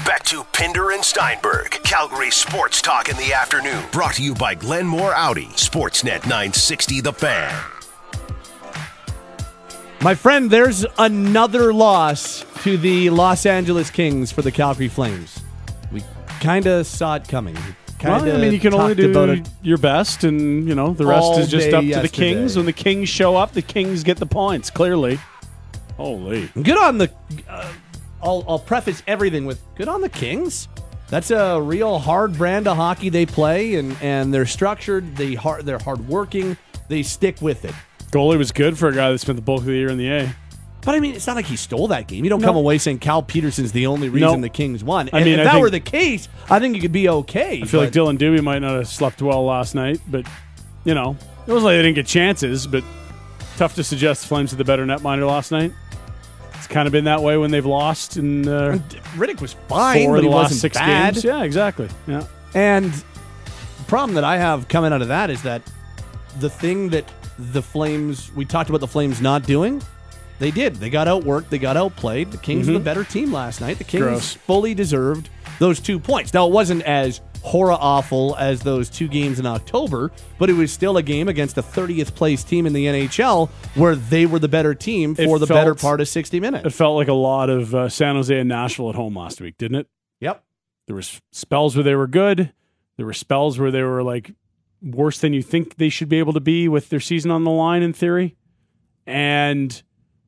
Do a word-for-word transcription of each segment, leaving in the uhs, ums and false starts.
Back to Pinder and Steinberg, Calgary Sports Talk in the afternoon. Brought to you by Glenmore Audi, Sportsnet nine sixty The Fan. My friend, there's another loss to the Los Angeles Kings for the Calgary Flames. We kind of saw it coming. Well, I mean, you can only do your best, and, you know, the rest is just up to yesterday. The Kings. When the Kings show up, the Kings get the points, clearly. Holy. Good on the... Uh, I'll, I'll preface everything with good on the Kings. That's a real hard brand of hockey they play, and, and they're structured, they hard, they're hardworking, they stick with it. Goalie was good for a guy that spent the bulk of the year in the A. But, I mean, it's not like he stole that game. You don't no. come away saying Cal Peterson's the only reason no. the Kings won. I and mean, if I that were the case, I think it could be okay. I feel like Dylan Dubé might not have slept well last night, but, you know, it wasn't like they didn't get chances, but tough to suggest the Flames had the better netminder last night. It's kind of been that way when they've lost. And uh, Riddick was fine, four but of the he last wasn't six bad. games. Yeah, exactly. Yeah. And the problem that I have coming out of that is that the thing that the Flames, we talked about the Flames not doing, they did. They got outworked. They got outplayed. The Kings mm-hmm. were the better team last night. The Kings Gross. fully deserved those two points. Now, it wasn't as horror-awful as those two games in October, but it was still a game against the thirtieth place team in the N H L where they were the better team for it the felt, better part of sixty minutes. It felt like a lot of uh, San Jose and Nashville at home last week, didn't it? Yep. There was spells where they were good. There were spells where they were like worse than you think they should be able to be with their season on the line in theory. And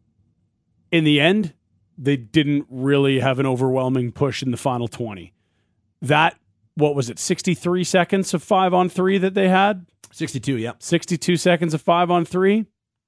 in the end, they didn't really have an overwhelming push in the final twenty. That, what was it, sixty-three seconds of five on three that they had? sixty-two, yeah. sixty-two seconds of five on three?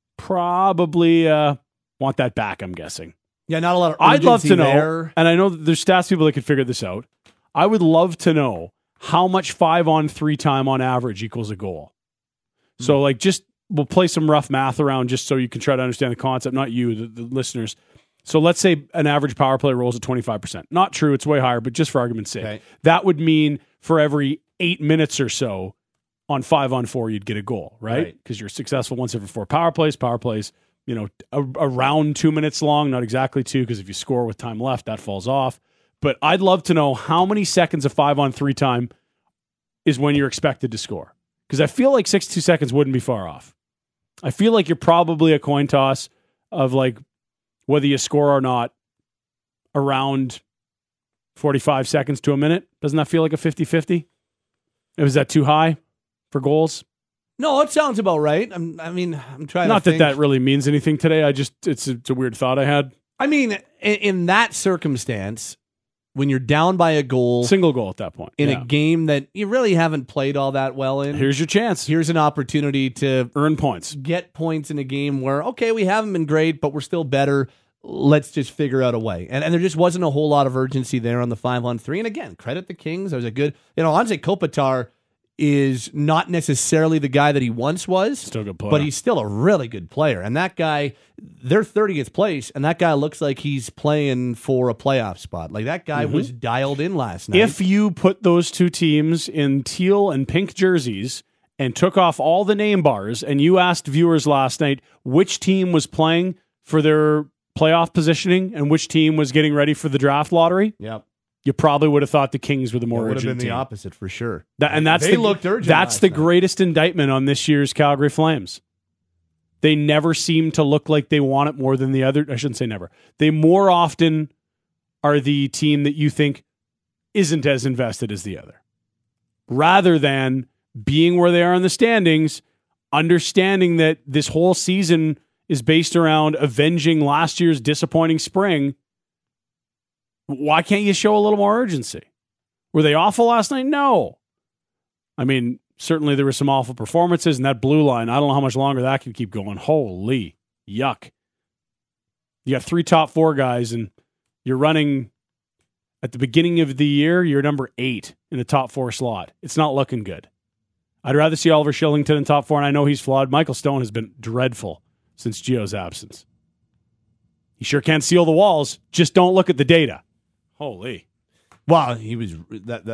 Probably uh, want that back, I'm guessing. Yeah, not a lot of I'd love to know, there. And I know that there's stats people that could figure this out. I would love to know how much five on three time on average equals a goal. Mm. So, like, just, we'll play some rough math around just so you can try to understand the concept, not you, the, the listeners. So let's say an average power play rolls at twenty-five percent. Not true, it's way higher, but just for argument's sake. Okay. That would mean for every eight minutes or so on five on four, you'd get a goal, right? Because right. you're successful once every four power plays. Power plays, you know, a, around two minutes long, not exactly two, because if you score with time left, that falls off. But I'd love to know how many seconds of five on three time is when you're expected to score. Because I feel like sixty-two seconds wouldn't be far off. I feel like you're probably a coin toss of like, whether you score or not, around forty-five seconds to a minute. Doesn't that feel like a fifty-fifty? Was that too high for goals? No, it sounds about right. I'm, I mean, I'm trying not to Not that that really means anything today. I just, it's, it's a weird thought I had. I mean, in, in that circumstance, when you're down by a goal. Single goal at that point. In yeah. a game that you really haven't played all that well in. Here's your chance. Here's an opportunity to earn points. Get points in a game where, okay, we haven't been great, but we're still better. Let's just figure out a way. And and there just wasn't a whole lot of urgency there on the five on three. And again, credit the Kings. There was a good, you know, Anze Kopitar is not necessarily the guy that he once was. Still a good player. But he's still a really good player. And that guy, they're thirtieth place, and that guy looks like he's playing for a playoff spot. Like, that guy mm-hmm. was dialed in last night. If you put those two teams in teal and pink jerseys and took off all the name bars, and you asked viewers last night which team was playing for their playoff positioning and which team was getting ready for the draft lottery, yep. you probably would have thought the Kings were the more it would urgent have been team. the opposite for sure. That, and that's they the, looked urgent. That's the night. greatest indictment on this year's Calgary Flames. They never seem to look like they want it more than the other. I shouldn't say never. They more often are the team that you think isn't as invested as the other, rather than being where they are in the standings, understanding that this whole season is based around avenging last year's disappointing spring. Why can't you show a little more urgency? Were they awful last night? No. I mean, certainly there were some awful performances, and that blue line, I don't know how much longer that can keep going. Holy yuck. You got three top four guys, and you're running at the beginning of the year, you're number eight in the top four slot. It's not looking good. I'd rather see Oliver Shillington in top four, and I know he's flawed. Michael Stone has been dreadful since Gio's absence. He sure can't seal the walls. Just don't look at the data. Holy. Well, he was that that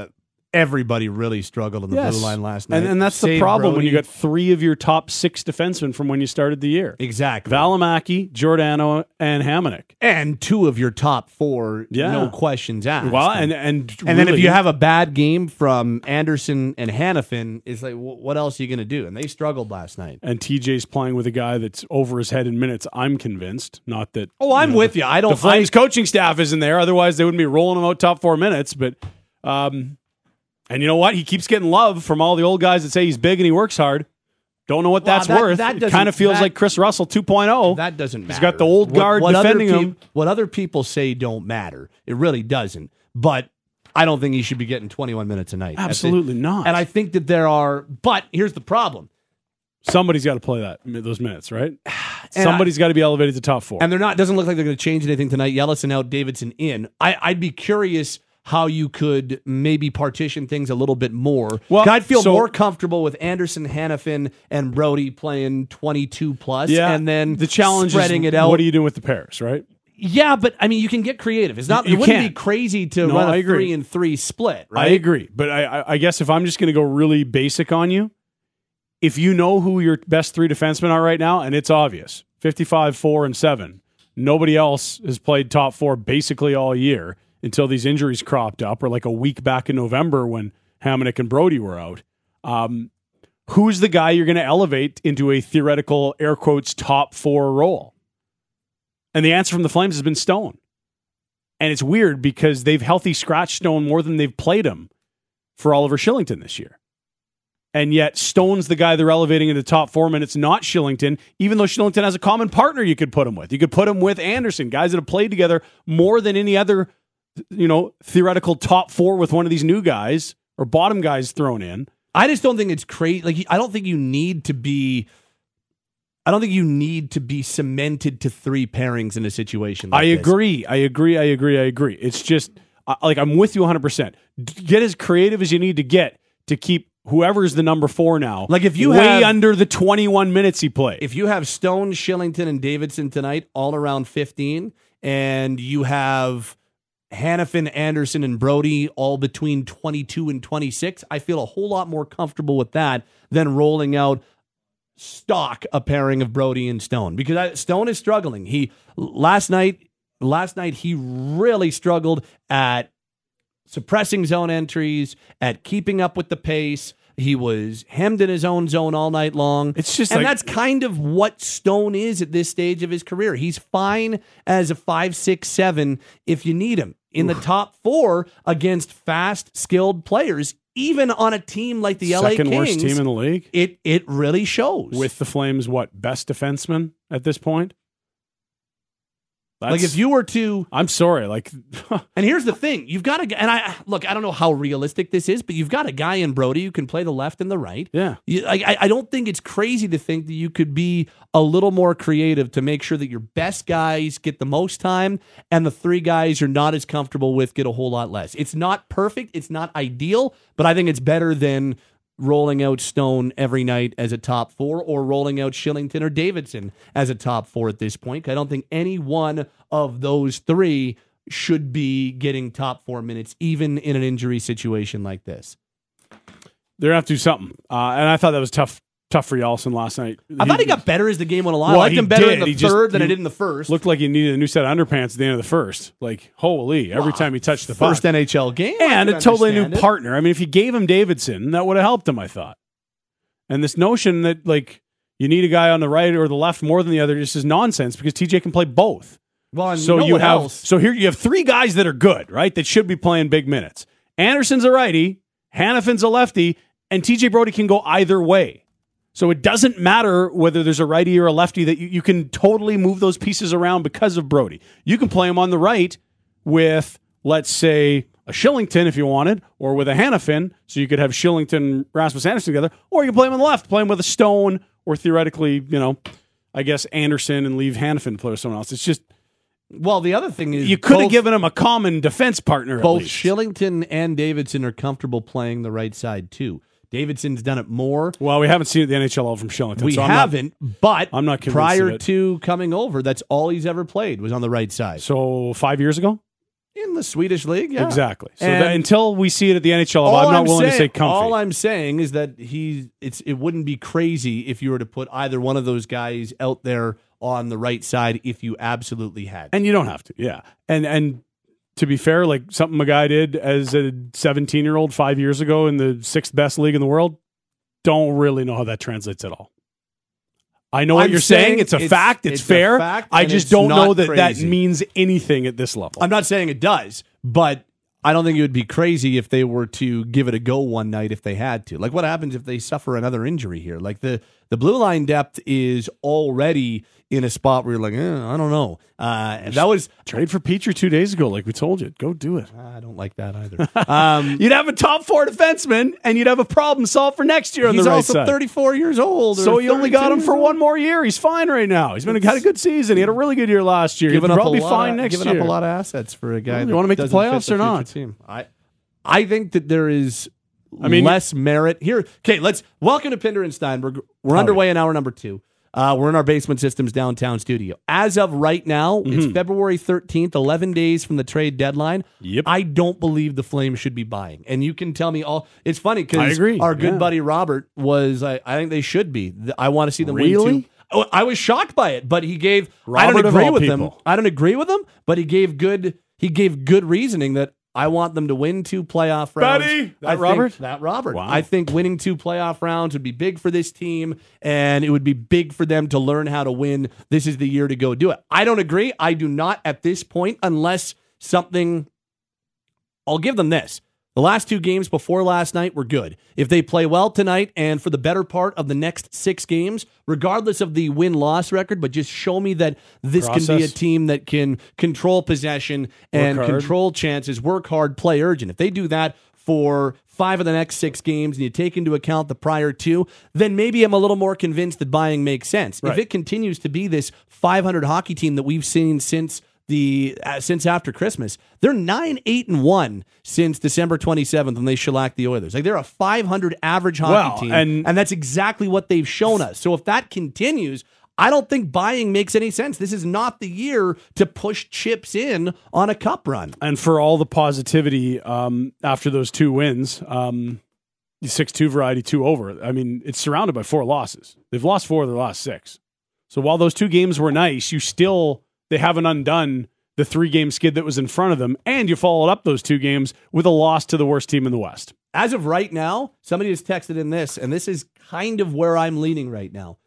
everybody really struggled on the Yes. blue line last night. And, and that's the Save problem when Brody. you got three of your top six defensemen from when you started the year. Exactly. Valimaki, Giordano, and Hamonic. And two of your top four, Yeah. no questions asked. Well, and and, And then if really- you have a bad game from Anderson and Hannafin, it's like, wh- what else are you going to do? And they struggled last night. and T J's playing with a guy that's over his head in minutes, I'm convinced. Not that. Oh, I'm you know, with you. I don't. The Flames I- coaching staff isn't there. Otherwise, they wouldn't be rolling him out top four minutes. But, um, and you know what? He keeps getting love from all the old guys that say he's big and he works hard. Don't know what Well, that's that- worth. that It doesn't- kind of feels that- like Chris Russell two point oh. That doesn't matter. He's got the old guard what, what defending other him. peop- What other people say don't matter. It really doesn't. But I don't think he should be getting twenty-one minutes a night. That's it. Absolutely not. And I think that there are. But here's the problem. Somebody's got to play that those minutes, right? And Somebody's got to be elevated to top four. And they're not. Doesn't look like they're going to change anything tonight. Yellison out, Davidson in. I, I'd be curious how you could maybe partition things a little bit more. Well, I'd feel so- more comfortable with Anderson, Hannafin, and Brody playing twenty-two plus. yeah, and then the challenge spreading is it out. what are you doing with the pairs, right? Yeah, but I mean, you can get creative. It's not. You it wouldn't can. be crazy to No, run I a agree. three and three split, right? I agree, but I, I, I guess if I'm just going to go really basic on you, if you know who your best three defensemen are right now, and it's obvious, fifty-five, four, and seven, nobody else has played top four basically all year until these injuries cropped up, or like a week back in November when Hamonic and Brody were out. Um, who's the guy you're going to elevate into a theoretical, air quotes, top four role? And the answer from the Flames has been Stone. And it's weird because they've healthy scratched Stone more than they've played him for Oliver Shillington this year. And yet Stone's the guy they're elevating into top four minutes, not Shillington, even though Shillington has a common partner you could put him with. You could put him with Anderson, guys that have played together more than any other, you know, theoretical top four with one of these new guys or bottom guys thrown in. I just don't think it's crazy. Like, I don't think you need to be. I don't think you need to be cemented to three pairings in a situation like I this. agree. I agree. I agree. I agree. It's just, uh, like, I'm with you one hundred percent. D- Get as creative as you need to get to keep whoever's the number four now, Like, if you way have- under the twenty-one minutes he played. If you have Stone, Shillington, and Davidson tonight, all around fifteen, and you have Hannafin, Anderson, and Brody all between twenty-two and twenty-six, I feel a whole lot more comfortable with that than rolling out stock a pairing of Brody and Stone, because I, Stone is struggling. He last night, last night he really struggled at suppressing zone entries, at keeping up with the pace. He was hemmed in his own zone all night long. It's just and like- that's kind of what Stone is at this stage of his career. He's fine as a five, six, seven if you need him in the top four against fast, skilled players. Even on a team like the L A Second Kings, worst team in the league. it it really shows. With the Flames, what, best defenseman at this point? That's, like if you were to I'm sorry, like And here's the thing: you've got a and I look. I don't know how realistic this is, but you've got a guy in Brody who can play the left and the right. Yeah. You, I, I don't think it's crazy to think that you could be a little more creative to make sure that your best guys get the most time and the three guys you're not as comfortable with get a whole lot less. It's not perfect. It's not ideal, but I think it's better than rolling out Stone every night as a top four or rolling out Shillington or Davidson as a top four at this point. I don't think any one of those three should be getting top four minutes, even in an injury situation like this. they're gonna have to do something. Uh, and I thought that was tough, tough for Yeltsin last night. I thought he got better as the game went along. Well, I liked he him better did. in the He third just- than I he did in the first. Looked like he needed a new set of underpants at the end of the first. Like, holy, every time he touched the puck. First N H L game. I And can a totally new understand it. partner. I mean, if you gave him Davidson, that would have helped him, I thought. And this notion that, like, you need a guy on the right or the left more than the other just is nonsense because T J can play both. Well, and So you, know you what have else? so here you have three guys that are good, right? That should be playing big minutes. Anderson's a righty, Hannafin's a lefty, and T J Brody can go either way. So it doesn't matter whether there's a righty or a lefty, that you, you can totally move those pieces around because of Brody. You can play him on the right with, let's say, a Shillington if you wanted, or with a Hannafin, so you could have Shillington and Rasmus Anderson together, or you can play him on the left, play him with a Stone, or theoretically, you know, I guess Anderson and leave Hannafin to play with someone else. It's just, Well, the other thing is you could have both- given him a common defense partner at both least. Shillington and Davidson are comfortable playing the right side too. Davidson's done it more. Well, we haven't seen it at the N H L level from Shillington. We so I'm not- haven't, but I'm not convinced prior of it. to coming over, that's all he's ever played was on the right side. so five years ago? In the Swedish league. Yeah, exactly. So And that, until we see it at the N H L level, all I'm not I'm willing saying, to say comfy. All I'm saying is that he, it's it wouldn't be crazy if you were to put either one of those guys out there on the right side if you absolutely had. And you don't have to, yeah. And and to be fair, like something a guy did as a seventeen-year-old five years ago in the sixth best league in the world, don't really know how that translates at all. I know what I'm you're saying. saying It's a it's- fact. It's, it's a fair. fact, I and just it's don't not know that crazy. that means anything at this level. I'm not saying it does, but I don't think it would be crazy if they were to give it a go one night if they had to. Like, what happens if they suffer another injury here? Like, the, the blue line depth is already in a spot where you're like, eh, I don't know. Uh, and that was Trade for Petrie two days ago, like we told you. Go do it. I don't like that either. Um, You'd have a top four defenseman, and you'd have a problem solved for next year on he's the right also side. thirty-four years old. or So you only got him thirty-two for years one more year. He's fine right now. He's been had a good season. He had a really good year last year. He'll Giving up probably a lot fine of, next giving year. up a lot of assets for a guy. Well, you that wanna make the doesn't fit playoffs the or future not? Team. I, I think that there is I mean, less merit here. Okay, let's welcome to Pinder and Steinberg. We're Howdy. underway in hour number two. Uh, we're in our Basement Systems downtown studio. As of right now, Mm-hmm. it's February thirteenth, eleven days from the trade deadline. Yep. I don't believe the Flames should be buying. And you can tell me all. It's funny I because agree. our good Yeah. buddy Robert was, I, I think they should be. Th- I want to see them Really? win two. Oh, I was shocked by it, but he gave. I Robert don't of agree all with him. people. I don't agree with him, but he gave good. He gave good reasoning that I want them to win two playoff rounds. Buddy? That I think- Robert? That Robert. Wow. I think winning two playoff rounds would be big for this team, and it would be big for them to learn how to win. This is the year to go do it. I don't agree. I do not at this point, unless something. I'll give them this. The last two games before last night were good. If they play well tonight and for the better part of the next six games, regardless of the win-loss record, but just show me that this can be a Process. team that can control possession and hard. control chances, work hard, play urgent. If they do that for five of the next six games and you take into account the prior two, then maybe I'm a little more convinced that buying makes sense. Right. If it continues to be this five hundred hockey team that we've seen since the uh, since after Christmas, they're nine eight and one since December twenty-seventh when they shellacked the Oilers. Like, they're a five hundred average hockey Well, team, and- and that's exactly what they've shown us. So if that continues, I don't think buying makes any sense. This is not the year to push chips in on a cup run. And for all the positivity um, after those two wins, um, the six two variety, two over, I mean, it's surrounded by four losses. They've lost four of their last six. So while those two games were nice, you still, they haven't undone the three-game skid that was in front of them, and you followed up those two games with a loss to the worst team in the West. As of right now, somebody has texted in this, and this is kind of where I'm leaning right now.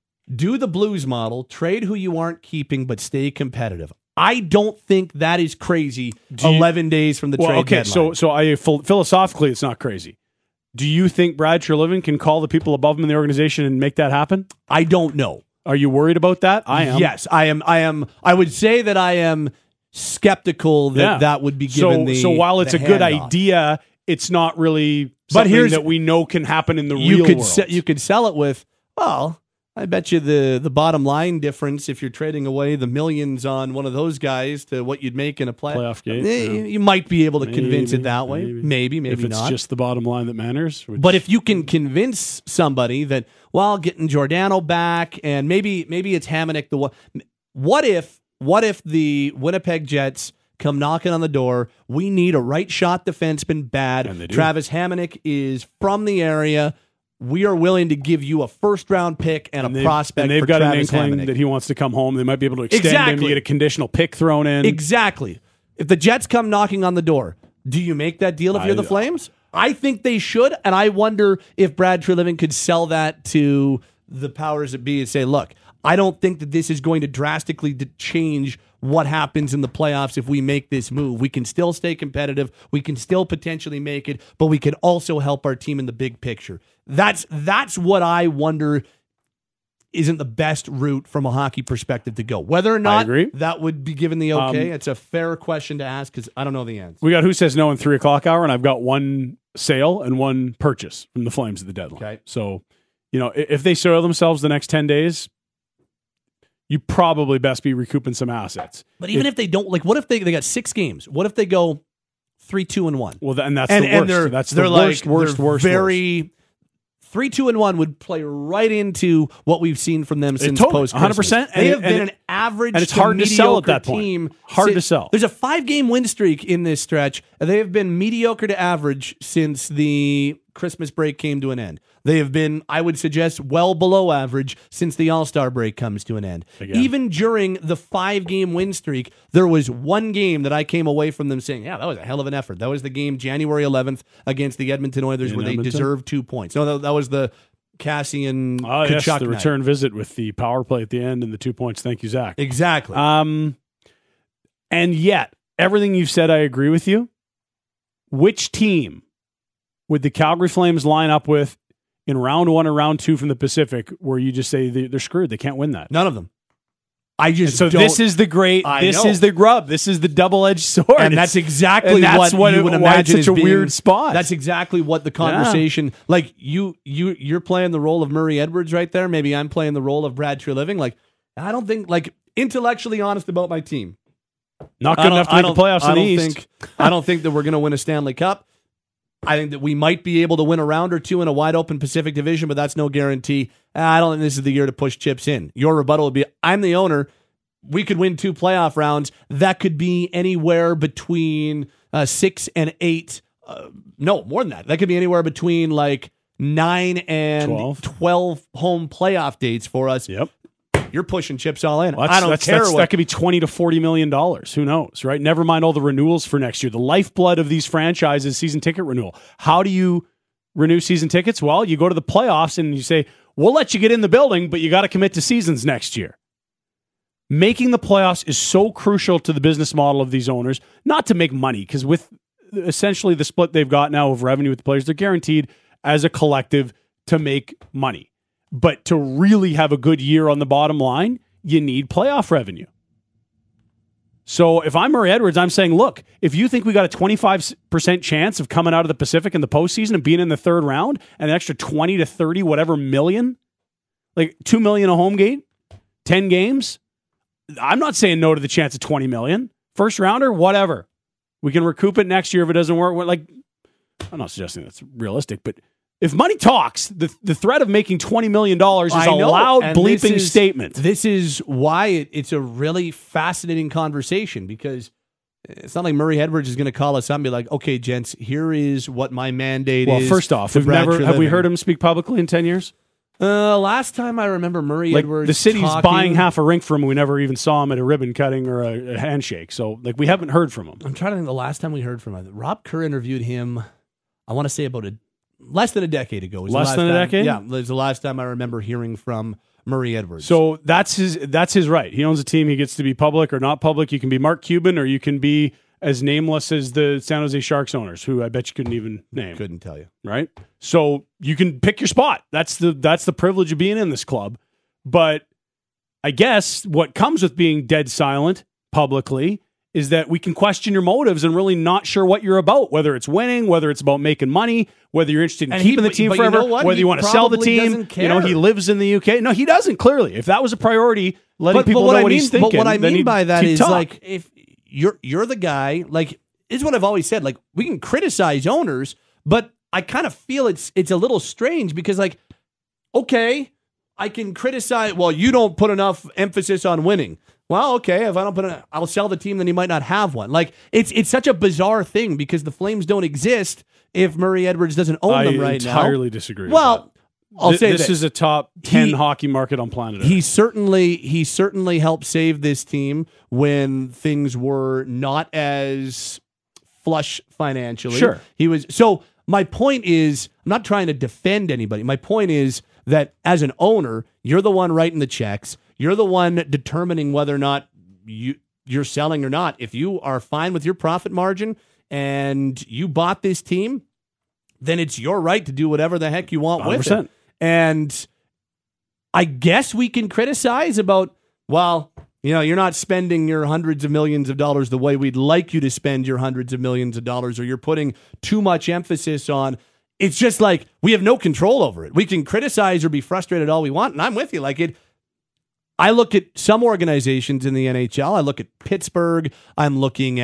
Do the Blues model, trade who you aren't keeping, but stay competitive. I don't think that is crazy Do you- eleven days from the Well, trade okay, deadline. so so I phil- philosophically, it's not crazy. Do you think Brad Treliving can call the people above him in the organization and make that happen? I don't know. Are you worried about that? I am. Yes, I am. I am. I would say that I am skeptical that Yeah. that would be given So the. so while it's the a good handoff. idea, it's not really But something here's- that we know can happen in the you real could world. se- you could sell it with, well, I bet you the the bottom line difference if you're trading away the millions on one of those guys to what you'd make in a play, Playoff game, eh, yeah. you, you might be able to convince Maybe, it that way. maybe. Maybe, maybe, if it's not. just the bottom line that matters. Which, But if you can convince somebody that, well, getting Giordano back and maybe maybe it's Hamonic the one. What if what if the Winnipeg Jets come knocking on the door? We need a right shot defenseman bad. And they do. Travis Hamonic is from the area. We are willing to give you a first round pick and, and a they've, prospect and they've for got Travis an inkling Hamonic. that he wants to come home. They might be able to extend him. Exactly. You get a conditional pick thrown in. Exactly. If the Jets come knocking on the door, do you make that deal if I- you're the Flames? I think they should, and I wonder if Brad Treliving could sell that to the powers that be and say, look, I don't think that this is going to drastically d- change what happens in the playoffs if we make this move. We can still stay competitive. We can still potentially make it, but we can also help our team in the big picture. That's that's what I wonder isn't the best route from a hockey perspective to go. Whether or not agree. that would be given the okay, Um, it's a fair question to ask because I don't know the answer. We got Who Says No in three o'clock hour, and I've got one sale and one purchase from the Flames at the deadline. Okay. So, you know, i- if they soil themselves the next ten days, you probably best be recouping some assets. But even if, they don't, like, what if they they got six games? What if they go three, two, and one? Well, th- and that's And, the and worst. they're that's the they're worst, like worst, they're worst, very Three, two, and one would play right into what we've seen from them since totally, post. one hundred percent. They And have it- been and an average, and it's to hard to sell at mediocre that point. team. Hard si- to sell. There's a five-game win streak in this stretch. And they have been mediocre to average since the Christmas break came to an end. They have been, I would suggest, well below average since the All-Star break comes to an end. Again. Even during the five-game win streak, there was one game that I came away from them saying, yeah, that was a hell of an effort. That was the game January eleventh against the Edmonton Oilers In where Edmonton? they deserved two points. No, that, that was the Cassian Oh, yes, Kachuk the night. return visit with the power play at the end and the two points. Thank you, Zach. Exactly. Um, and yet, everything you've said, I agree with you. Which team would the Calgary Flames line up with in round one or round two from the Pacific where you just say they- they're screwed? They can't win that. None of them. I And just so don't. this is the great, I this know. is the grub. This is the double-edged sword. and It's- that's exactly and that's what, what you it- would why imagine it's such is a being- weird spot. That's exactly what the conversation. Like you, you, you're playing the role of Murray Edwards right there. Maybe I'm playing the role of Brad Treliving. Like I don't think, like intellectually honest about my team. not I good don't- enough to I make the don't- playoffs I in the don't East. Think, I don't think that we're going to win a Stanley Cup. I think that we might be able to win a round or two in a wide open Pacific Division, but that's no guarantee. I don't think this is the year to push chips in. Your rebuttal would be, I'm the owner. We could win two playoff rounds. That could be anywhere between uh, six and eight. Uh, no, more than that. That could be anywhere between like nine and twelve. twelve home playoff dates for us. Yep. You're pushing chips all in. Well, I don't that's, care that's, what. that could be twenty to forty million dollars. Who knows, right? Never mind all the renewals for next year. The lifeblood of these franchises, season ticket renewal. How do you renew season tickets? Well, you go to the playoffs and you say, we'll let you get in the building, but you got to commit to seasons next year. Making the playoffs is so crucial to the business model of these owners, not to make money, because with essentially the split they've got now of revenue with the players, they're guaranteed as a collective to make money. But to really have a good year on the bottom line, you need playoff revenue. So if I'm Murray Edwards, I'm saying, look, if you think we got a twenty-five percent chance of coming out of the Pacific in the postseason and being in the third round, and an extra twenty to thirty, whatever million, like two million a home gate, ten games, I'm not saying no to the chance of twenty million. First rounder, whatever. We can recoup it next year if it doesn't work. Like, I'm not suggesting that's realistic, but if money talks, the the threat of making twenty million dollars is I a know, loud and bleeping this is- statement. This is why it, it's a really fascinating conversation, because it's not like Murray Edwards is going to call us up and be like, okay, gents, here is what my mandate Well, is. first off, to we've Brad never have we Treliving. heard him speak publicly in ten years? Uh, last time I remember Murray Like Edwards the city's talking, buying half a rink from him. We never even saw him at a ribbon cutting or a, a handshake. So like we haven't heard from him. I'm trying to think the last time we heard from him. Rob Kerr interviewed him, I want to say about a less than a decade ago. It was the Less last than a time- decade? Yeah, it was the last time I remember hearing from Murray Edwards. So that's his that's his right. He owns a team. He gets to be public or not public. You can be Mark Cuban or you can be as nameless as the San Jose Sharks owners, who I bet you couldn't even name. couldn't tell you. Right? So you can pick your spot. That's the that's the privilege of being in this club. But I guess what comes with being dead silent publicly is that we can question your motives and really not sure what you're about, whether it's winning, whether it's about making money, whether you're interested in And he- keeping the team but you forever, know what? whether He you want to sell the probably team. doesn't You know, he care. lives in the U K. No, he doesn't, clearly. If that was a priority, letting But, people but what know I what mean, he's thinking. But what I then mean he'd by that keep is talk. like if you're you're the guy, like this is what I've always said. Like we can criticize owners, but I kind of feel it's it's a little strange because like, okay, I can criticize. Well, you don't put enough emphasis on winning. Well, okay, if I don't put it, I'll sell the team, then you might not have one. Like it's it's such a bizarre thing because the Flames don't exist if Murray Edwards doesn't own I them right now. entirely disagree. Well, with that. I'll Th- say this that is a top ten He- hockey market on planet Earth. he certainly he certainly helped save this team when things were not as flush financially. Sure. He was so my point is I'm not trying to defend anybody. My point is that as an owner, you're the one writing the checks. You're the one determining whether or not you you're selling or not. If you are fine with your profit margin and you bought this team, then it's your right to do whatever the heck you want one hundred with percent. it. And I guess we can criticize about, well, you know, you're not spending your hundreds of millions of dollars the way we'd like you to spend your hundreds of millions of dollars, or you're putting too much emphasis on. It's just like we have no control over it. We can criticize or be frustrated all we want, and I'm with you. Like it, I look at some organizations in the N H L. I look at Pittsburgh. I'm looking at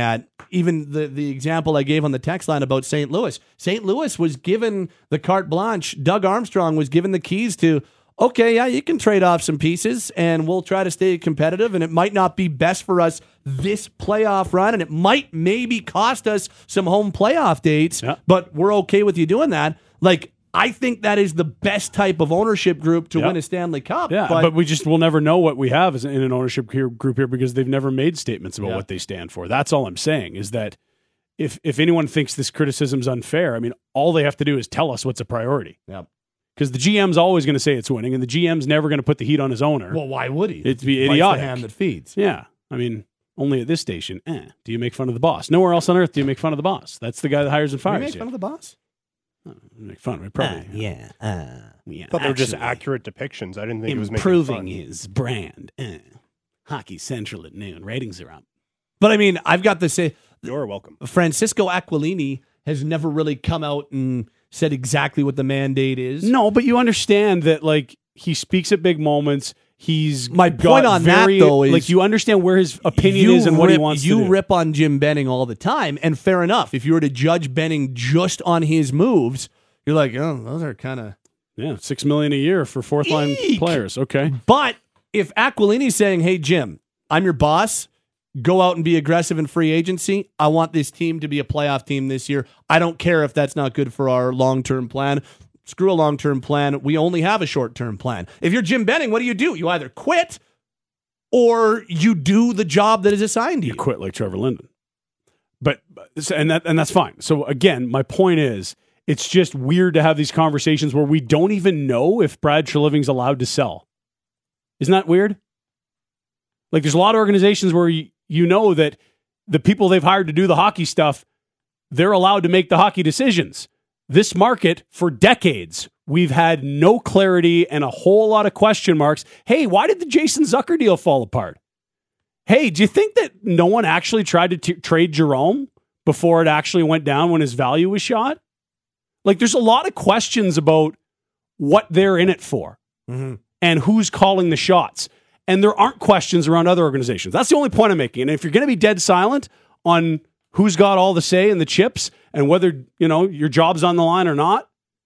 even the, the example I gave on the text line about Saint Louis. Saint Louis was given the carte blanche. Doug Armstrong was given the keys to, okay, yeah, you can trade off some pieces and we'll try to stay competitive, and it might not be best for us this playoff run, and it might maybe cost us some home playoff dates, yeah. but we're okay with you doing that. Like, I think that is the best type of ownership group to yep. win a Stanley Cup. Yeah, but, but we just will never know what we have as in an ownership here, group here because they've never made statements about yeah. what they stand for. That's all I'm saying is that if if anyone thinks this criticism's unfair, I mean, all they have to do is tell us what's a priority. Yep. Because the G M's always going to say it's winning, and the G M's never going to put the heat on his owner. Well, why would he? It'd be idiotic. The hand that feeds. Yeah. I mean, only at this station, eh, do you make fun of the boss? Nowhere else on earth do you make fun of the boss. That's the guy that hires and fires you. You make fun of the boss? Oh, make fun. We probably uh, yeah. Uh, yeah. I thought they were just accurate depictions. I didn't think it was improving his brand. Uh, Hockey Central at noon. Ratings are up. But I mean, I've got to say, you're welcome. Francisco Aquilini has never really come out and said exactly what the mandate is. No, but you understand that, like, he speaks at big moments. He's my point on very, that though is like you understand where his opinion is and rip, what he wants you to do. You rip on Jim Benning all the time, and fair enough. If you were to judge Benning just on his moves, you're like, oh, those are kind of yeah, six million a year for fourth line players. Okay, but if Aquilini's saying, "Hey Jim, I'm your boss. Go out and be aggressive in free agency. I want this team to be a playoff team this year. I don't care if that's not good for our long term plan." Screw a long-term plan. We only have a short-term plan. If you're Jim Benning, what do you do? You either quit or you do the job that is assigned to you. You quit like Trevor Linden. But and that and that's fine. So again, my point is it's just weird to have these conversations where we don't even know if Brad Treliving's allowed to sell. Isn't that weird? Like there's a lot of organizations where you, you know that the people they've hired to do the hockey stuff, they're allowed to make the hockey decisions. This market, for decades, we've had no clarity and a whole lot of question marks. Hey, why did the Jason Zucker deal fall apart? Hey, do you think that no one actually tried to t- trade Jerome before it actually went down when his value was shot? Like, there's a lot of questions about what they're in it for mm-hmm. and who's calling the shots. And there aren't questions around other organizations. That's the only point I'm making. And if you're going to be dead silent on who's got all the say and the chips and whether, you know, your job's on the line or not,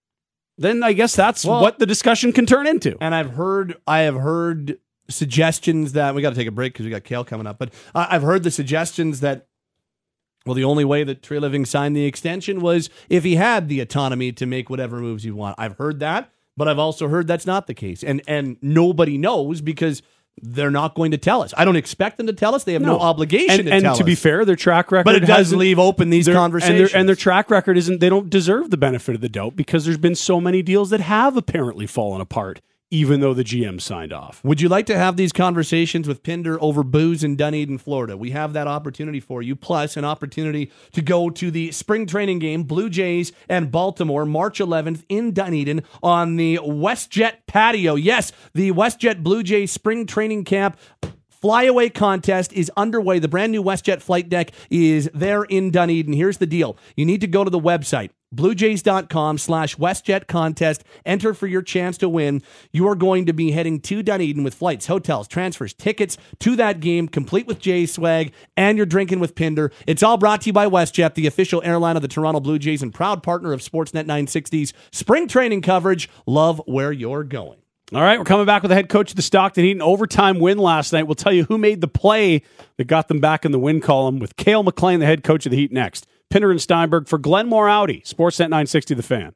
then I guess that's well, what the discussion can turn into. And I've heard, I have heard suggestions that, we got to take a break because we got Kale coming up, but I've heard the suggestions that, well, the only way that Treliving signed the extension was if he had the autonomy to make whatever moves he want. I've heard that, but I've also heard that's not the case. And, and nobody knows because they're not going to tell us. I don't expect them to tell us. They have no, no obligation and, to and tell us. And to be fair, their track record But it does leave open these conversations. And their, and their track record isn't, they don't deserve the benefit of the doubt because there's been so many deals that have apparently fallen apart, even though the G M signed off. Would you like to have these conversations with Pinder over booze in Dunedin, Florida? We have that opportunity for you, plus an opportunity to go to the spring training game, Blue Jays and Baltimore, March eleventh in Dunedin on the WestJet patio. Yes, the WestJet Blue Jays spring training camp flyaway contest is underway. The brand new WestJet flight deck is there in Dunedin. Here's the deal. You need to go to the website, bluejays.com slash WestJet contest. Enter for your chance to win. You are going to be heading to Dunedin with flights, hotels, transfers, tickets to that game, complete with Jays swag, and you're drinking with Pinder. It's all brought to you by WestJet, the official airline of the Toronto Blue Jays and proud partner of Sportsnet nine sixty's spring training coverage. Love where you're going. All right, we're coming back with the head coach of the Stockton Heat. An overtime win last night. We'll tell you who made the play that got them back in the win column with Cale McLean, the head coach of the Heat, next. Pinder and Steinberg for Glenmore Audi, Sportsnet nine sixty The Fan.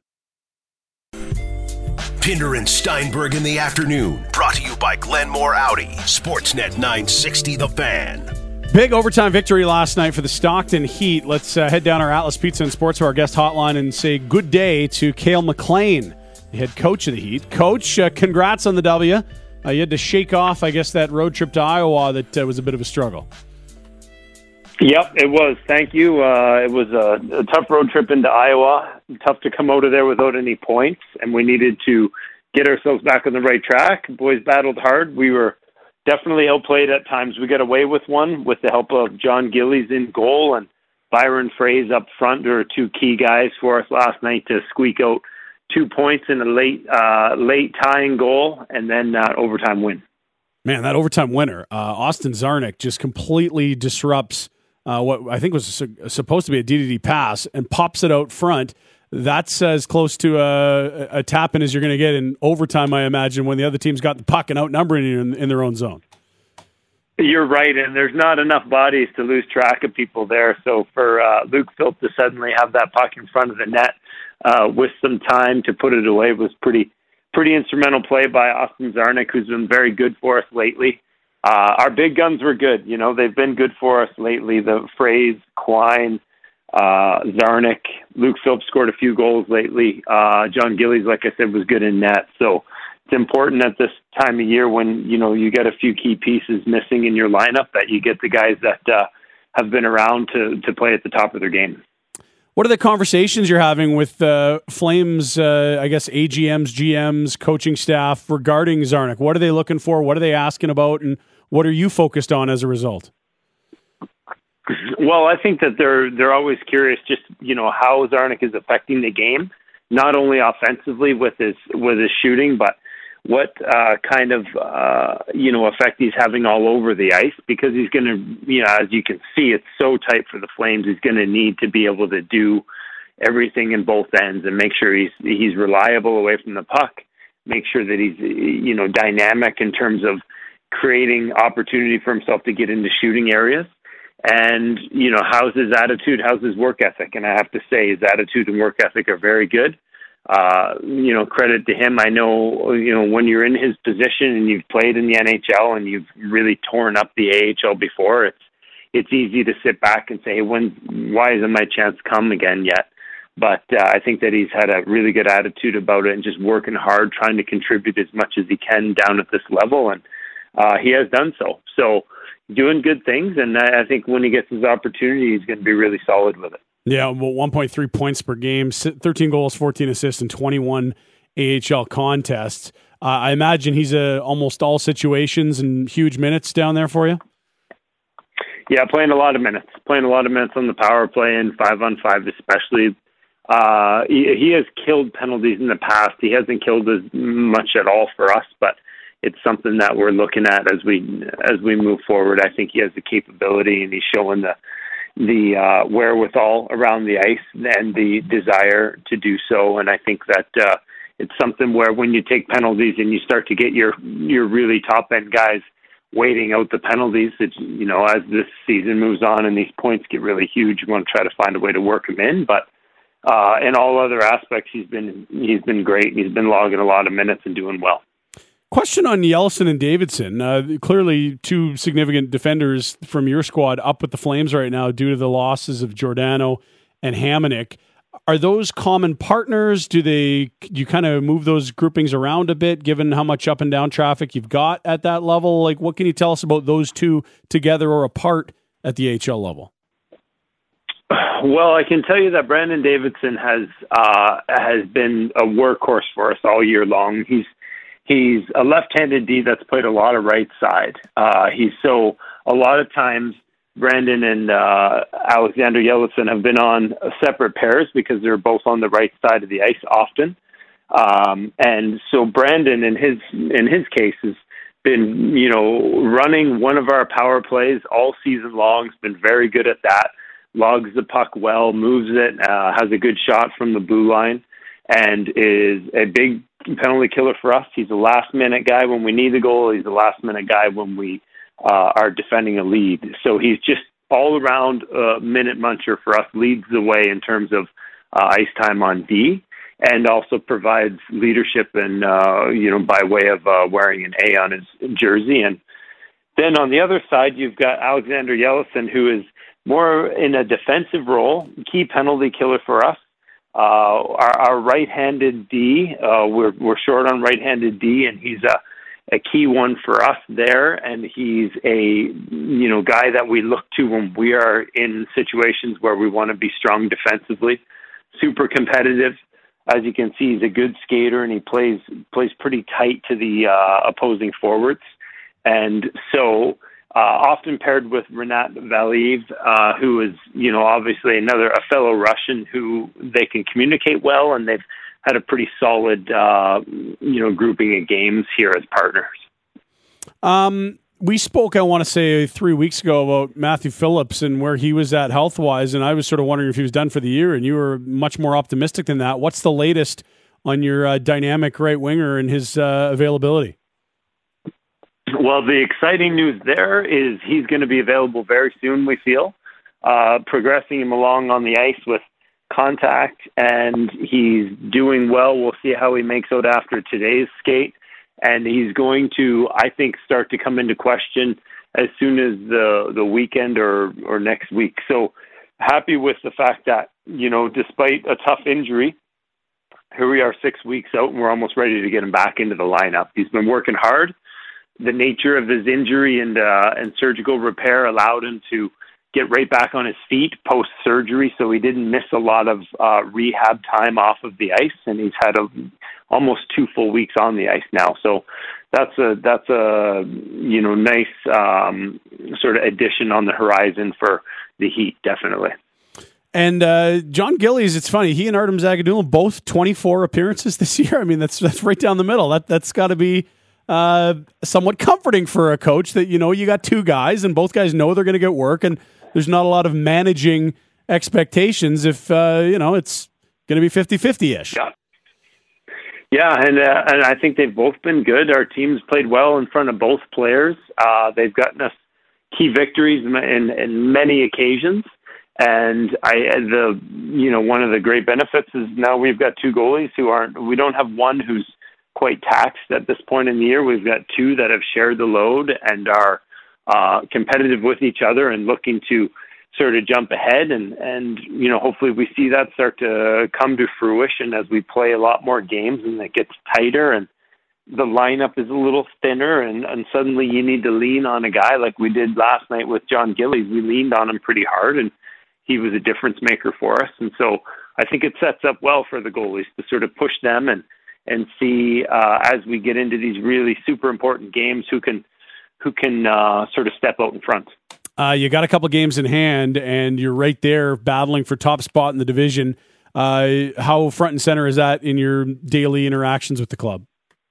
Pinder and Steinberg in the afternoon. Brought to you by Glenmore Audi, Sportsnet nine sixty The Fan. Big overtime victory last night for the Stockton Heat. Let's uh, head down our Atlas Pizza and Sports to our guest hotline and say good day to Cale McLean, the head coach of the Heat. Coach, uh, congrats on the W. Uh, you had to shake off, I guess, that road trip to Iowa that uh, was a bit of a struggle. Yep, it was. Thank you. Uh, it was a, a tough road trip into Iowa. Tough to come out of there without any points, and we needed to get ourselves back on the right track. Boys battled hard. We were definitely outplayed at times. We got away with one with the help of John Gillies in goal and Byron Fraze up front. There were two key guys for us last night to squeak out two points in a late uh, late tying goal and then uh, overtime win. Man, that overtime winner, uh, Austin Czarnik, just completely disrupts uh, what I think was su- supposed to be a D D D pass, and pops it out front. That's as close to a, a tap-in as you're going to get in overtime, I imagine, when the other team's got the puck and outnumbering you in, in their own zone. You're right, and there's not enough bodies to lose track of people there. So for uh, Luke Philp to suddenly have that puck in front of the net uh, with some time to put it away was pretty pretty instrumental play by Austin Czarnik, who's been very good for us lately. Uh, our big guns were good. You know, they've been good for us lately. The Phrase, Quine, uh, Czarnik, Luke Philp scored a few goals lately. Uh, John Gillies, like I said, was good in net. So it's important at this time of year when, you know, you get a few key pieces missing in your lineup that you get the guys that uh, have been around to, to play at the top of their game. What are the conversations you're having with uh, Flames, uh, I guess, A G Ms, G Ms, coaching staff regarding Czarnik? What are they looking for? What are they asking about? And what are you focused on as a result? Well, I think that they're they're always curious just, you know, how Czarnik is affecting the game, not only offensively with his with his shooting, but what uh, kind of, uh, you know, effect he's having all over the ice, because he's going to, you know, as you can see, it's so tight for the Flames. He's going to need to be able to do everything in both ends and make sure he's he's reliable away from the puck, make sure that he's, you know, dynamic in terms of creating opportunity for himself to get into shooting areas. And, you know, how's his attitude? How's his work ethic? And I have to say his attitude and work ethic are very good. Uh, you know, credit to him. I know, you know, when you're in his position and you've played in the N H L and you've really torn up the A H L before, it's it's easy to sit back and say, hey, when, why hasn't my chance come again yet? But uh, I think that he's had a really good attitude about it and just working hard, trying to contribute as much as he can down at this level. And uh, he has done so. So doing good things. And I think when he gets his opportunity, he's going to be really solid with it. Yeah, well, one point three points per game, thirteen goals, fourteen assists, and twenty-one A H L contests. Uh, I imagine he's a almost all situations and huge minutes down there for you. Yeah, playing a lot of minutes, playing a lot of minutes on the power play and five on five especially. Uh, he, he has killed penalties in the past. He hasn't killed as much at all for us, but it's something that we're looking at as we as we move forward. I think he has the capability, and he's showing the the uh, wherewithal around the ice and the desire to do so. And I think that uh, it's something where when you take penalties and you start to get your your really top end guys waiting out the penalties, that, you know, as this season moves on and these points get really huge, you want to try to find a way to work him in. But uh, in all other aspects, he's been he's been great. He's been logging a lot of minutes and doing well. Question on Yellison and Davidson. Uh, clearly, two significant defenders from your squad up with the Flames right now due to the losses of Giordano and Hamonic. Are those common partners? Do they? Do you kind of move those groupings around a bit, given how much up and down traffic you've got at that level? Like, what can you tell us about those two together or apart at the A H L level? Well, I can tell you that Brandon Davidson has uh, has been a workhorse for us all year long. He's He's a left-handed D that's played a lot of right side. Uh, he's so a lot of times Brandon and uh, Alexander Yellison have been on separate pairs because they're both on the right side of the ice often. Um, and so Brandon, in his in his case, has been, you know, running one of our power plays all season long. He's been very good at that. Logs the puck well, moves it, uh, has a good shot from the blue line, and is a big penalty killer for us. He's a last-minute guy when we need the goal. He's a last-minute guy when we uh, are defending a lead. So he's just all-around uh, minute muncher for us, leads the way in terms of uh, ice time on D, and also provides leadership and, uh, you know, by way of uh, wearing an A on his jersey. And then on the other side, you've got Alexander Yellison, who is more in a defensive role, key penalty killer for us. Uh, our, our right-handed D, uh, we're we're short on right-handed D, and he's a, a key one for us there. And he's a you know guy that we look to when we are in situations where we want to be strong defensively. Super competitive, as you can see. He's a good skater, and he plays plays pretty tight to the uh, opposing forwards. And so, uh, often paired with Renat Valiyev, uh, who is, you know, obviously another, a fellow Russian who they can communicate well, and they've had a pretty solid, uh, you know, grouping of games here as partners. Um, we spoke, I want to say, three weeks ago about Matthew Phillips and where he was at health-wise, and I was sort of wondering if he was done for the year, and you were much more optimistic than that. What's the latest on your uh, dynamic right winger and his uh, availability? Well, the exciting news there is he's going to be available very soon, we feel, uh, progressing him along on the ice with contact, and he's doing well. We'll see how he makes out after today's skate. And he's going to, I think, start to come into question as soon as the the weekend or, or next week. So happy with the fact that, you know, despite a tough injury, here we are six weeks out and we're almost ready to get him back into the lineup. He's been working hard. The nature of his injury and uh, and surgical repair allowed him to get right back on his feet post-surgery, so he didn't miss a lot of uh, rehab time off of the ice, and he's had a almost two full weeks on the ice now. So that's a that's a you know nice um, sort of addition on the horizon for the Heat, definitely. And uh, John Gillies, it's funny, he and Artem Zagadulin both twenty-four appearances this year. I mean, that's that's right down the middle. That that's got to be uh, somewhat comforting for a coach that, you know, you got two guys and both guys know they're going to get work, and there's not a lot of managing expectations if uh, you know it's going to be fifty-fifty ish. Yeah. Yeah, and uh, and I think they've both been good. Our team's played well in front of both players. Uh, they've gotten us key victories in, in, in many occasions, and I the you know one of the great benefits is now we've got two goalies who aren't. We don't have one who's quite taxed at this point in the year. We've got two that have shared the load and are uh, competitive with each other and looking to sort of jump ahead, and, and, you know, hopefully we see that start to come to fruition as we play a lot more games and it gets tighter and the lineup is a little thinner, and, and suddenly you need to lean on a guy like we did last night with John Gillies. We leaned on him pretty hard and he was a difference maker for us. And so I think it sets up well for the goalies to sort of push them and, and see uh, as we get into these really super important games who can, who can uh, sort of step out in front. Uh, you got a couple games in hand, and you're right there battling for top spot in the division. Uh, how front and center is that in your daily interactions with the club?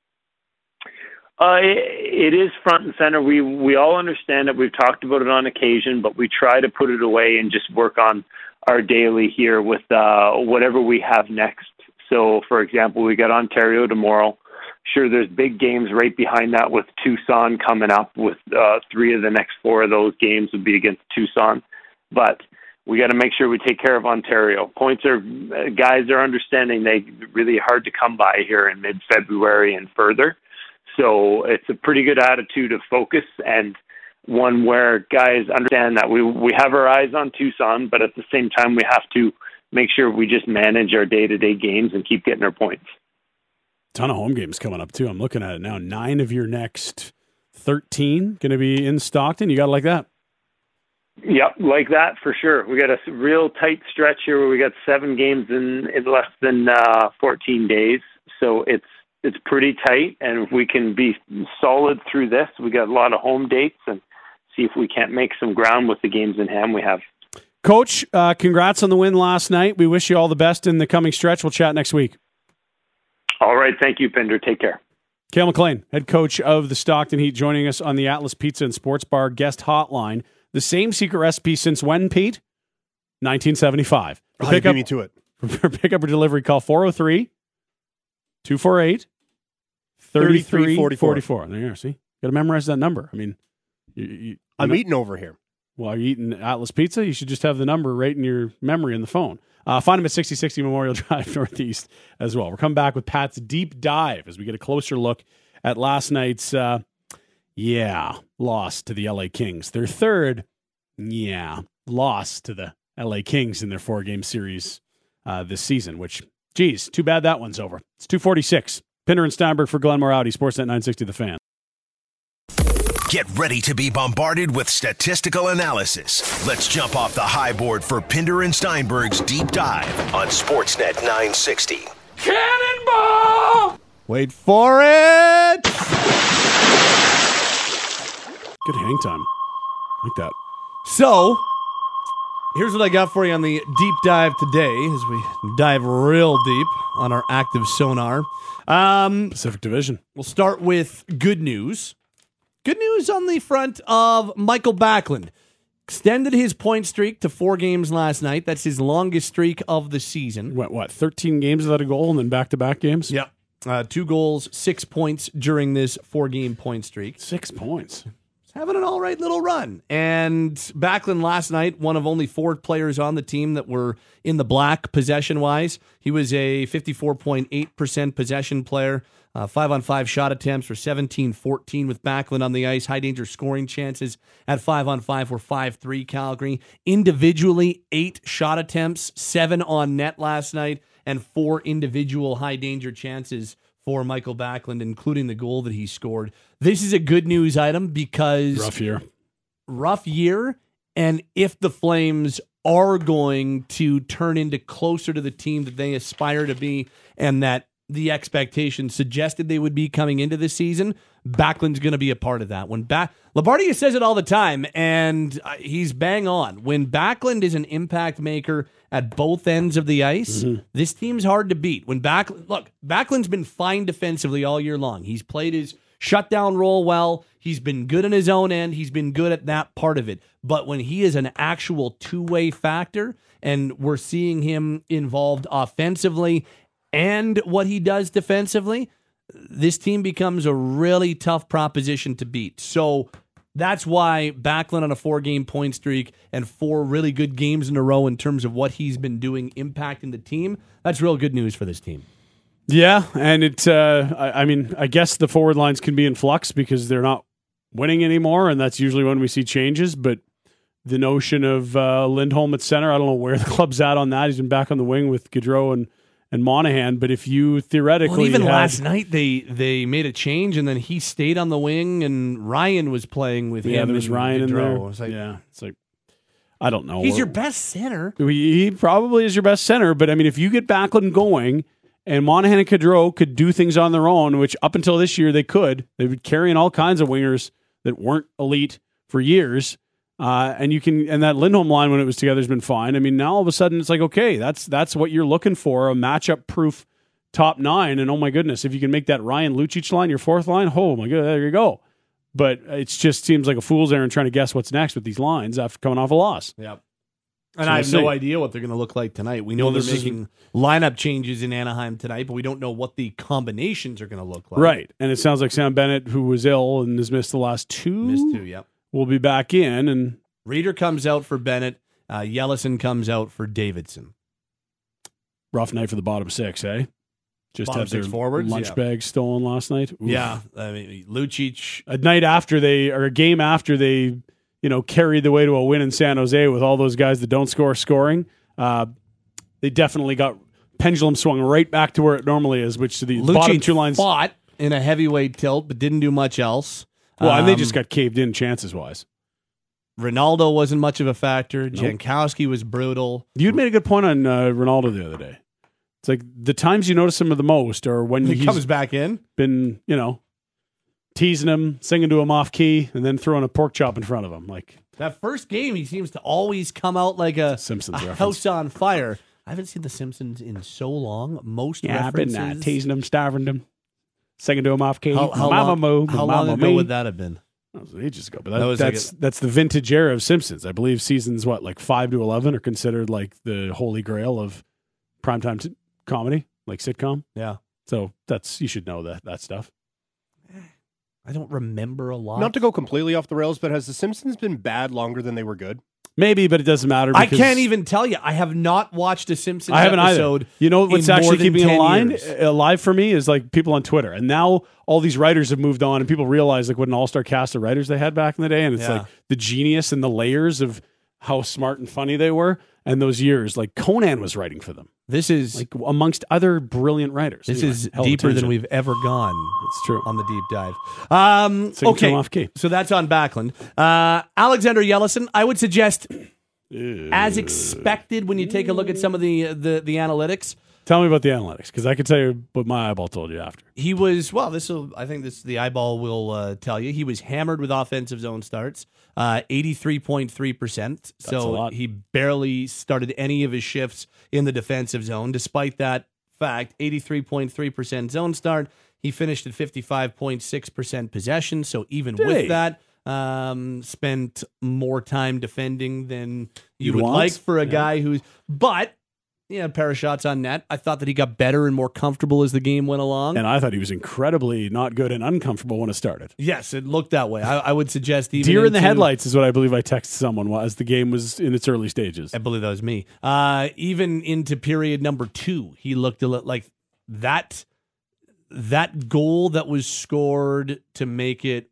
Uh, it, it is front and center. We we all understand it. We've talked about it on occasion, but we try to put it away and just work on our daily here with uh, whatever we have next. So, for example, we got Ontario tomorrow. Sure, there's big games right behind that with Tucson coming up. With uh, three of the next four of those games would be against Tucson. But we got to make sure we take care of Ontario. Points are, guys are understanding they really hard to come by here in mid-February and further. So it's a pretty good attitude of focus, and one where guys understand that we we have our eyes on Tucson, but at the same time we have to make sure we just manage our day-to-day games and keep getting our points. Ton of home games coming up, too. I'm looking at it now. Nine of your next thirteen going to be in Stockton. You got it like that? Yep, like that for sure. We got a real tight stretch here where we got seven games in, in less than uh, fourteen days. So it's it's pretty tight, and if we can be solid through this, we got a lot of home dates, and see if we can't make some ground with the games in hand we have. Coach, uh, congrats on the win last night. We wish you all the best in the coming stretch. We'll chat next week. All right. Thank you, Pinder. Take care. Cale McLean, head coach of the Stockton Heat, joining us on the Atlas Pizza and Sports Bar guest hotline. The same secret recipe since when, Pete? nineteen seventy-five. For Oh, pick you up, beat me to it. For pickup or delivery, call four oh three, two four eight, three three four four. There you are. See? Got to memorize that number. I mean, you, you, I'm know, eating over here. Well, are you eating Atlas Pizza? You should just have the number right in your memory in the phone. Uh, find him at sixty sixty Memorial Drive Northeast as well. We're coming back with Pat's deep dive as we get a closer look at last night's, uh, yeah, loss to the L A Kings. Their third, yeah, loss to the L A Kings in their four-game series uh, this season, which, geez, too bad that one's over. It's two forty-six. Pinder and Steinberg for Glenmore Audi, Sportsnet nine sixty The Fan. Get ready to be bombarded with statistical analysis. Let's jump off the high board for Pinder and Steinberg's Deep Dive on Sportsnet nine sixty. Cannonball! Wait for it! Good hang time. Like that. So, here's what I got for you on the Deep Dive today as we dive real deep on our active sonar. Um, Pacific Division. We'll start with good news. Good news on the front of Michael Backlund. Extended his point streak to four games last night. That's his longest streak of the season. What, what thirteen games without a goal and then back-to-back games? Yep. Uh, two goals, six points during this four-game point streak. Six points. He's having an all right little run. And Backlund last night, one of only four players on the team that were in the black possession-wise. He was a fifty-four point eight percent possession player. Uh, five-on-five shot attempts for seventeen fourteen with Backlund on the ice. High-danger scoring chances at five-on-five were five three Calgary. Individually, eight shot attempts, seven on net last night, and four individual high-danger chances for Michael Backlund, including the goal that he scored. This is a good news item because... Rough year. Rough year, and if the Flames are going to turn into closer to the team that they aspire to be and that the expectations suggested they would be coming into this season, Backlund's going to be a part of that. When ba- Labardia says it all the time, and uh, he's bang on. When Backlund is an impact maker at both ends of the ice, mm-hmm. this team's hard to beat. When Back look, Backlund's been fine defensively all year long. He's played his shutdown role well. He's been good in his own end. He's been good at that part of it. But when he is an actual two-way factor, and we're seeing him involved offensively and what he does defensively, this team becomes a really tough proposition to beat. So that's why Backlund on a four-game point streak and four really good games in a row in terms of what he's been doing impacting the team, that's real good news for this team. Yeah, and it. Uh, I, I mean, I guess the forward lines can be in flux because they're not winning anymore, and that's usually when we see changes. But the notion of uh, Lindholm at center, I don't know where the club's at on that. He's been back on the wing with Gaudreau and, and Monahan. But if you theoretically... Well, even had, last night, they, they made a change, and then he stayed on the wing, and Ryan was playing with yeah, him. there was Ryan Gaudreau. in there. It was like, yeah, it's like... I don't know. He's your best center. He probably is your best center, but I mean, if you get Backlund going... And Monahan and Gaudreau could do things on their own, which up until this year they could. They would carry in all kinds of wingers that weren't elite for years. Uh, and you can, and that Lindholm line when it was together has been fine. I mean, now all of a sudden it's like, okay, that's that's what you're looking for, a matchup-proof top nine. And oh my goodness, if you can make that Ryan Lucic line your fourth line, oh my god, there you go. But it just seems like a fool's errand trying to guess what's next with these lines after coming off a loss. Yep. And so I have we'll no idea what they're going to look like tonight. We know well, they're making is... lineup changes in Anaheim tonight, but we don't know what the combinations are going to look like. Right. And it sounds like Sam Bennett, who was ill and has missed the last two, missed two, yep. will be back in. And Reeder comes out for Bennett. Uh, Yellison comes out for Davidson. Rough night for the bottom six, eh? Just bottom had their six forwards, lunch yeah. bags stolen last night. Oof. Yeah. I mean, Lucic. A night after they, or a game after they... you know, carried the way to a win in San Jose with all those guys that don't score scoring. Uh, they definitely got pendulum swung right back to where it normally is, which to the Lucic bottom two lines fought in a heavyweight tilt, but didn't do much else. Well, um, and they just got caved in chances wise. Ronaldo wasn't much of a factor. Nope. Jankowski was brutal. You'd made a good point on uh, Ronaldo the other day. It's like the times you notice him the most, or when he he's comes back in, been you know. teasing him, singing to him off key, and then throwing a pork chop in front of him. Like that first game, he seems to always come out like a, Simpsons a house on fire. I haven't seen The Simpsons in so long. Most yeah, references... I've been uh, teasing him, starving him, singing to him off key. How, how mama long, moo, how mama long ago me. would that have been? That was ages ago. But that, that was that's like a, that's the vintage era of Simpsons. I believe seasons, what, like five to eleven are considered like the holy grail of primetime t- comedy, like sitcom. Yeah. So that's, you should know that that stuff. I don't remember a lot. Not to go completely off the rails, but has The Simpsons been bad longer than they were good? Maybe, but it doesn't matter. I can't even tell you. I have not watched a Simpsons I haven't episode. Either. You know what's actually keeping it alive, years. alive for me is like people on Twitter. And now all these writers have moved on and people realize like what an all-star cast of writers they had back in the day. And it's yeah. like the genius and the layers of how smart and funny they were. And those years, like Conan was writing for them. This is like amongst other brilliant writers. This anyway, is deeper than we've ever gone. It's true on the deep dive. Um, okay, off key. So that's on Backlund. Uh, Alexander Yellison, I would suggest, as expected, when you take a look at some of the the, the analytics. Tell me about the analytics, because I could tell you what my eyeball told you after. He was, well, this will, I think this the eyeball will uh, tell you. He was hammered with offensive zone starts, uh, eighty-three point three percent. So he barely started any of his shifts in the defensive zone. Despite that, fact, eighty-three point three percent zone start. He finished at fifty-five point six percent possession. So even Dang. with that, um, spent more time defending than you You'd would want? like for a Yeah. guy who's, but yeah, a pair of shots on net. I thought that he got better and more comfortable as the game went along. And I thought he was incredibly not good and uncomfortable when it started. Yes, it looked that way. I, I would suggest even Deer in the into- headlights is what I believe I texted someone as the game was in its early stages. I believe that was me. Uh, even into period number two, he looked a little like that. That goal that was scored to make it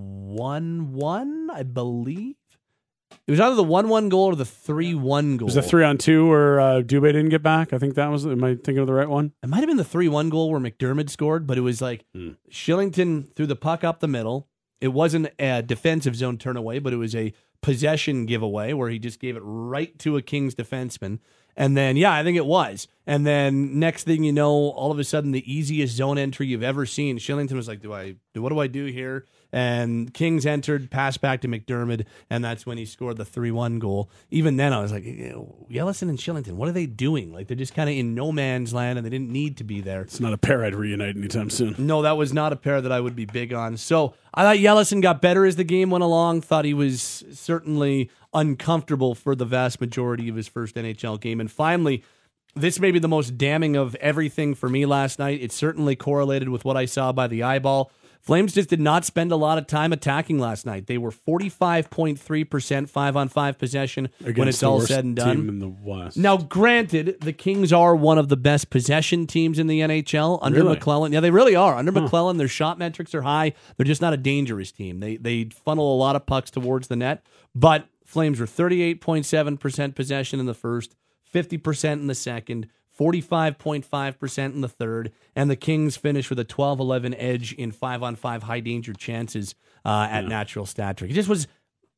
one one, I believe. It was either the one one goal or the three one goal. Was it three on two where uh, Dubé didn't get back? I think that was. Am I thinking of the right one? It might have been the three one goal where McDermott scored, but it was like Hmm. Shillington threw the puck up the middle. It wasn't a defensive zone turn away, but it was a possession giveaway where he just gave it right to a Kings defenseman. And then, yeah, I think it was. And then next thing you know, all of a sudden, the easiest zone entry you've ever seen. Shillington was like, "Do I do? What do I do here?" And Kings entered, passed back to McDermott, and that's when he scored the three one goal. Even then, I was like, Yellison and Shillington, what are they doing? Like, they're just kind of in no man's land, and they didn't need to be there. It's not a pair I'd reunite anytime soon. No, that was not a pair that I would be big on. So I thought Yellison got better as the game went along. Thought he was certainly uncomfortable for the vast majority of his first N H L game. And finally, this may be the most damning of everything for me last night. It certainly correlated with what I saw by the eyeball. Flames just did not spend a lot of time attacking last night. They were forty-five point three percent five-on-five possession Against when it's the all worst said and team done. in the West. Now, granted, the Kings are one of the best possession teams in the N H L under Really? McClellan. Yeah, they really are. Under Huh. McClellan, their shot metrics are high. They're just not a dangerous team. They they funnel a lot of pucks towards the net. But Flames were thirty-eight point seven percent possession in the first, fifty percent in the second, forty-five point five percent in the third, and the Kings finished with a twelve eleven edge in five-on-five high-danger chances uh, at Yeah. natural stat trick. It just was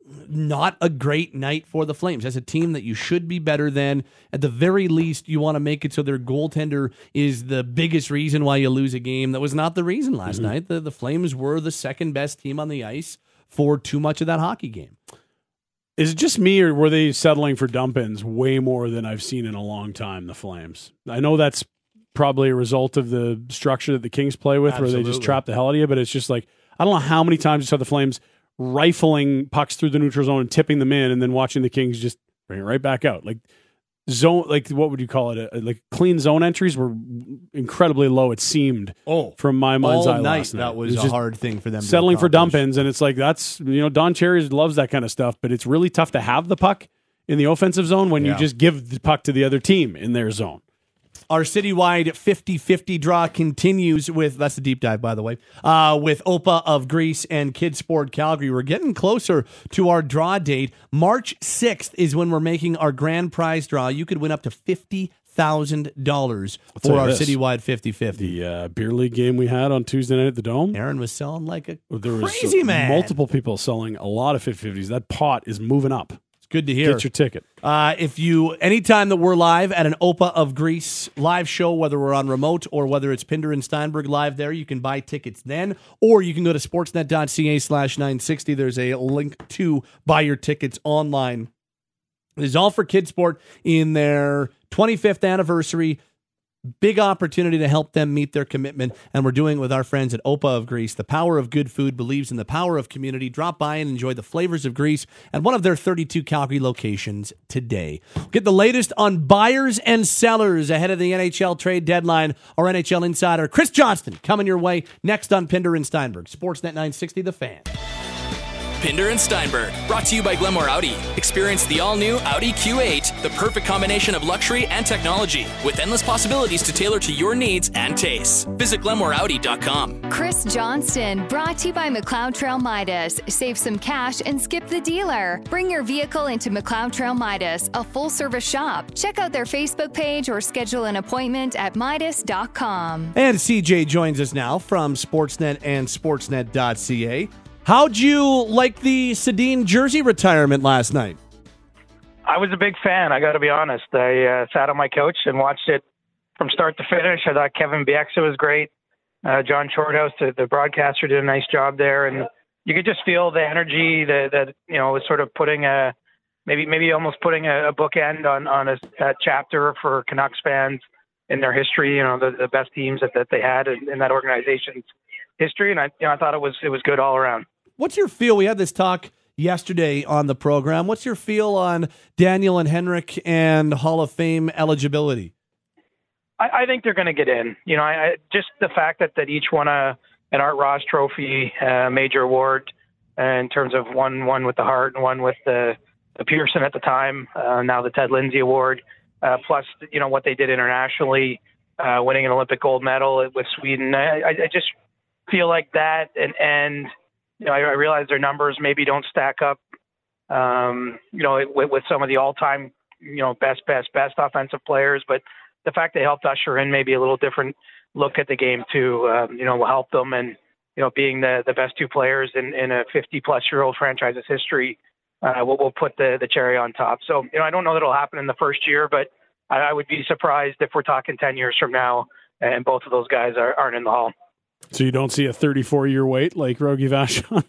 not a great night for the Flames. As a team that you should be better than, at the very least, you want to make it so their goaltender is the biggest reason why you lose a game. That was not the reason last Mm-hmm. night. The, the Flames were the second best team on the ice for too much of that hockey game. Is it just me, or were they settling for dump-ins way more than I've seen in a long time, the Flames? I know that's probably a result of the structure that the Kings play with, where they just Absolutely. trap the hell out of you, but it's just like, I don't know how many times you saw the Flames rifling pucks through the neutral zone and tipping them in, and then watching the Kings just bring it right back out. Like, zone, like what would you call it? Uh, like clean zone entries were incredibly low, it seemed, Oh, from my mind's all eye night, last night. that It was a just hard thing for them to settling for accomplish. dump-ins, and it's like, that's, you know, Don Cherry loves that kind of stuff, but it's really tough to have the puck in the offensive zone when Yeah. you just give the puck to the other team in their zone. Our citywide fifty-fifty draw continues with, that's the deep dive, by the way, uh, with O P A of Greece and Kidsport Calgary. We're getting closer to our draw date. March sixth is when we're making our grand prize draw. You could win up to fifty thousand dollars tell for you our this. citywide fifty-fifty. The uh, beer league game we had on Tuesday night at the Dome, Aaron was selling like a there was crazy man. multiple people selling a lot of fifty-fifties. That pot is moving up. It's good to hear. Get your ticket. Uh, if you, anytime that we're live at an O P A of Greece live show, whether we're on remote or whether it's Pinder and Steinberg live there, you can buy tickets then, or you can go to sportsnet.ca slash 960. There's a link to buy your tickets online. This is all for Kidsport in their twenty-fifth anniversary. Big opportunity to help them meet their commitment, and we're doing it with our friends at O P A of Greece. The power of good food believes in the power of community. Drop by and enjoy the flavors of Greece at one of their thirty-two Calgary locations today. Get the latest on buyers and sellers ahead of the N H L trade deadline. Our N H L insider, Chris Johnston, coming your way next on Pinder and Steinberg. Sportsnet nine sixty, The Fan. Pinder and Steinberg, brought to you by Glenmore Audi. Experience the all-new Audi Q eight, the perfect combination of luxury and technology, with endless possibilities to tailor to your needs and tastes. Visit glenmore audi dot com. Chris Johnston, brought to you by McLeod Trail Midas. Save some cash and skip the dealer. Bring your vehicle into McLeod Trail Midas, a full-service shop. Check out their Facebook page or schedule an appointment at midas dot com. And C J joins us now from Sportsnet and sportsnet dot c a. How'd you like the Sedin jersey retirement last night? I was a big fan, I got to be honest. I uh, sat on my couch and watched it from start to finish. I thought Kevin Bieksa was great. Uh, John Shorthouse, the, the broadcaster, did a nice job there. And you could just feel the energy that, that you know, was sort of putting a, maybe maybe almost putting a, a bookend on, on a, a chapter for Canucks fans. in their history. You know, the, the best teams that, that they had in, in that organization's history, and I, you know, I thought it was it was good all around. What's your feel? We had this talk yesterday on the program. What's your feel on Daniel and Henrik and Hall of Fame eligibility? I, I think they're going to get in. You know, I, I, just the fact that, that each won a an Art Ross Trophy, uh, major award, uh, in terms of one one with the Hart and one with the, the Pearson at the time, uh, now the Ted Lindsay Award, uh, plus you know what they did internationally, uh, winning an Olympic gold medal with Sweden. I, I just feel like that, and and you know I, I realize their numbers maybe don't stack up, um, you know, with, with some of the all-time you know best best best offensive players, but the fact they helped usher in maybe a little different look at the game too, um, you know, will help them. And, you know, being the, the best two players in, in a fifty plus year old franchise's history, uh, will, will put the, the cherry on top. So, you know, I don't know that it'll happen in the first year, but I, I would be surprised if we're talking ten years from now and both of those guys are, aren't in the Hall. So you don't see a thirty-four year wait like Rogie Vachon?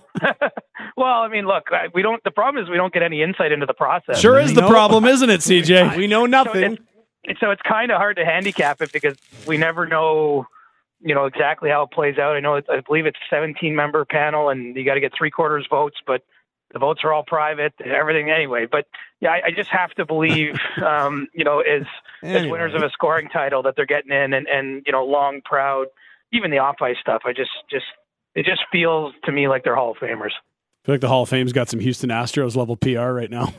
Well, I mean, look, we don't, the problem is we don't get any insight into the process. Sure is the no. problem, isn't it, C J? We know nothing. So it's, so it's kind of hard to handicap it because we never know, you know, exactly how it plays out. I know, it, I believe it's a seventeen member panel and you got to get three quarters votes, but the votes are all private and everything anyway. But yeah, I, I just have to believe, um, you know, as, anyway. as winners of a scoring title that they're getting in and, and, you know, long, proud, even the off-ice stuff. I just, just, it just feels to me like they're Hall of Famers. I feel like the Hall of Fame's got some Houston Astros level P R right now.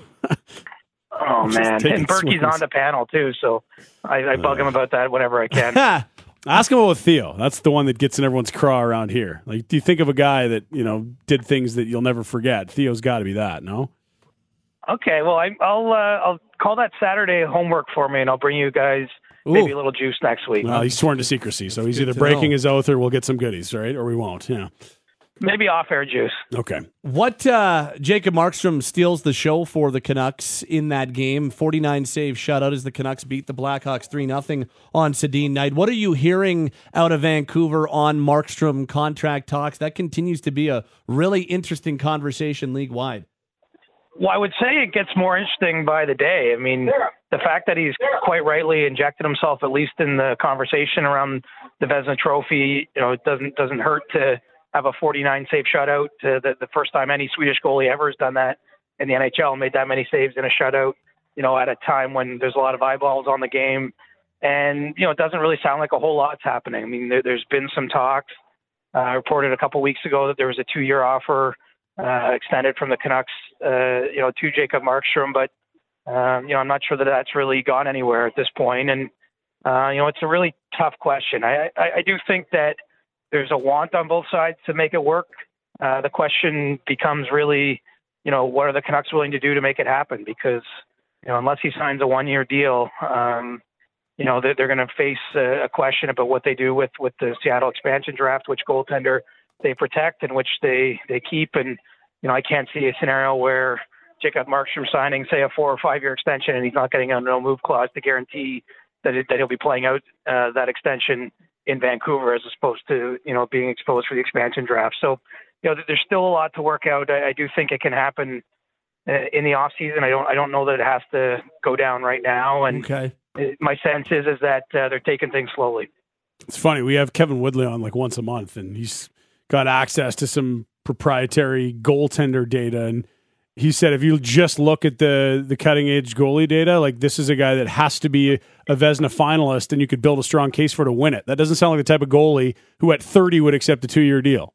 Oh, man. And Berkey's on the panel, too, so I, I bug uh, him about that whenever I can. Ask him about Theo. That's the one that gets in everyone's craw around here. Like, do you think of a guy that, you know, did things that you'll never forget? Theo's got to be that, no? Okay, well, I, I'll uh, I'll call that Saturday homework for me, and I'll bring you guys Ooh. maybe a little juice next week. Well, he's sworn to secrecy, so he's either breaking know. his oath or we'll get some goodies, right? Or we won't, yeah. Maybe off-air juice. Okay. What, uh, Jacob Markstrom steals the show for the Canucks in that game. forty-nine save shutout as the Canucks beat the Blackhawks three nothing on Sedin night. What are you hearing out of Vancouver on Markstrom contract talks? That continues to be a really interesting conversation league-wide. Well, I would say it gets more interesting by the day. I mean, the fact that he's quite rightly injected himself, at least in the conversation around the Vezina Trophy, you know, it doesn't doesn't hurt to have a forty-nine save shutout. Uh, the, the first time any Swedish goalie ever has done that in the N H L, made that many saves in a shutout, you know, at a time when there's a lot of eyeballs on the game. And, you know, it doesn't really sound like a whole lot's happening. I mean, there, there's been some talks. Uh, I reported a couple weeks ago that there was a two-year offer uh, extended from the Canucks, uh, you know, to Jacob Markstrom. But, um, you know, I'm not sure that that's really gone anywhere at this point. And, uh, you know, it's a really tough question. I, I, I do think that there's a want on both sides to make it work. Uh, the question becomes really, you know, what are the Canucks willing to do to make it happen? Because, you know, unless he signs a one-year deal, um, you know, they're, they're going to face a, a question about what they do with, with the Seattle expansion draft, which goaltender they protect and which they, they keep. And, you know, I can't see a scenario where Jacob Markstrom signing, say, a four or five-year extension and he's not getting a no-move clause to guarantee that, it, that he'll be playing out uh, that extension in Vancouver as opposed to, you know, being exposed for the expansion draft. So, you know, there's still a lot to work out. I, I do think it can happen uh, in the off season. I don't, I don't know that it has to go down right now. And okay. it, my sense is, is that uh, they're taking things slowly. It's funny. We have Kevin Woodley on like once a month and he's got access to some proprietary goaltender data. And he said, if you just look at the the cutting edge goalie data, like this is a guy that has to be a, a Vezina finalist, and you could build a strong case for to win it. That doesn't sound like the type of goalie who at thirty would accept a two year deal.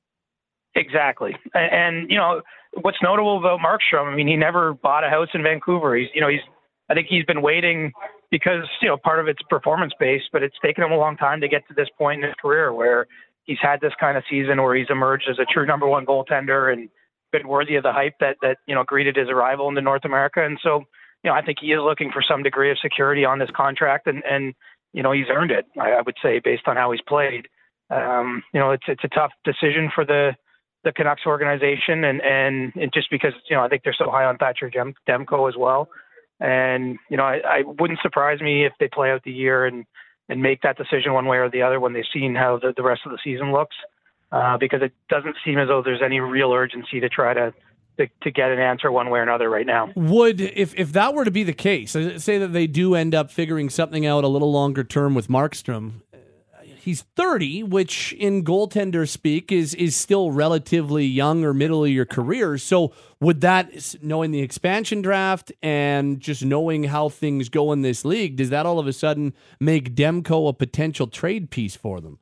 Exactly, and, and you know what's notable about Markstrom? I mean, he never bought a house in Vancouver. He's you know he's I think he's been waiting because you know part of it's performance based, but it's taken him a long time to get to this point in his career where he's had this kind of season where he's emerged as a true number one goaltender and been worthy of the hype that, that, you know, greeted his arrival into North America. And so, you know, I think he is looking for some degree of security on this contract and, and, you know, he's earned it, I, I would say, based on how he's played. Um, you know, it's, it's a tough decision for the, the Canucks organization and, and, and just because, you know, I think they're so high on Thatcher Demko as well. And, you know, I, I wouldn't surprise me if they play out the year and, and make that decision one way or the other when they've seen how the, the rest of the season looks. Uh, because it doesn't seem as though there's any real urgency to try to to, to get an answer one way or another right now. Would, if, if that were to be the case, say that they do end up figuring something out a little longer term with Markstrom, he's thirty, which in goaltender speak is is still relatively young or middle of your career. So would that, knowing the expansion draft and just knowing how things go in this league, does that all of a sudden make Demko a potential trade piece for them?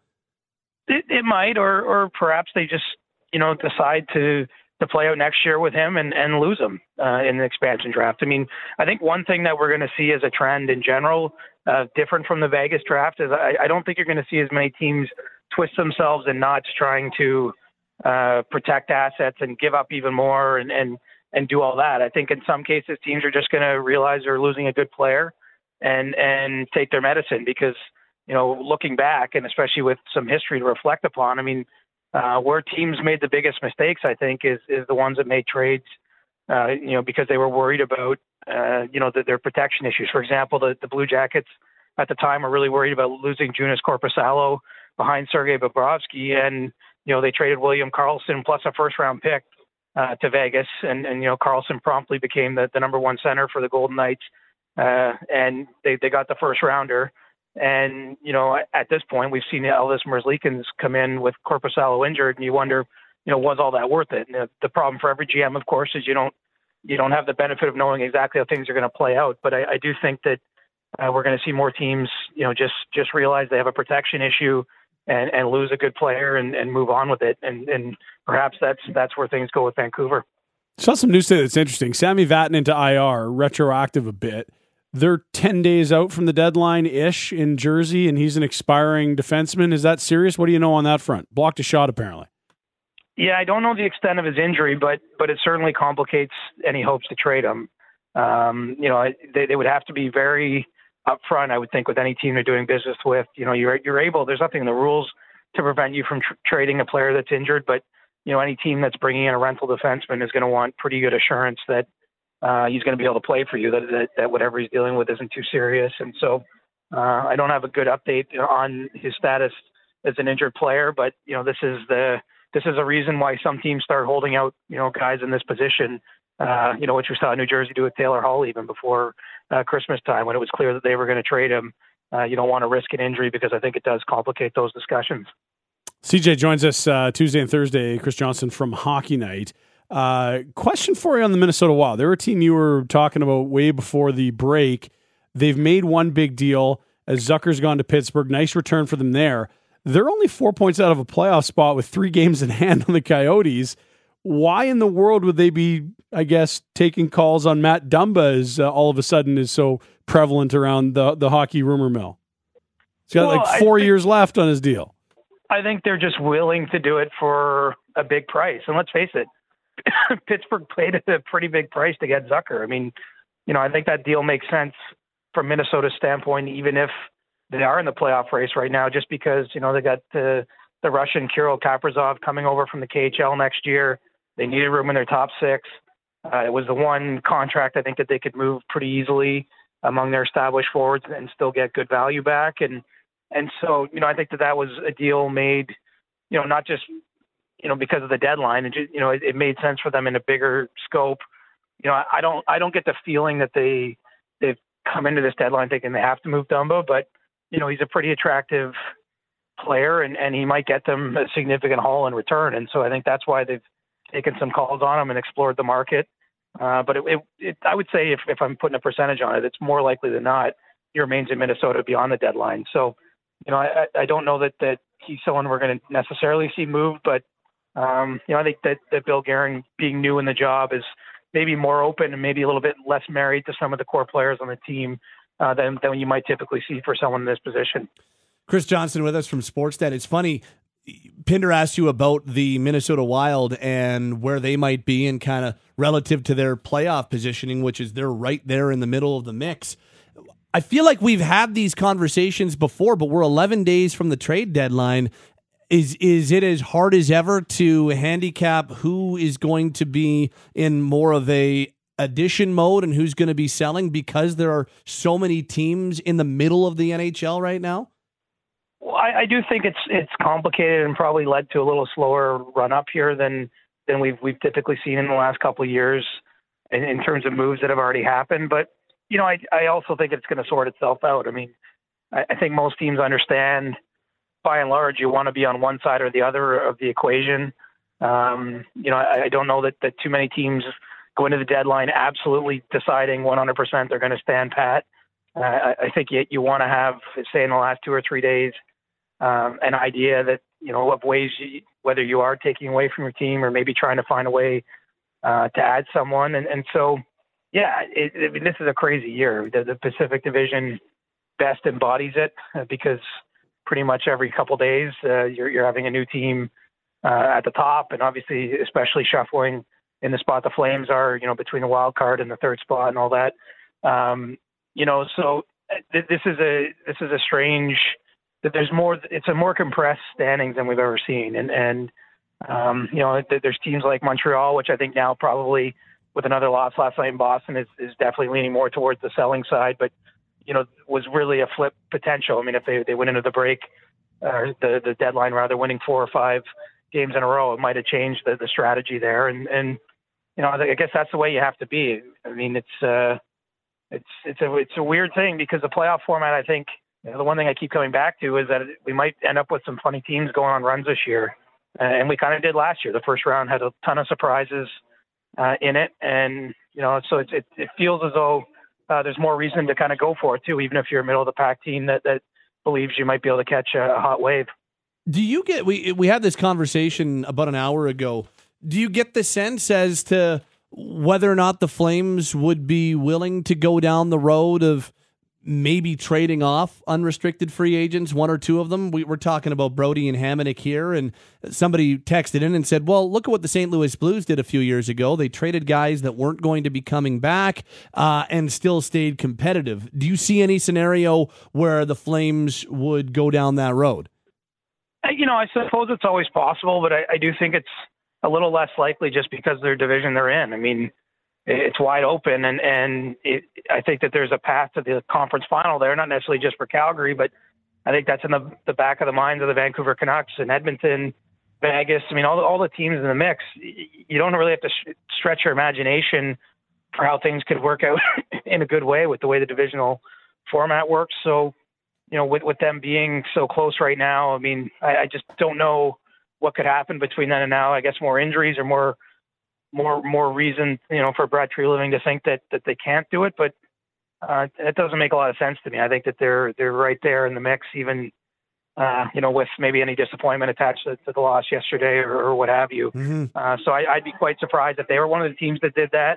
It, it might, or or perhaps they just, you know, decide to to play out next year with him and, and lose him uh, in the expansion draft. I mean, I think one thing that we're going to see as a trend in general, uh, different from the Vegas draft, is I, I don't think you're going to see as many teams twist themselves in knots trying to uh, protect assets and give up even more and, and, and do all that. I think in some cases teams are just going to realize they're losing a good player and, and take their medicine because, you know, looking back and especially with some history to reflect upon, I mean, Uh, where teams made the biggest mistakes, I think, is is the ones that made trades, uh, you know, because they were worried about, uh, you know, the, their protection issues. For example, the, the Blue Jackets at the time were really worried about losing Joonas Korpisalo behind Sergei Bobrovsky, and you know they traded William Karlsson plus a first-round pick uh, to Vegas, and and you know Karlsson promptly became the, the number one center for the Golden Knights, uh, and they they got the first rounder. And, you know, at this point, we've seen Elvis Merzlikins come in with Korpisalo injured, and you wonder, you know, was all that worth it? And the, the problem for every G M, of course, is you don't you don't have the benefit of knowing exactly how things are going to play out. But I, I do think that uh, we're going to see more teams, you know, just just realize they have a protection issue and, and lose a good player and, and move on with it. And, and perhaps that's that's where things go with Vancouver. Saw some news today that's interesting. Sami Vatanen into I R, retroactive a bit. They're ten days out from the deadline-ish in Jersey, and he's an expiring defenseman. Is that serious? What do you know on that front? Blocked a shot, apparently. Yeah, I don't know the extent of his injury, but but it certainly complicates any hopes to trade him. Um, you know, they, they would have to be very upfront, I would think, with any team they're doing business with. You know, you're you're able. There's nothing in the rules to prevent you from tr- trading a player that's injured, but you know, any team that's bringing in a rental defenseman is going to want pretty good assurance that Uh, he's going to be able to play for you, that, that that whatever he's dealing with isn't too serious. And so uh, I don't have a good update on his status as an injured player, but, you know, this is the this is a reason why some teams start holding out, you know, guys in this position, uh, you know, which we saw New Jersey do with Taylor Hall even before uh, Christmas time when it was clear that they were going to trade him. Uh, you don't want to risk an injury because I think it does complicate those discussions. C J joins us uh, Tuesday and Thursday, Chris Johnson from Hockey Night. Uh, question for you on the Minnesota Wild. They're a team you were talking about way before the break. They've made one big deal as Zucker's gone to Pittsburgh. Nice return for them there. They're only four points out of a playoff spot with three games in hand on the Coyotes. Why in the world would they be, I guess, taking calls on Matt Dumba as uh, all of a sudden is so prevalent around the, the hockey rumor mill? He's got well, like four think, years left on his deal. I think they're just willing to do it for a big price. And let's face it, Pittsburgh paid a pretty big price to get Zucker. I mean, you know, I think that deal makes sense from Minnesota's standpoint, even if they are in the playoff race right now, just because, you know, they got the, the Russian Kirill Kaprizov coming over from the K H L next year. They needed room in their top six. Uh, it was the one contract I think that they could move pretty easily among their established forwards and still get good value back. And, and so, you know, I think that that was a deal made, you know, not just, you know, because of the deadline, and you know, it, it made sense for them in a bigger scope. You know, I, I don't, I don't get the feeling that they, they've come into this deadline thinking they have to move Dumba, but you know, he's a pretty attractive player, and, and he might get them a significant haul in return. And so I think that's why they've taken some calls on him and explored the market. Uh, but it, it, it, I would say if, if I'm putting a percentage on it, it's more likely than not he remains in Minnesota beyond the deadline. So, you know, I, I don't know that, that he's someone we're going to necessarily see moved, but Um, you know, I think that, that Bill Guerin, being new in the job, is maybe more open and maybe a little bit less married to some of the core players on the team uh, than, than you might typically see for someone in this position. Chris Johnson with us from Sportsnet. It's funny, Pinder asked you about the Minnesota Wild and where they might be and kind of relative to their playoff positioning, which is they're right there in the middle of the mix. I feel like we've had these conversations before, but we're eleven days from the trade deadline. Is is it as hard as ever to handicap who is going to be in more of a addition mode and who's going to be selling because there are so many teams in the middle of the N H L right now? Well, I, I do think it's it's complicated and probably led to a little slower run up here than than we've we've typically seen in the last couple of years in, in terms of moves that have already happened. But you know, I I also think it's going to sort itself out. I mean, I, I think most teams understand, by and large, you want to be on one side or the other of the equation. Um, you know, I, I don't know that, that too many teams go into the deadline absolutely deciding one hundred percent they're going to stand pat. Uh, I, I think you, you want to have, say, in the last two or three days, um, an idea that, you know, of ways, you, whether you are taking away from your team or maybe trying to find a way uh, to add someone. And, and so, yeah, it, it, this is a crazy year. The, the Pacific Division best embodies it uh, because pretty much every couple days uh, you're, you're having a new team uh, at the top, and obviously especially shuffling in the spot the Flames are, you know, between the wild card and the third spot and all that. Um, you know, so th- this is a this is a strange that there's more. It's a more compressed standings than we've ever seen, and and um, you know, th- there's teams like Montreal, which I think now probably with another loss last night in Boston is is definitely leaning more towards the selling side, but you know, was really a flip potential. I mean, if they they went into the break, uh, the the deadline rather, winning four or five games in a row, it might have changed the, the strategy there, and and you know, I guess that's the way you have to be. I mean, it's uh, it's it's a it's a weird thing because the playoff format, I think, you know, the one thing I keep coming back to is that we might end up with some funny teams going on runs this year, uh, and we kind of did last year. The first round had a ton of surprises uh, in it, and you know, so it it, it feels as though uh, there's more reason to kind of go for it too, even if you're a middle of the pack team that that believes you might be able to catch a, a hot wave. Do you get we we had this conversation about an hour ago? Do you get the sense as to whether or not the Flames would be willing to go down the road of maybe trading off unrestricted free agents, one or two of them? We were talking about Brody and Hamonic here, and somebody texted in and said, well, look at what the Saint Louis Blues did a few years ago. They traded guys that weren't going to be coming back uh, and still stayed competitive. Do you see any scenario where the Flames would go down that road? You know, I suppose it's always possible, but I, I do think it's a little less likely just because of their division they're in. I mean, it's wide open, and, and it, I think that there's a path to the conference final there, not necessarily just for Calgary, but I think that's in the, the back of the minds of the Vancouver Canucks and Edmonton, Vegas. I mean, all the, all the teams in the mix. You don't really have to sh- stretch your imagination for how things could work out in a good way with the way the divisional format works. So, you know, with, with them being so close right now, I mean, I, I just don't know what could happen between then and now. I guess more injuries or more, more, more reason, you know, for Brad Treliving to think that, that they can't do it. But uh, it doesn't make a lot of sense to me. I think that they're, they're right there in the mix, even, uh, you know, with maybe any disappointment attached to, to the loss yesterday or, or what have you. Mm-hmm. Uh, so I, I'd be quite surprised if they were one of the teams that did that.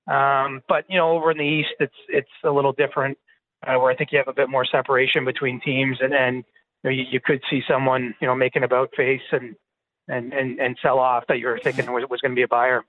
Um, but, you know, over in the East, it's, it's a little different. Uh, where I think you have a bit more separation between teams, and, and you, know, you, you could see someone, you know, make an about face and and, and, and sell off that you were thinking was, was going to be a buyer.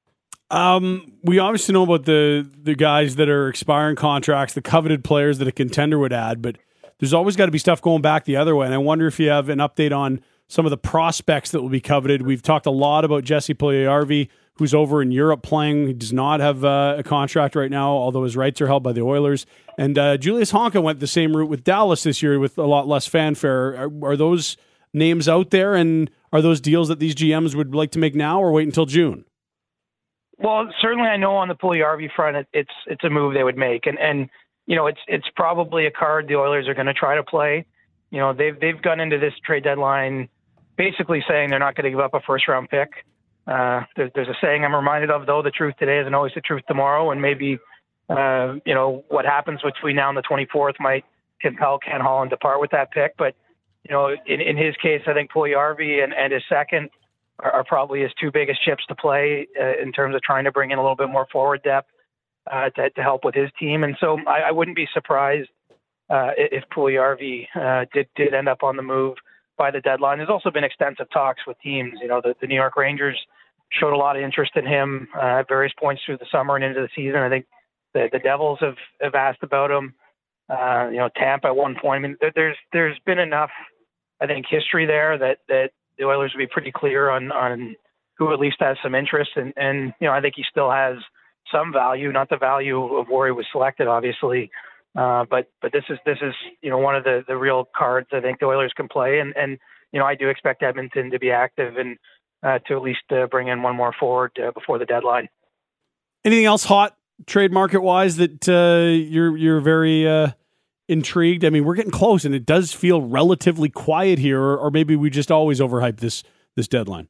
Um, we obviously know about the the guys that are expiring contracts, the coveted players that a contender would add, but there's always got to be stuff going back the other way. And I wonder if you have an update on some of the prospects that will be coveted. We've talked a lot about Jesse Puljujarvi, who's over in Europe playing. He does not have uh, a contract right now, although his rights are held by the Oilers. And uh, Julius Honka went the same route with Dallas this year with a lot less fanfare. Are, are those names out there, and are those deals that these G Ms would like to make now or wait until June? Well, certainly I know on the Puljujarvi front, it, it's it's a move they would make. And, and you know, it's it's probably a card the Oilers are going to try to play. You know, they've, they've gone into this trade deadline basically saying they're not going to give up a first-round pick. Uh, there, there's a saying I'm reminded of, though, the truth today isn't always the truth tomorrow, and maybe, uh, you know, what happens between now and the twenty-fourth might compel Ken Holland to part with that pick. But, you know, in, in his case, I think Puljujarvi and, and his second are, are probably his two biggest chips to play uh, in terms of trying to bring in a little bit more forward depth uh, to, to help with his team. And so I, I wouldn't be surprised uh, if Puljujarvi uh, did, did end up on the move by the deadline. There's also been extensive talks with teams. You know, the, the New York Rangers showed a lot of interest in him uh, at various points through the summer and into the season. I think the, the Devils have, have asked about him. Uh, you know, Tampa at one point. I mean, there, there's there's been enough, I think, history there that, that the Oilers would be pretty clear on, on who at least has some interest. And, and, you know, I think he still has some value, not the value of where he was selected, obviously. Uh, but but this is this is you know one of the, the real cards I think the Oilers can play, and, and you know I do expect Edmonton to be active, and uh, to at least uh, bring in one more forward uh, before the deadline. Anything else hot trade market wise that uh, you're you're very uh, intrigued? I mean, we're getting close, and it does feel relatively quiet here, or, or maybe we just always overhype this this deadline.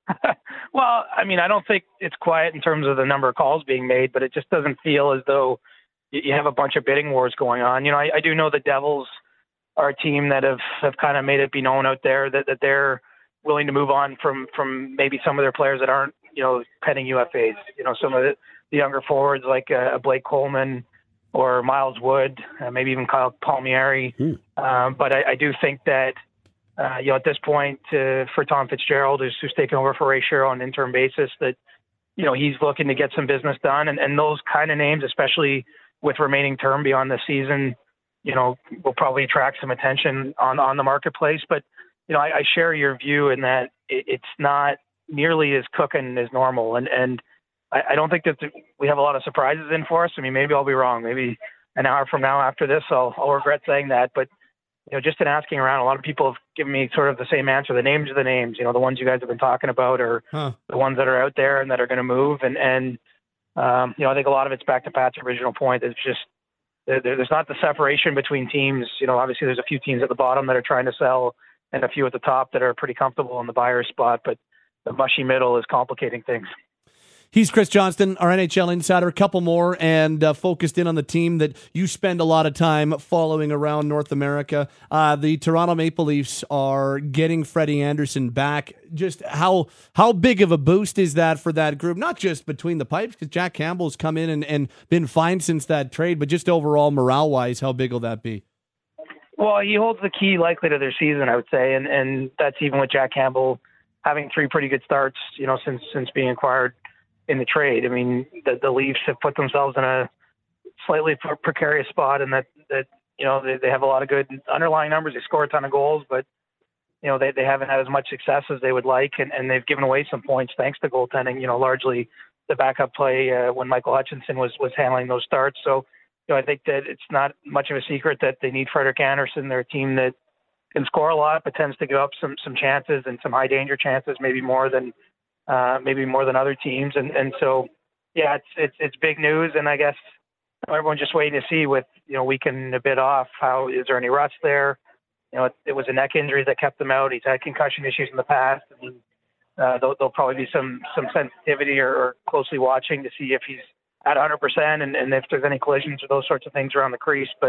Well, I mean, I don't think it's quiet in terms of the number of calls being made, but it just doesn't feel as though you have a bunch of bidding wars going on. You know, I, I do know the Devils are a team that have, have kind of made it be known out there that, that they're willing to move on from, from maybe some of their players that aren't, you know, pending U F As. You know, some of the, the younger forwards like uh, Blake Coleman or Miles Wood, uh, maybe even Kyle Palmieri. Hmm. Um, but I, I do think that, Uh, you know, at this point, uh, for Tom Fitzgerald, who's, who's taken over for Ray Shero on an interim basis, that, you know, he's looking to get some business done. And, and those kind of names, especially with remaining term beyond the season, you know, will probably attract some attention on, on the marketplace. But, you know, I, I share your view in that it, it's not nearly as cooking as normal. And, and I, I don't think that the, we have a lot of surprises in for us. I mean, maybe I'll be wrong. Maybe an hour from now after this, I'll, I'll regret saying that. But, you know, just in asking around, a lot of people have given me sort of the same answer. The names are the names, you know, the ones you guys have been talking about are huh. the ones that are out there and that are going to move. And, and um, you know, I think a lot of it's back to Pat's original point. It's just, there, there's not the separation between teams. You know, obviously there's a few teams at the bottom that are trying to sell and a few at the top that are pretty comfortable in the buyer's spot, but the mushy middle is complicating things. He's Chris Johnston, our N H L insider. A couple more and uh, focused in on the team that you spend a lot of time following around North America. Uh, the Toronto Maple Leafs are getting Freddie Andersen back. Just how how big of a boost is that for that group? Not just between the pipes, because Jack Campbell's come in and, and been fine since that trade, but just overall morale-wise, how big will that be? Well, he holds the key likely to their season, I would say, and, and that's even with Jack Campbell having three pretty good starts, you know, since since being acquired in the trade. I mean, the, the Leafs have put themselves in a slightly precarious spot, and that, that you know, they, they have a lot of good underlying numbers. They score a ton of goals, but, you know, they, they haven't had as much success as they would like, and, and they've given away some points thanks to goaltending, you know, largely the backup play uh, when Michael Hutchinson was, was handling those starts. So, you know, I think that it's not much of a secret that they need Frederik Andersen. They're a team that can score a lot, but tends to give up some, some chances and some high danger chances, maybe more than, Uh, maybe more than other teams. And, and so, yeah, it's, it's, it's big news. And I guess everyone's just waiting to see with, you know, weekend a bit off, how, is there any rust there? You know, it, it was a neck injury that kept him out. He's had concussion issues in the past. I mean, uh, there'll, there'll probably be some, some sensitivity or, or closely watching to see if he's at one hundred percent and, and if there's any collisions or those sorts of things around the crease. But,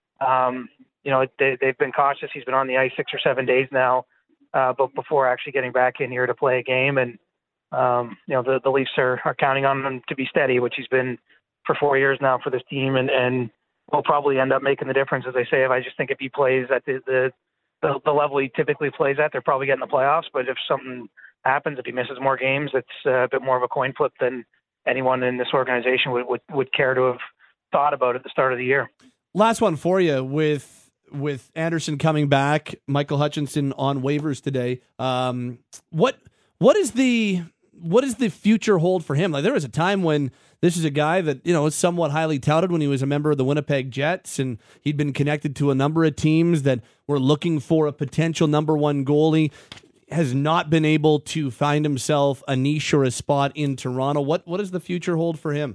um, you know, they, they've been cautious. He's been on the ice six or seven days now, uh, but before actually getting back in here to play a game. And, Um, you know, the, the Leafs are, are counting on him to be steady, which he's been for four years now for this team, and, and will probably end up making the difference, as I say. If I just think if he plays at the, the, the, the level he typically plays at, they're probably getting the playoffs. But if something happens, if he misses more games, it's a bit more of a coin flip than anyone in this organization would, would, would care to have thought about at the start of the year. Last one for you with with Andersen coming back, Michael Hutchinson on waivers today. Um, what what is the what does the future hold for him? Like, there was a time when this is a guy that, you know, was somewhat highly touted when he was a member of the Winnipeg Jets, and he'd been connected to a number of teams that were looking for a potential number one goalie. Has not been able to find himself a niche or a spot in Toronto. What what does the future hold for him?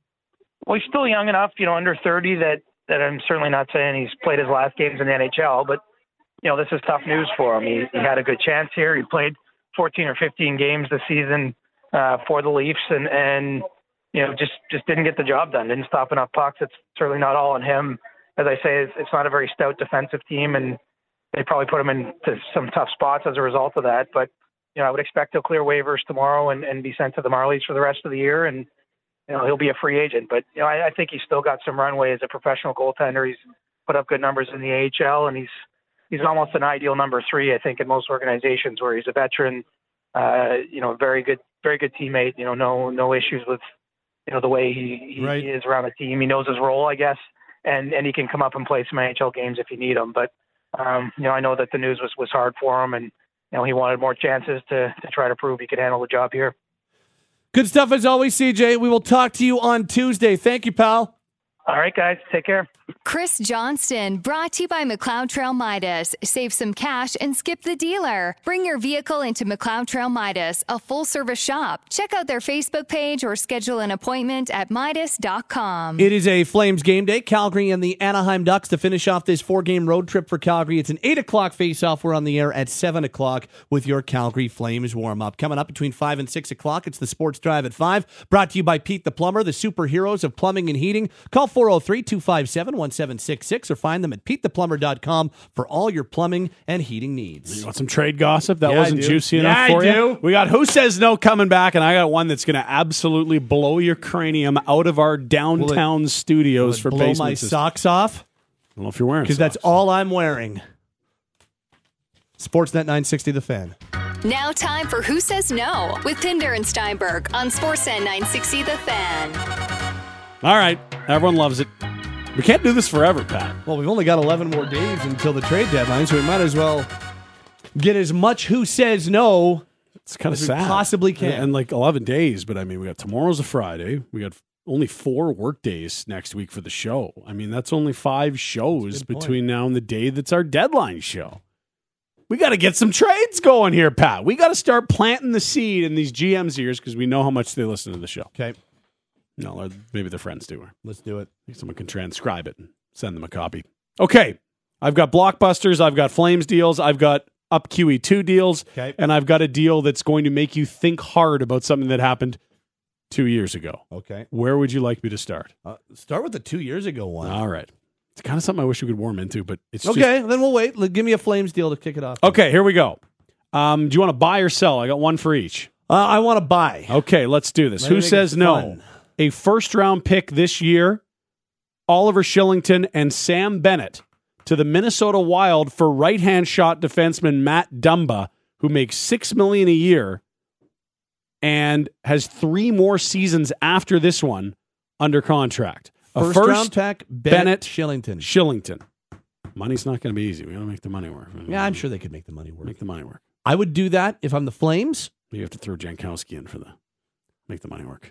Well, he's still young enough, you know, under thirty, that, that I'm certainly not saying he's played his last games in the N H L, but, you know, this is tough news for him. He, he had a good chance here. He played fourteen or fifteen games this season uh, for the Leafs, and, and you know, just, just didn't get the job done. Didn't stop enough pucks. It's certainly not all on him. As I say, it's, it's not a very stout defensive team, and they probably put him into some tough spots as a result of that. But, you know, I would expect he'll clear waivers tomorrow and, and be sent to the Marlies for the rest of the year. And, you know, he'll be a free agent. But, you know, I, I think he's still got some runway as a professional goaltender. He's put up good numbers in the A H L, and he's he's almost an ideal number three, I think, in most organizations, where he's a veteran, uh, you know, very good, very good teammate. You know, no no issues with, you know, the way he, he, right. he is around the team. He knows his role, I guess, and, and he can come up and play some N H L games if you need him. But, Um, you know, I know that the news was, was hard for him, and, you know, he wanted more chances to, to try to prove he could handle the job here. Good stuff as always, C J. We will talk to you on Tuesday. Thank you, pal. All right, guys. Take care. Chris Johnston, brought to you by McLeod Trail Midas. Save some cash and skip the dealer. Bring your vehicle into McLeod Trail Midas, a full-service shop. Check out their Facebook page or schedule an appointment at midas dot com. It is a Flames game day. Calgary and the Anaheim Ducks to finish off this four-game road trip for Calgary. It's an eight o'clock face-off. We're on the air at seven o'clock with your Calgary Flames warm-up. Coming up between five and six o'clock, it's the Sports Drive at five. Brought to you by Pete the Plumber, the superheroes of plumbing and heating. Call four oh three, two five seven, one seven six six or find them at pete the plumber dot com for all your plumbing and heating needs. You want some trade gossip? That Yeah, wasn't I do. juicy Yeah, enough I for you? do. We got Who Says No coming back, and I got one that's going to absolutely blow your cranium out of our downtown Will it- studios Will it for blow Basement my System. socks off? I don't know if you're wearing Because that's socks. all I'm wearing. Sportsnet nine sixty The Fan. Now time for Who Says No with Pinder and Steinberg on Sportsnet nine sixty The Fan. All right. Everyone loves it. We can't do this forever, Pat. Well, we've only got eleven more days until the trade deadline, so we might as well get as much Who Says No It's kind of as we sad. possibly can. And like eleven days, but I mean, we got tomorrow's a Friday. We got only four work days next week for the show. I mean, that's only five shows Good point. between now and the day that's our deadline show. We got to get some trades going here, Pat. We got to start planting the seed in these G M's' ears because we know how much they listen to the show. Okay, No, or maybe their friends do. Or let's do it. someone can transcribe it and send them a copy. Okay, I've got blockbusters. I've got Flames deals. I've got Up Q E two deals. Okay. And I've got a deal that's going to make you think hard about something that happened two years ago. Okay. Where would you like me to start? Uh, start with the two years ago one. All right. It's kind of something I wish we could warm into, but it's just... Okay, then we'll wait. Let- Give me a Flames deal to kick it off. Okay, here we go. Um, do you want to buy or sell? I got one for each. Uh, I want to buy. Okay, let's do this. Let me Who make says it no? fun. A first-round pick this year, Oliver Shillington and Sam Bennett to the Minnesota Wild for right-hand shot defenseman Matt Dumba, who makes six million dollars a year and has three more seasons after this one under contract. A First, first round pick, Bennett Bennett Shillington. Shillington. Money's not going to be easy. We got to make the money work. Yeah, I'm sure they could make the money work. Make the money work. I would do that if I'm the Flames. You have to throw Jankowski in for the make the money work.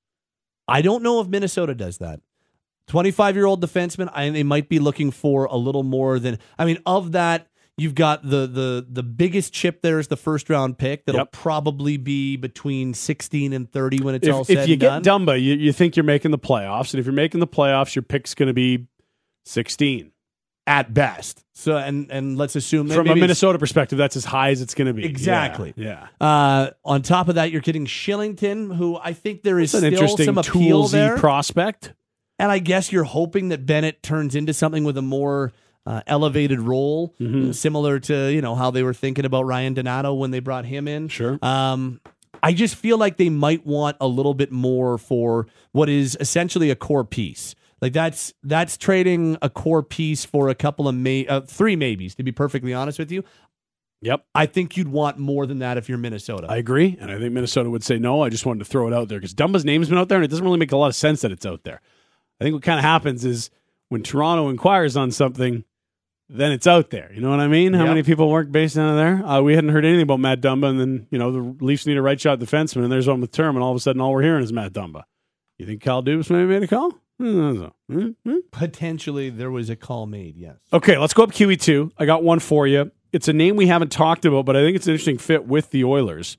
I don't know if Minnesota does that. twenty-five-year-old defenseman, I, they might be looking for a little more than... I mean, of that, you've got the the the biggest chip there is the first-round pick. That'll Yep. probably be between sixteen and thirty when it's all If, said if you and get done. Dumba, you, you think you're making the playoffs. And if you're making the playoffs, your pick's going to be sixteen. At best. So, and, and let's assume... that From a maybe it's- Minnesota perspective, that's as high as it's going to be. Exactly. Yeah. Uh, on top of that, you're getting Shillington, who I think there is It's an still interesting some appeal toolsy there. prospect. And I guess you're hoping that Bennett turns into something with a more uh, elevated role, Mm-hmm. uh, similar to you know how they were thinking about Ryan Donato when they brought him in. Sure. Um, I just feel like they might want a little bit more for what is essentially a core piece. Like that's that's trading a core piece for a couple of may uh, three maybes. To be perfectly honest with you, Yep. I think you'd want more than that if you're Minnesota. I agree. And I think Minnesota would say no. I just wanted to throw it out there because Dumba's name's been out there and it doesn't really make a lot of sense that it's out there. I think what kind of happens is when Toronto inquires on something, then it's out there. You know what I mean? How Yep. many people work based out of there? Uh, we hadn't heard anything about Matt Dumba, and then, you know, the Leafs need a right shot defenseman, and there's one with term, and all of a sudden all we're hearing is Matt Dumba. You think Kyle Dubas maybe made a call? Hmm? Hmm? Potentially, there was a call made. Yes. Okay, let's go up Q E two. I got one for you. It's a name we haven't talked about, but I think it's an interesting fit with the Oilers.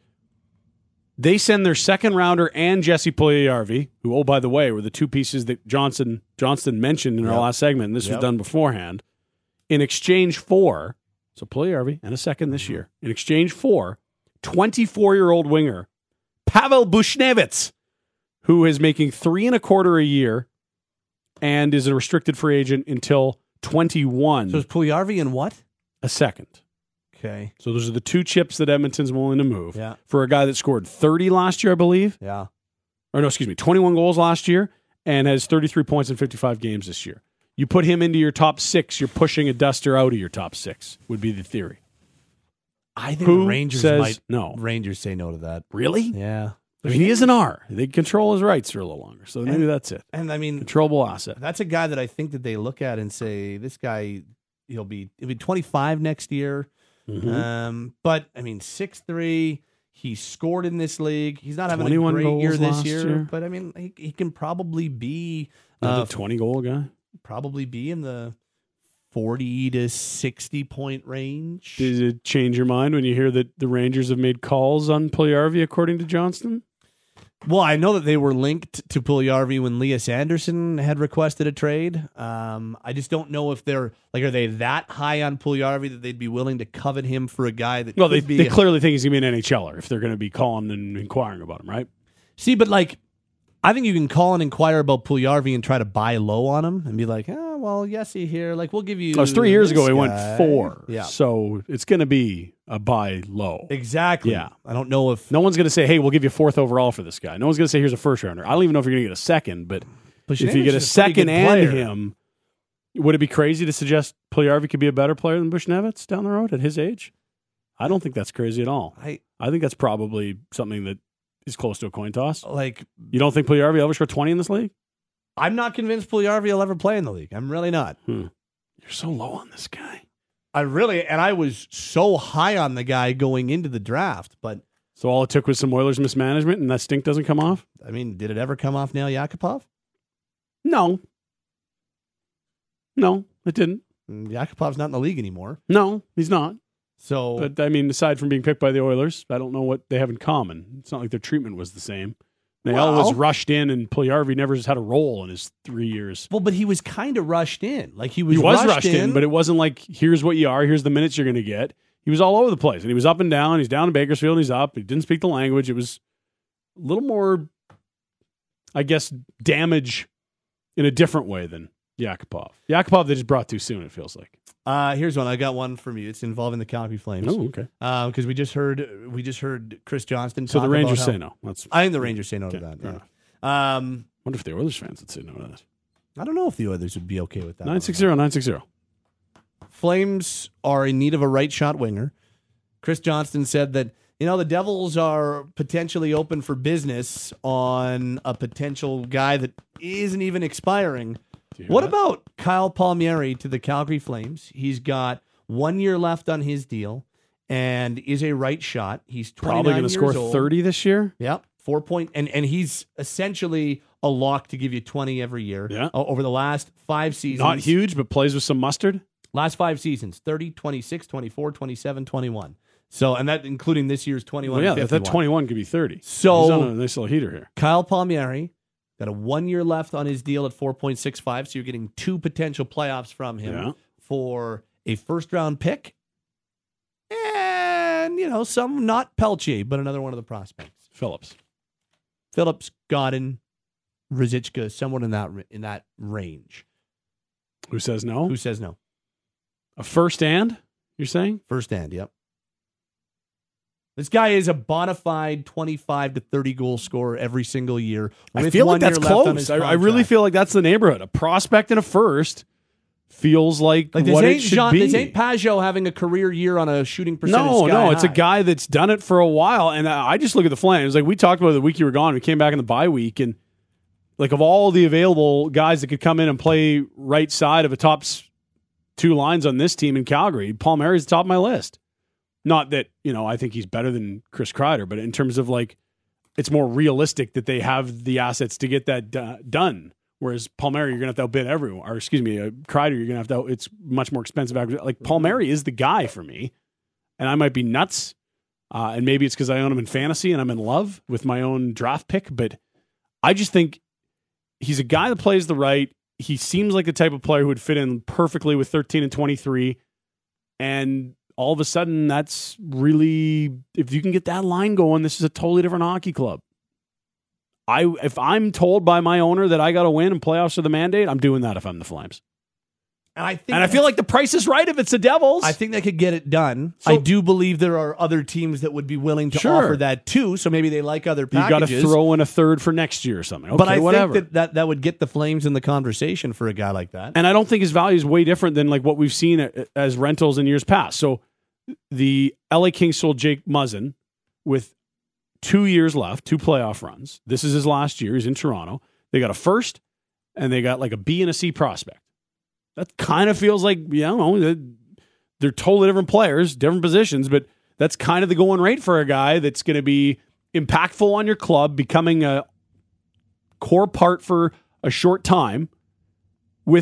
They send their second rounder and Jesse Puljujarvi, who, oh, by the way, were the two pieces that Johnson Johnston mentioned in our Yep. last segment, and this Yep. was done beforehand, in exchange for, so Puljujarvi and a second this year, in exchange for twenty-four-year-old winger Pavel Buchnevich, who is making three and a quarter a year and is a restricted free agent until twenty-one. So is Puljujarvi in what? a second. Okay. So those are the two chips that Edmonton's willing to move Yeah. for a guy that scored thirty last year, I believe. Yeah. Or no, excuse me, twenty-one goals last year and has thirty-three points in fifty-five games this year. You put him into your top six, you're pushing a duster out of your top six, would be the theory. I think Who the Rangers says might. no? Rangers say no to that. Really? Yeah. I mean, he is an R. They control his rights for a little longer. So maybe And- that's it. And I mean, Controllable asset. that's a guy that I think that they look at and say, this guy, he'll be he'll be twenty-five next year. Mhm. Um, but I mean, six three. He scored in this league. He's not having a twenty-one great year goals this last year, year. but I mean, he, he can probably be. Another Uh, twenty goal guy. probably be in the forty to sixty point range. Did it change your mind when you hear that the Rangers have made calls on Puljujarvi, according to Johnston? Well, I know that they were linked to Puljujarvi when Lias Andersson had requested a trade. Um, I just don't know if they're like, are they that high on Puljujarvi that they'd be willing to covet him for a guy that? Well, could they be they a, clearly think he's gonna be an N H L er if they're gonna be calling and inquiring about him, right? See, but like, I think you can call and inquire about Puljujarvi and try to buy low on him and be like, oh, well, Yesy here, like we'll give you. It was three years this ago. He guy. went four. Yeah, so it's gonna be a buy low. exactly. Yeah. I don't know if No one's going to say, hey, we'll give you fourth overall for this guy. No one's going to say, here's a first rounder. I don't even know if you're going to get a second, but if you get a second and him, would it be crazy to suggest Puljujarvi could be a better player than Buchnevich down the road at his age? I don't think that's crazy at all. I I think that's probably something that is close to a coin toss. like. You don't think Puljujarvi will ever score twenty in this league? I'm not convinced Puljujarvi will ever play in the league. I'm really not. Hmm. You're so low on this guy. I really, and I was so high on the guy going into the draft, but So all it took was some Oilers mismanagement and that stink doesn't come off? I mean, did it ever come off Nail Yakupov? No. No, it didn't. Mm, Yakupov's not in the league anymore. No, he's not. So, But, I mean, aside from being picked by the Oilers, I don't know what they have in common. It's not like their treatment was the same. They Well- always rushed in, and Puljujarvi never just had a role in his three years. well, but he was kind of rushed in. Like he was, He was rushed, rushed in, but it wasn't like, here's what you are, here's the minutes you're going to get. He was all over the place, and he was up and down. He's down in Bakersfield, and he's up. He didn't speak the language. It was a little more, I guess, damage in a different way than Yakupov. Yakupov they just brought too soon, it feels like. Uh, here's one. I got one from you. It's involving the Calgary Flames. Oh, okay. Because we just heard we just heard Chris Johnston. So talk the Rangers about how- say no. That's, I think the Rangers say no okay, to that. fair Yeah. enough. Um, wonder if the Oilers fans would say no to that. I don't know if the Oilers would be okay with that. nine six zero, nine six zero. Flames are in need of a right shot winger. Chris Johnston said that, you know, the Devils are potentially open for business on a potential guy that isn't even expiring. What that? about Kyle Palmieri to the Calgary Flames? He's got one year left on his deal and is a right shot. He's Probably going to score old. thirty this year. Yep. Four point, and, and he's essentially a lock to give you twenty every year. Yeah. O- Over the last five seasons. Not huge, but plays with some mustard. Last five seasons, thirty, twenty-six, twenty-four, twenty-seven, twenty-one. So, and that including this year's twenty-one. Well, yeah, and that, fifty-one. that twenty-one could be thirty. So- he's on a nice little heater here. Kyle Palmieri got a one year left on his deal at four point six five. So you're getting two potential playoffs from him Yeah. for a first round pick. And, you know, some not Pelche, but another one of the prospects. Phillips. Phillips, Godin, Ruzicka, someone in that in that range. Who says no? Who says no? A first and, you're saying? First hand, yep. This guy is a bona fide twenty-five to thirty goal scorer every single year. I with feel one like that's year left on his close. I, I really contract. feel like that's the neighborhood. A prospect and a first feels like, like this what ain't it should Jean, be. This ain't Pajot having a career year on a shooting percentage. No, sky no, it's a high. guy that's done it for a while. And I I just look at the Flames. Like we talked about the week you were gone. We came back in the bye week, and like of all the available guys that could come in and play right side of a top s- two lines on this team in Calgary, Palmieri's the top of my list. Not that, you know, I think he's better than Chris Kreider, but in terms of like, it's more realistic that they have the assets to get that d- done. Whereas Palmieri, you're going to have to outbid everyone. Or excuse me, uh, Kreider, you're going to have to, out- it's much more expensive. Like Palmieri is the guy for me. And I might be nuts. Uh, and maybe it's because I own him in fantasy and I'm in love with my own draft pick. But I just think he's a guy that plays the right. He seems like the type of player who would fit in perfectly with thirteen and twenty-three. And all of a sudden, that's really, if you can get that line going, this is a totally different hockey club. I If I'm told by my owner that I got to win and playoffs are the mandate, I'm doing that if I'm the Flames. And I think, And I feel like the price is right if it's the Devils. I think they could get it done. So- I do believe there are other teams that would be willing to Sure. offer that too. So maybe they like other you got packages. to throw in a third for next year or something. Okay, but I whatever. think that, that that would get the Flames in the conversation for a guy like that. And I don't think his value is way different than like what we've seen a- as rentals in years past. So the L A Kings sold Jake Muzzin with two years left, two playoff runs. This is his last year. He's in Toronto. They got a first, and they got like a B and a C prospect. That kind of feels like, you know, they're, they're totally different players, different positions, but that's kind of the going rate for a guy that's going to be impactful on your club, becoming a core part for a short time with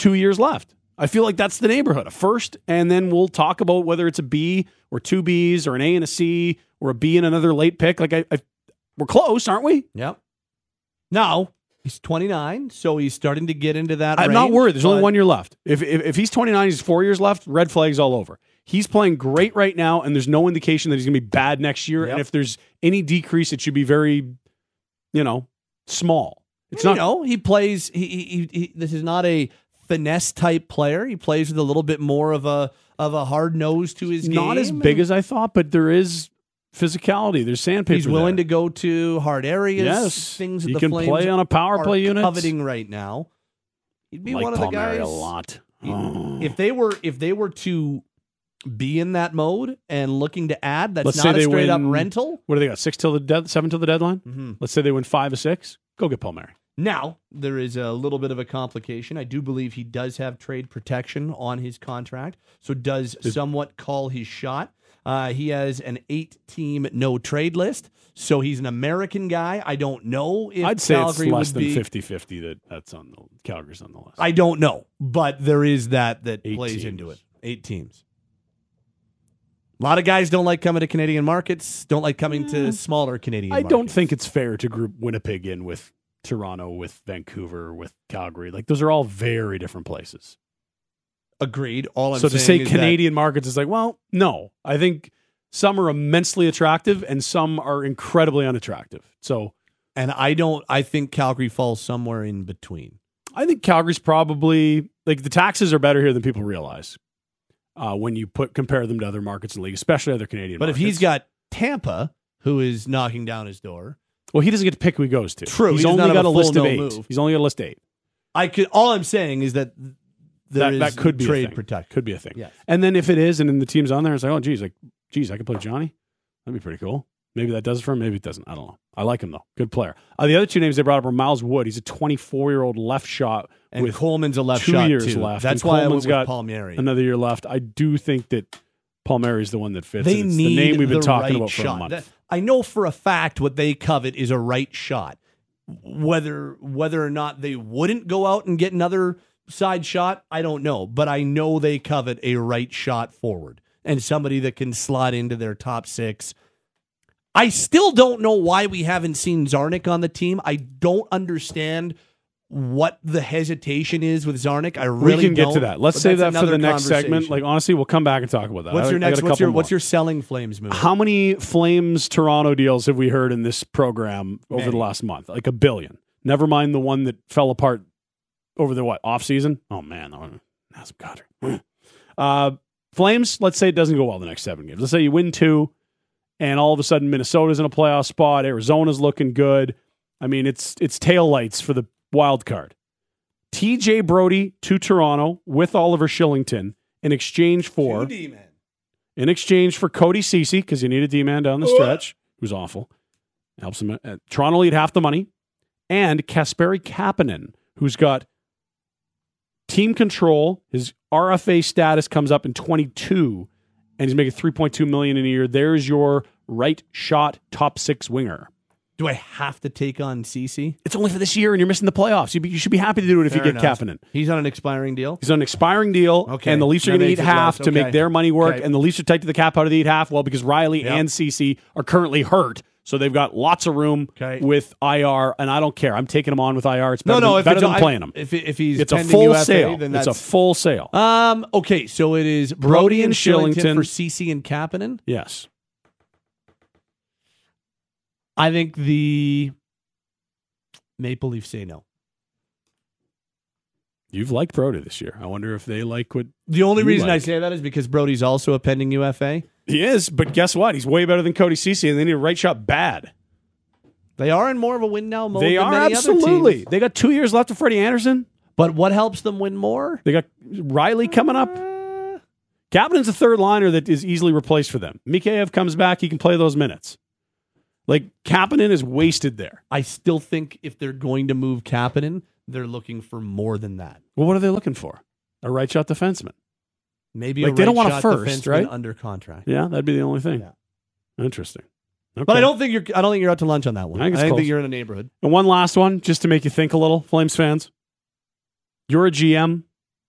two years left. I feel like that's the neighborhood. A first, and then we'll talk about whether it's a B or two Bs or an A and a C or a B and another late pick. Like I, I we're close, aren't we? Yep. Now, he's twenty-nine, so he's starting to get into that I'm range, not worried. There's only but- one year left. If, if if he's twenty-nine, he's four years left, red flags all over. He's playing great right now, and there's no indication that he's going to be bad next year. Yep. And if there's any decrease, it should be very, you know, small. It's you not. know, he plays, he, he, he, this is not a finesse type player. He plays with a little bit more of a of a hard nose to his game. Not as big as I thought, but there is physicality. There's sandpaper. He's willing there. to go to hard areas. Yes, things that he the can Flames play on a power are play unit. coveting right now. He'd be like one of Palmieri the guys. a lot. If they were, if they were to be in that mode and looking to add, that's Let's not say a they straight win, up rental. What do they got? Six till the dead, seven till the deadline. Mm-hmm. Let's say they win five or six. Go get Palmieri. Now, there is a little bit of a complication. I do believe he does have trade protection on his contract, so does somewhat call his shot. Uh, he has an eight-team no-trade list, so he's an American guy. I don't know if I'd say Calgary it's less would than be, fifty-fifty that that's on the Calgary's on the list. I don't know, but there is that that Eight plays teams. into it. Eight teams. A lot of guys don't like coming to Canadian markets, don't like coming to smaller Canadian I markets. don't think it's fair to group Winnipeg in with Toronto, with Vancouver, with Calgary. Like those are all very different places. Agreed. All I'm so to saying say is Canadian markets is like, well, no. I think some are immensely attractive and some are incredibly unattractive. So, that, and I don't. I think Calgary falls somewhere in between. I think Calgary's probably like the taxes are better here than people realize uh, when you put compare them to other markets in the league, especially other Canadian. But markets. if he's got Tampa, who is knocking down his door, well, he doesn't get to pick who he goes to. True, he's he does only not have got a a full list of no eight. move. He's only got a list of eight. I could. All I'm saying is that there That, is that could be trade a thing. protection. Could be a thing. Yes. And then if it is, and then the team's on there, it's like, oh, geez, like, geez, I could play Johnny. That'd be pretty cool. Maybe that does it for him. Maybe it doesn't. I don't know. I like him though. Good player. Uh, the other two names they brought up are Miles Wood. He's a twenty-four year old left shot And with Coleman's a left two shot years too. left. That's and why Coleman's I went got with Palmieri. another year left. I do think that Palmieri's the one that fits. They and it's need the name we've been the talking right about for shot. a month. That- I know for a fact what they covet is a right shot. Whether whether or not they wouldn't go out and get another side shot, I don't know. But I know they covet a right shot forward and somebody that can slot into their top six. I still don't know why we haven't seen Zarnik on the team. I don't understand what the hesitation is with Zarnik. I really we can get don't, to that. Let's but say that's that for the another next segment. conversation. Like honestly, we'll come back and talk about that. What's I- your I got next? a What's your couple what's more. your selling Flames move? How many Flames Toronto deals have we heard in this program over Many. the last month? Like a billion. Never mind the one that fell apart over the what off season. Oh man, that one has some country. Uh, Flames. Let's say it doesn't go well the next seven games. Let's say you win two, and all of a sudden Minnesota's in a playoff spot. Arizona's looking good. I mean, it's it's tail lights for the wild card. T J Brody to Toronto with Oliver Shillington in exchange for in exchange for Cody Ceci, because you need a D-man down the stretch, who's awful. Helps him. Uh, Toronto lead half the money. And Kasperi Kapanen, who's got team control. His R F A status comes up in twenty-two, and he's making three point two million dollars in a year. There's your right shot top six winger. Do I have to take on Cece? It's only for this year, and you're missing the playoffs. You, be, you should be happy to do it if Fair you get enough. Kapanen. He's on an expiring deal. He's on an expiring deal, Okay. and the Leafs are That going to eat makes it half less. to Okay. make their money work, Okay. and the Leafs are tight to the cap. How do they eat half? Well, because Riley Yep. and Cece are currently hurt, so they've got lots of room Okay. with I R, and I don't care. I'm taking him on with I R. It's No, better, no. than, if better it's, than I- playing him. If if he's It's a pending full U F A, sale. then It's that's a full sale. um. Okay, so it is Brody, Brody and and Shillington, Shillington. for Cece and Kapanen. Yes. I think the Maple Leafs say no. You've liked Brody this year. I wonder if they like what The only you reason I like. say that is because Brody's also a pending U F A. He is, but guess what? He's way better than Cody Ceci, and they need a right shot bad. They are in more of a win now mode. They than are many absolutely. Other teams. They got two years left of Freddie Anderson. But what helps them win more? They got Riley coming up. Kapanen's a third liner that is easily replaced for them. Mikheyev comes back, he can play those minutes. Like, Kapanen is wasted there. I still think if they're going to move Kapanen, they're looking for more than that. Well, what are they looking for? A right shot defenseman. Maybe Like, a they don't right want a shot first, defenseman right? under contract. Yeah, that'd be the only thing. Yeah. Interesting. Okay. But I don't think you're. I don't think you're out to lunch on that one. I I think think, it's close. you're in a neighborhood. And one last one, just to make you think a little, Flames fans. You're a G M.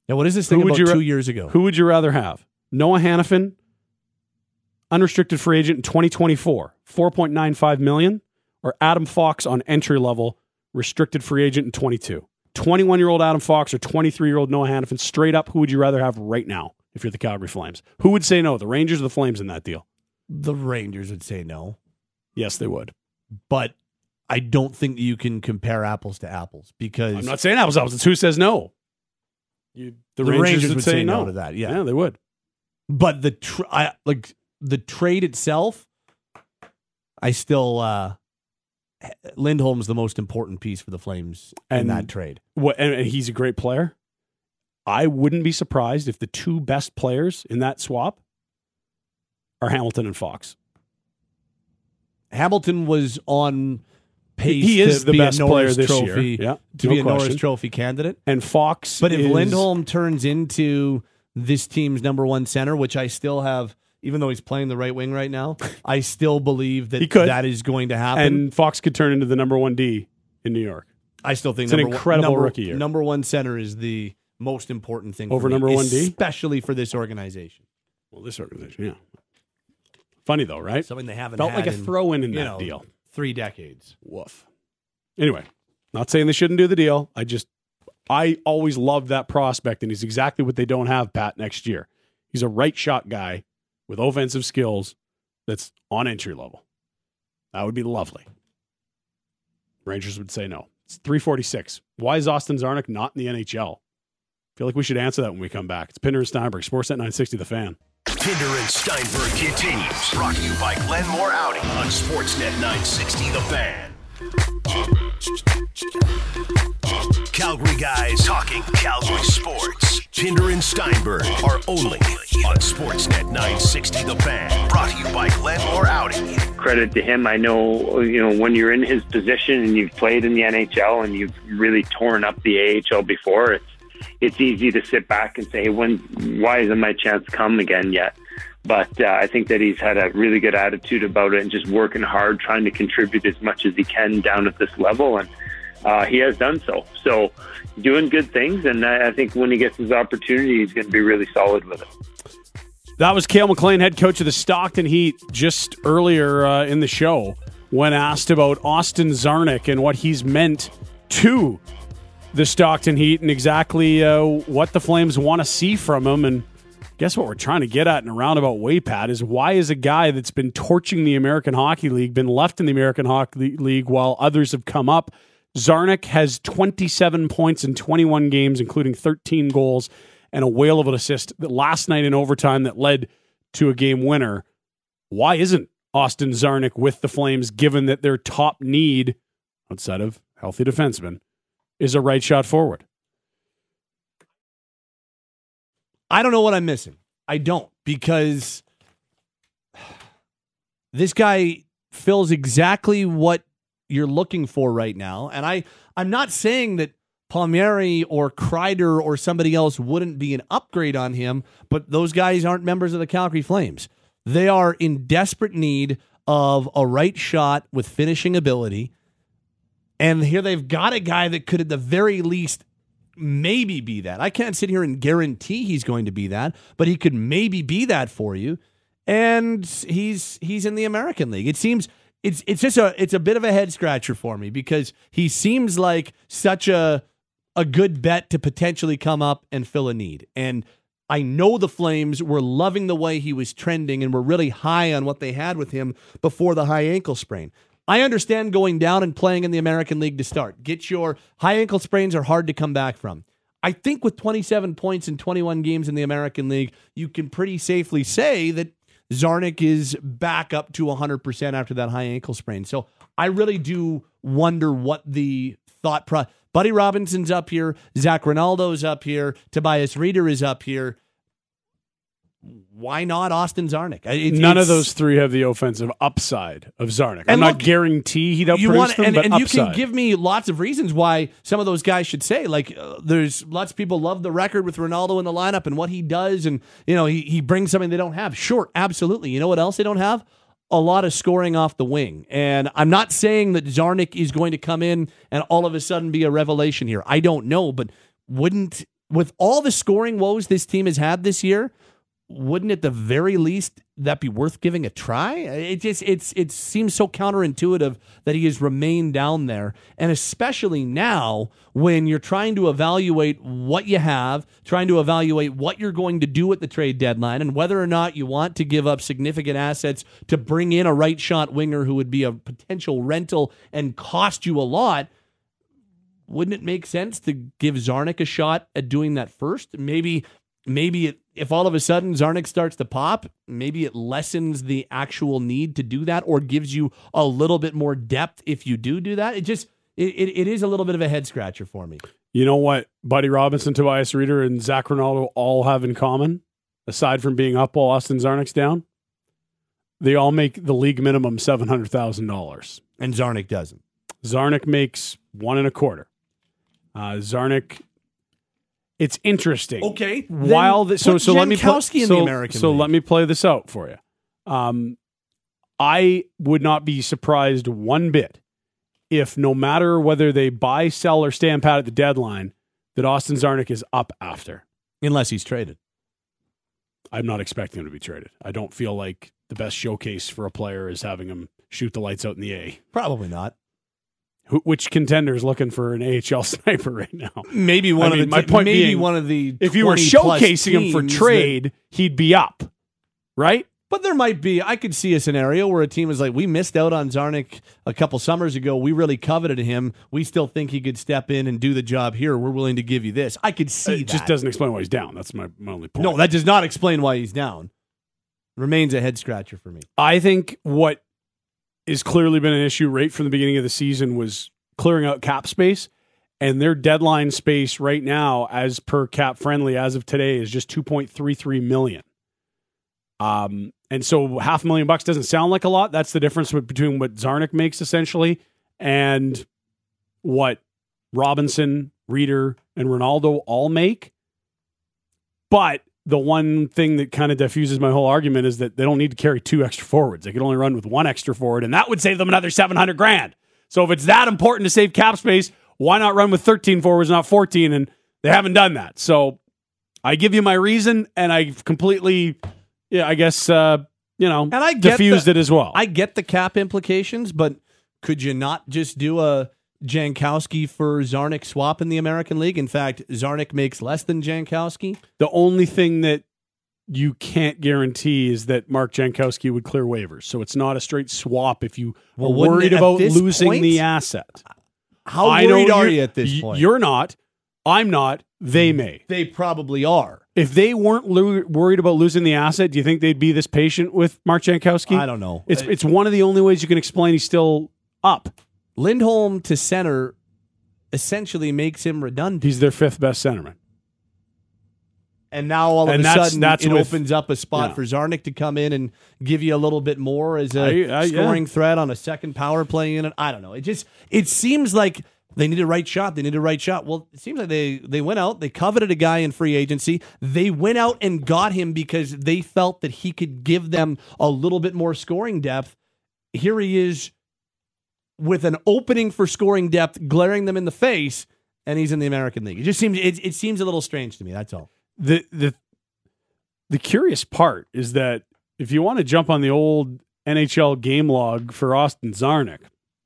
Now, what is this thing Who would about you ra- two years ago? Who would you rather have? Noah Hannafin, unrestricted free agent in twenty twenty-four, four point nine five million dollars, or Adam Fox on entry level, restricted free agent in twenty-two? twenty-one-year-old Adam Fox or twenty-three-year-old Noah Hannafin, straight up, who would you rather have right now if you're the Calgary Flames? Who would say no, the Rangers or the Flames in that deal? The Rangers would say no. Yes, they would. But I don't think you can compare apples to apples because... I'm not saying apples to apples. It's who says no. You, the, the Rangers, Rangers would, would say, say no. no to that, yeah. Yeah, they would. But the tr- I, like the trade itself, I still... Uh, Lindholm's the most important piece for the Flames in And that trade. What, and, and he's a great player. I wouldn't be surprised if the two best players in that swap are Hamilton and Fox. Hamilton was on pace He is to the be best a Norris player this Trophy, year. Yeah, to no be a question. Norris Trophy candidate. And Fox But if is, Lindholm turns into this team's number one center, which I still have, even though he's playing the right wing right now, I still believe that He could. that is going to happen. and Fox could turn into the number one D in New York. I still think It's an number one- incredible number, rookie year. Number one center is the most important thing Over for me, number one D? especially for this organization. Well, this organization, yeah. Funny though, right? Something they haven't Felt had like a in, throw-in in you that know, deal. Three decades. Woof. Anyway, not saying they shouldn't do the deal. I just, I always loved that prospect, and he's exactly what they don't have, Pat, next year. He's a right shot guy with offensive skills that's on entry level. That would be lovely. Rangers would say no. It's three forty-six. Why is Austin Czarnik not in the N H L? I feel like we should answer that when we come back. It's Pinder and Steinberg, Sportsnet nine sixty, The Fan. Pinder and Steinberg continues. Brought to you by Glenmore Audi on Sportsnet nine sixty The Fan. Calgary guys talking Calgary sports. Pinder and Steinberg are only on Sportsnet nine sixty The Fan. Brought to you by Glenmore Audi. Credit to him. I know, you know, when you're in his position and you've played in the N H L and you've really torn up the A H L before, it's it's easy to sit back and say, when, why hasn't my chance come again yet? But uh, I think that he's had a really good attitude about it and just working hard, trying to contribute as much as he can down at this level. And uh, he has done so. So doing good things. And I, I think when he gets his opportunity, he's going to be really solid with it. That was Cale McLean, head coach of the Stockton Heat, just earlier uh, in the show when asked about Austin Czarnik and what he's meant to the Stockton Heat and exactly uh, what the Flames want to see from him. And guess what we're trying to get at in a roundabout way, Pat, is why is a guy that's been torching the American Hockey League, been left in the American Hockey League while others have come up? Czarnik has twenty-seven points in twenty-one games, including thirteen goals and a whale of an assist that last night in overtime that led to a game winner. Why isn't Austin Czarnik with the Flames, given that their top need, outside of healthy defensemen, is a right shot forward? I don't know what I'm missing. I don't, because this guy fills exactly what you're looking for right now. And I, I'm not saying that Palmieri or Kreider or somebody else wouldn't be an upgrade on him, but those guys aren't members of the Calgary Flames. They are in desperate need of a right shot with finishing ability. And here they've got a guy that could at the very least maybe be that. I can't sit here and guarantee he's going to be that, but he could maybe be that for you. And he's he's in the American League. It seems it's it's just a it's a bit of a head scratcher for me because he seems like such a a good bet to potentially come up and fill a need. And I know the Flames were loving the way he was trending and were really high on what they had with him before the high ankle sprain. I understand going down and playing in the American League to start. Get your high ankle sprains are hard to come back from. I think with twenty-seven points in twenty-one games in the American League, you can pretty safely say that Czarnik is back up to one hundred percent after that high ankle sprain. So I really do wonder what the thought pro. Buddy Robinson's up here. Zach Ronaldo's up here. Tobias Reeder is up here. Why not Austin Czarnik? It's, None it's, of those three have the offensive upside of Czarnik. I'm And not look, guarantee he'd outproduce you want, them, and, but and you upside. can give me lots of reasons why some of those guys should say. Like, uh, there's lots of people love the record with Ronaldo in the lineup and what he does, and you know he he brings something they don't have. Sure, absolutely. You know what else they don't have? A lot of scoring off the wing. And I'm not saying that Czarnik is going to come in and all of a sudden be a revelation here. I don't know, but wouldn't with all the scoring woes this team has had this year, wouldn't at the very least that be worth giving a try? It just it's it seems so counterintuitive that he has remained down there, and especially now when you're trying to evaluate what you have, trying to evaluate what you're going to do at the trade deadline, and whether or not you want to give up significant assets to bring in a right shot winger who would be a potential rental and cost you a lot. Wouldn't it make sense to give Zarnik a shot at doing that first? Maybe. Maybe it, if all of a sudden Zarnik starts to pop, maybe it lessens the actual need to do that or gives you a little bit more depth if you do do that. It just, it, it, it is a little bit of a head scratcher for me. You know what Buddy Robinson, Tobias Reeder, and Zach Ronaldo all have in common, aside from being up while Austin Zarnik's down? They all make the league minimum seven hundred thousand dollars. And Zarnik doesn't. Zarnik makes one and a quarter. Uh, Zarnik... It's interesting. Okay. While the, so so let me pl- in so, the American so League. let me play this out for you. Um, I would not be surprised one bit if no matter whether they buy, sell, or stand pat at the deadline, that Austin Zarnik is up after, unless he's traded. I'm not expecting him to be traded. I don't feel like the best showcase for a player is having him shoot the lights out in the A. Probably not. Which contender is looking for an A H L sniper right now? Maybe one I mean, of the my point maybe being, one of the if you were showcasing him for trade, that, he'd be up, right? But there might be. I could see a scenario where a team is like, we missed out on Zarnik a couple summers ago. We really coveted him. We still think he could step in and do the job here. We're willing to give you this. I could see. It that. just doesn't explain why he's down. That's my, my only point. No, that does not explain why he's down. Remains a head scratcher for me. I think what has clearly been an issue right from the beginning of the season was clearing out cap space, and their deadline space right now, as per Cap Friendly, as of today, is just two point three three million. Um, and so half a million bucks doesn't sound like a lot. That's the difference between what Zarnik makes essentially and what Robinson, Reeder, and Ronaldo all make. But the one thing that kind of diffuses my whole argument is that they don't need to carry two extra forwards. They could only run with one extra forward, and that would save them another seven hundred grand. So if it's that important to save cap space, why not run with thirteen forwards, not fourteen? And they haven't done that. So I give you my reason, and I've completely, yeah, I guess, uh, you know, and I get diffused the, it as well. I get the cap implications, but could you not just do a Jankowski for Zarnik swap in the American League? In fact, Zarnik makes less than Jankowski. The only thing that you can't guarantee is that Mark Jankowski would clear waivers. So it's not a straight swap if you well, are worried it, about this losing point, the asset. How I worried know are you at this y- point? You're not. I'm not. They may. They probably are. If they weren't lo- worried about losing the asset, do you think they'd be this patient with Mark Jankowski? I don't know. It's it's one of the only ways you can explain he's still up. Lindholm to center essentially makes him redundant. He's their fifth best centerman. And now all of and a that's, sudden that's it with, opens up a spot yeah. for Zarnik to come in and give you a little bit more as a I, I, scoring yeah. threat on a second power play unit. I don't know. It just it seems like they need a right shot. They need a right shot. Well, it seems like they, they went out. They coveted a guy in free agency. They went out and got him because they felt that he could give them a little bit more scoring depth. Here he is with an opening for scoring depth glaring them in the face, and he's in the American League. It just seems it, it seems a little strange to me. That's all. The the the curious part is that if you want to jump on the old N H L game log for Austin Zarnik,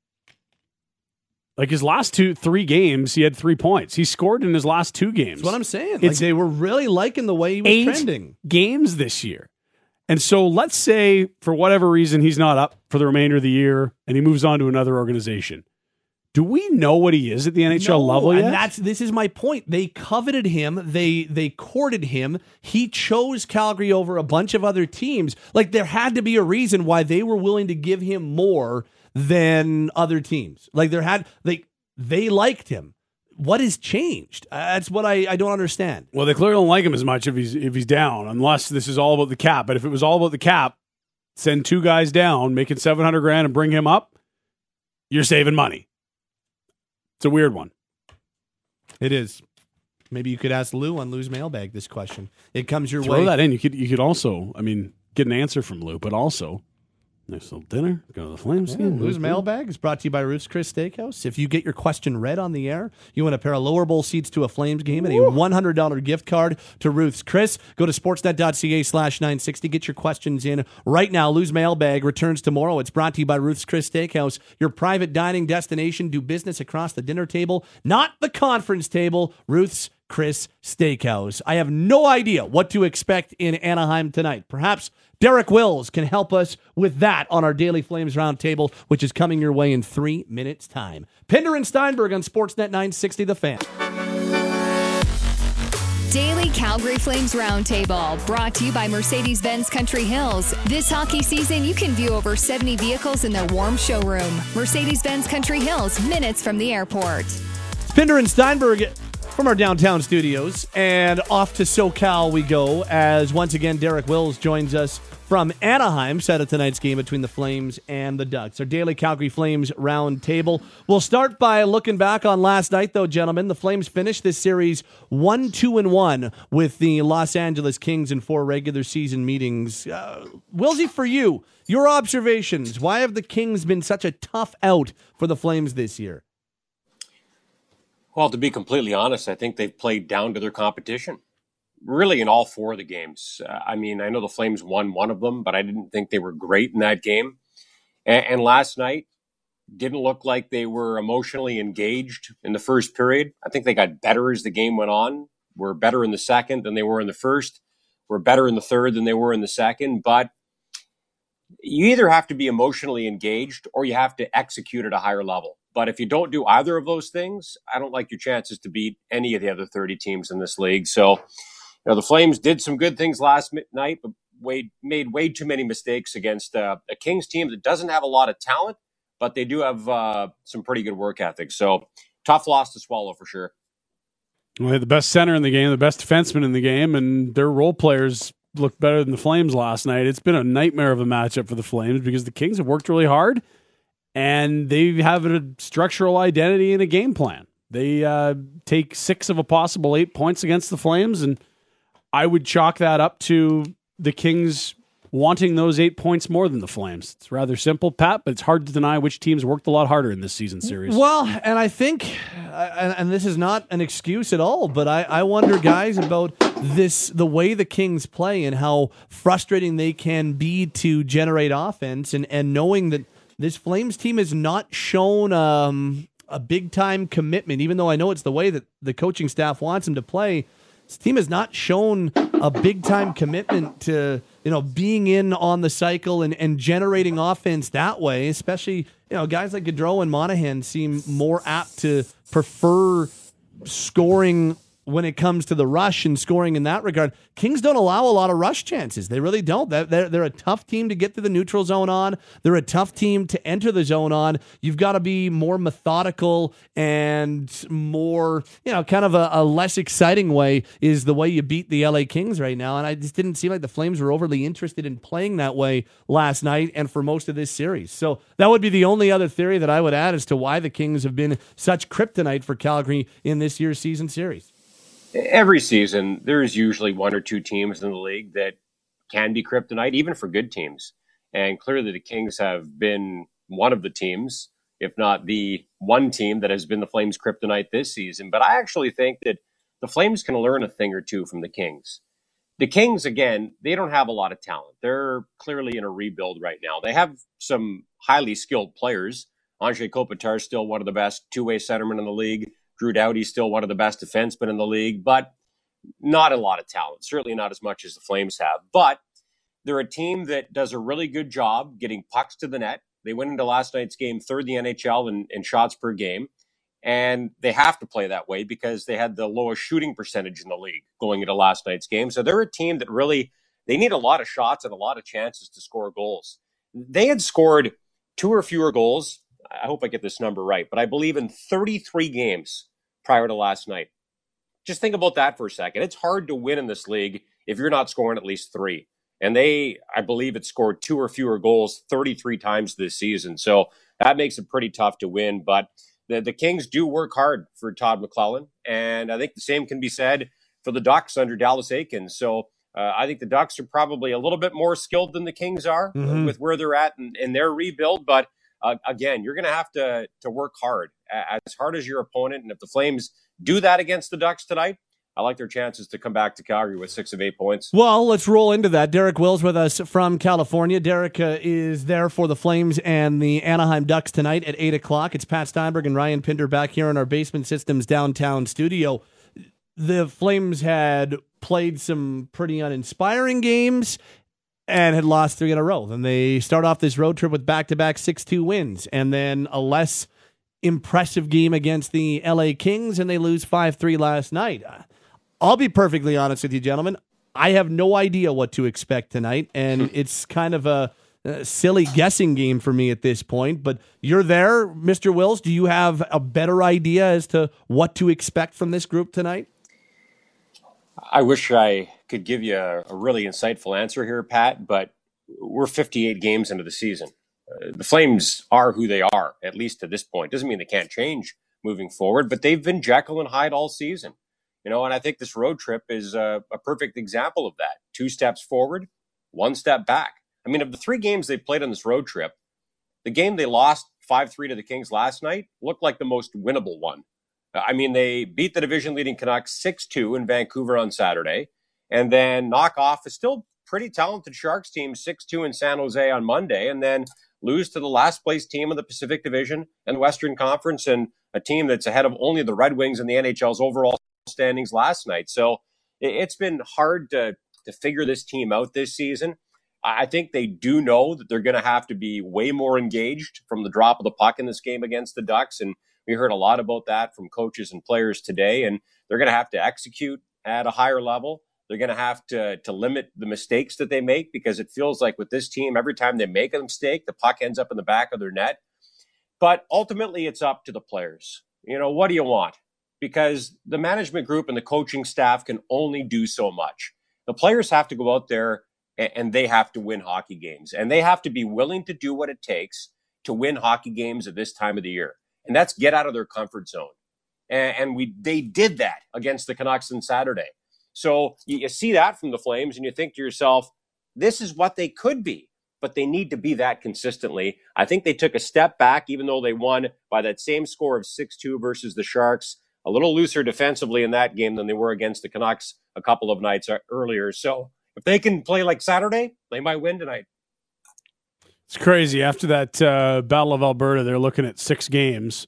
like his last two, three games, he had three points. He scored in his last two games. That's what I'm saying. Like It's they were really liking the way he was eight trending. games this year. And so let's say for whatever reason he's not up for the remainder of the year and he moves on to another organization. Do we know what he is at the N H L no, level yet? And that's this is my point. They coveted him. They they courted him. He chose Calgary over a bunch of other teams. Like there had to be a reason why they were willing to give him more than other teams. Like there had they they liked him. What has changed? Uh, that's what I, I don't understand. Well, they clearly don't like him as much if he's if he's down, unless this is all about the cap. But if it was all about the cap, send two guys down, make it seven hundred grand, and bring him up. You're saving money. It's a weird one. It is. Maybe you could ask Lou on Lou's mailbag this question. It comes your Throw way. that in. You could you could also, I mean, get an answer from Lou, but also Nice little dinner. Go to the Flames. Yeah, Lou's Mailbag is brought to you by Ruth's Chris Steakhouse. If you get your question read on the air, you win a pair of lower bowl seats to a Flames game and a one hundred dollars gift card to Ruth's Chris. Go to sportsnet.ca slash 960. Get your questions in right now. Lou's Mailbag returns tomorrow. It's brought to you by Ruth's Chris Steakhouse, your private dining destination. Do business across the dinner table, not the conference table. Ruth's Chris Steakhouse. I have no idea what to expect in Anaheim tonight. Perhaps Derek Wills can help us with that on our Daily Flames Roundtable, which is coming your way in three minutes' time. Pinder and Steinberg on Sportsnet nine sixty, The Fan. Daily Calgary Flames Roundtable, brought to you by Mercedes-Benz Country Hills. This hockey season, you can view over seventy vehicles in their warm showroom. Mercedes-Benz Country Hills, minutes from the airport. It's Pinder and Steinberg from our downtown studios, and off to SoCal we go as once again Derek Wills joins us from Anaheim, set of tonight's game between the Flames and the Ducks. Our Daily Calgary Flames round table. We'll start by looking back on last night, though, gentlemen. The Flames finished this series one two and one with the Los Angeles Kings in four regular season meetings. Uh, Willsy, for you, your observations. Why have the Kings been such a tough out for the Flames this year? Well, to be completely honest, I think they've played down to their competition. Really in all four of the games. Uh, I mean, I know the Flames won one of them, but I didn't think they were great in that game. And, and last night didn't look like they were emotionally engaged in the first period. I think they got better as the game went on. Were better in the second than they were in the first. Were better in the third than they were in the second. But you either have to be emotionally engaged or you have to execute at a higher level. But if you don't do either of those things, I don't like your chances to beat any of the other thirty teams in this league. So, you know, the Flames did some good things last night, but way, made way too many mistakes against uh, a Kings team that doesn't have a lot of talent, but they do have uh, some pretty good work ethic. So, tough loss to swallow for sure. Well, they had the best center in the game, the best defenseman in the game, and their role players looked better than the Flames last night. It's been a nightmare of a matchup for the Flames because the Kings have worked really hard. And they have a structural identity and a game plan. They uh, take six of a possible eight points against the Flames, and I would chalk that up to the Kings wanting those eight points more than the Flames. It's rather simple, Pat, but it's hard to deny which teams worked a lot harder in this season series. Well, and I think, and, and this is not an excuse at all, but I, I wonder, guys, about this, the way the Kings play and how frustrating they can be to generate offense, and, and knowing that this Flames team has not shown um, a big-time commitment, even though I know it's the way that the coaching staff wants them to play. This team has not shown a big-time commitment to, you know, being in on the cycle and, and generating offense that way, especially, you know, guys like Gaudreau and Monahan seem more apt to prefer scoring when it comes to the rush and scoring in that regard. Kings don't allow a lot of rush chances. They really don't. They're, they're a tough team to get to the neutral zone on. They're a tough team to enter the zone on. You've got to be more methodical and more, you know, kind of a, a less exciting way is the way you beat the L A Kings right now. And I just didn't seem like the Flames were overly interested in playing that way last night and for most of this series. So that would be the only other theory that I would add as to why the Kings have been such kryptonite for Calgary in this year's season series. Every season, there's usually one or two teams in the league that can be kryptonite, even for good teams. And clearly the Kings have been one of the teams, if not the one team that has been the Flames' kryptonite this season. But I actually think that the Flames can learn a thing or two from the Kings. The Kings, again, they don't have a lot of talent. They're clearly in a rebuild right now. They have some highly skilled players. Andre Kopitar is still one of the best two-way centermen in the league. Drew Doughty's still one of the best defensemen in the league, but not a lot of talent. Certainly not as much as the Flames have. But they're a team that does a really good job getting pucks to the net. They went into last night's game third in the N H L in, in shots per game. And they have to play that way because they had the lowest shooting percentage in the league going into last night's game. So they're a team that really, they need a lot of shots and a lot of chances to score goals. They had scored two or fewer goals. I hope I get this number right, but I believe in thirty-three games prior to last night. Just think about that for a second. It's hard to win in this league if you're not scoring at least three. And they, I believe, had scored two or fewer goals thirty-three times this season. So that makes it pretty tough to win. But the, the Kings do work hard for Todd McLellan. And I think the same can be said for the Ducks under Dallas Eakins. So Uh, I think the Ducks are probably a little bit more skilled than the Kings are mm-hmm. with where they're at in, in their rebuild. But uh, again, you're going to have to to work hard, as hard as your opponent. And if the Flames do that against the Ducks tonight, I like their chances to come back to Calgary with six of eight points. Well, let's roll into that. Derek Wills with us from California. Derek uh, is there for the Flames and the Anaheim Ducks tonight at eight o'clock. It's Pat Steinberg and Ryan Pinder back here in our Basement Systems downtown studio. The Flames had played some pretty uninspiring games and had lost three in a row. Then they start off this road trip with back-to-back six two wins, and then a less impressive game against the L A Kings, and they lose five three last night. I'll be perfectly honest with you, gentlemen. I have no idea what to expect tonight, and it's kind of a, a silly guessing game for me at this point. But you're there, Mister Wills. Do you have a better idea as to what to expect from this group tonight? I wish I could give you a, a really insightful answer here, Pat, but we're fifty-eight games into the season. Uh, the Flames are who they are, at least to this point. Doesn't mean they can't change moving forward, but they've been Jekyll and Hyde all season. You know, and I think this road trip is a, a perfect example of that. Two steps forward, one step back. I mean, of the three games they played on this road trip, the game they lost five three to the Kings last night looked like the most winnable one. I mean, they beat the division-leading Canucks six two in Vancouver on Saturday, and then knock off a still pretty talented Sharks team six two in San Jose on Monday, and then lose to the last-place team in the Pacific Division and Western Conference, and a team that's ahead of only the Red Wings in the N H L's overall standings last night. So it's been hard to, to figure this team out this season. I think they do know that they're going to have to be way more engaged from the drop of the puck in this game against the Ducks, and we heard a lot about that from coaches and players today, and they're going to have to execute at a higher level. They're going to have to to limit the mistakes that they make, because it feels like with this team, every time they make a mistake, the puck ends up in the back of their net. But ultimately, it's up to the players. You know, what do you want? Because the management group and the coaching staff can only do so much. The players have to go out there and, and they have to win hockey games. And they have to be willing to do what it takes to win hockey games at this time of the year. And that's get out of their comfort zone. And, and we they did that against the Canucks on Saturday. So you, you see that from the Flames and you think to yourself, this is what they could be. But they need to be that consistently. I think they took a step back, even though they won by that same score of six two versus the Sharks. A little looser defensively in that game than they were against the Canucks a couple of nights earlier. So if they can play like Saturday, they might win tonight. It's crazy. After that uh, Battle of Alberta, they're looking at six games,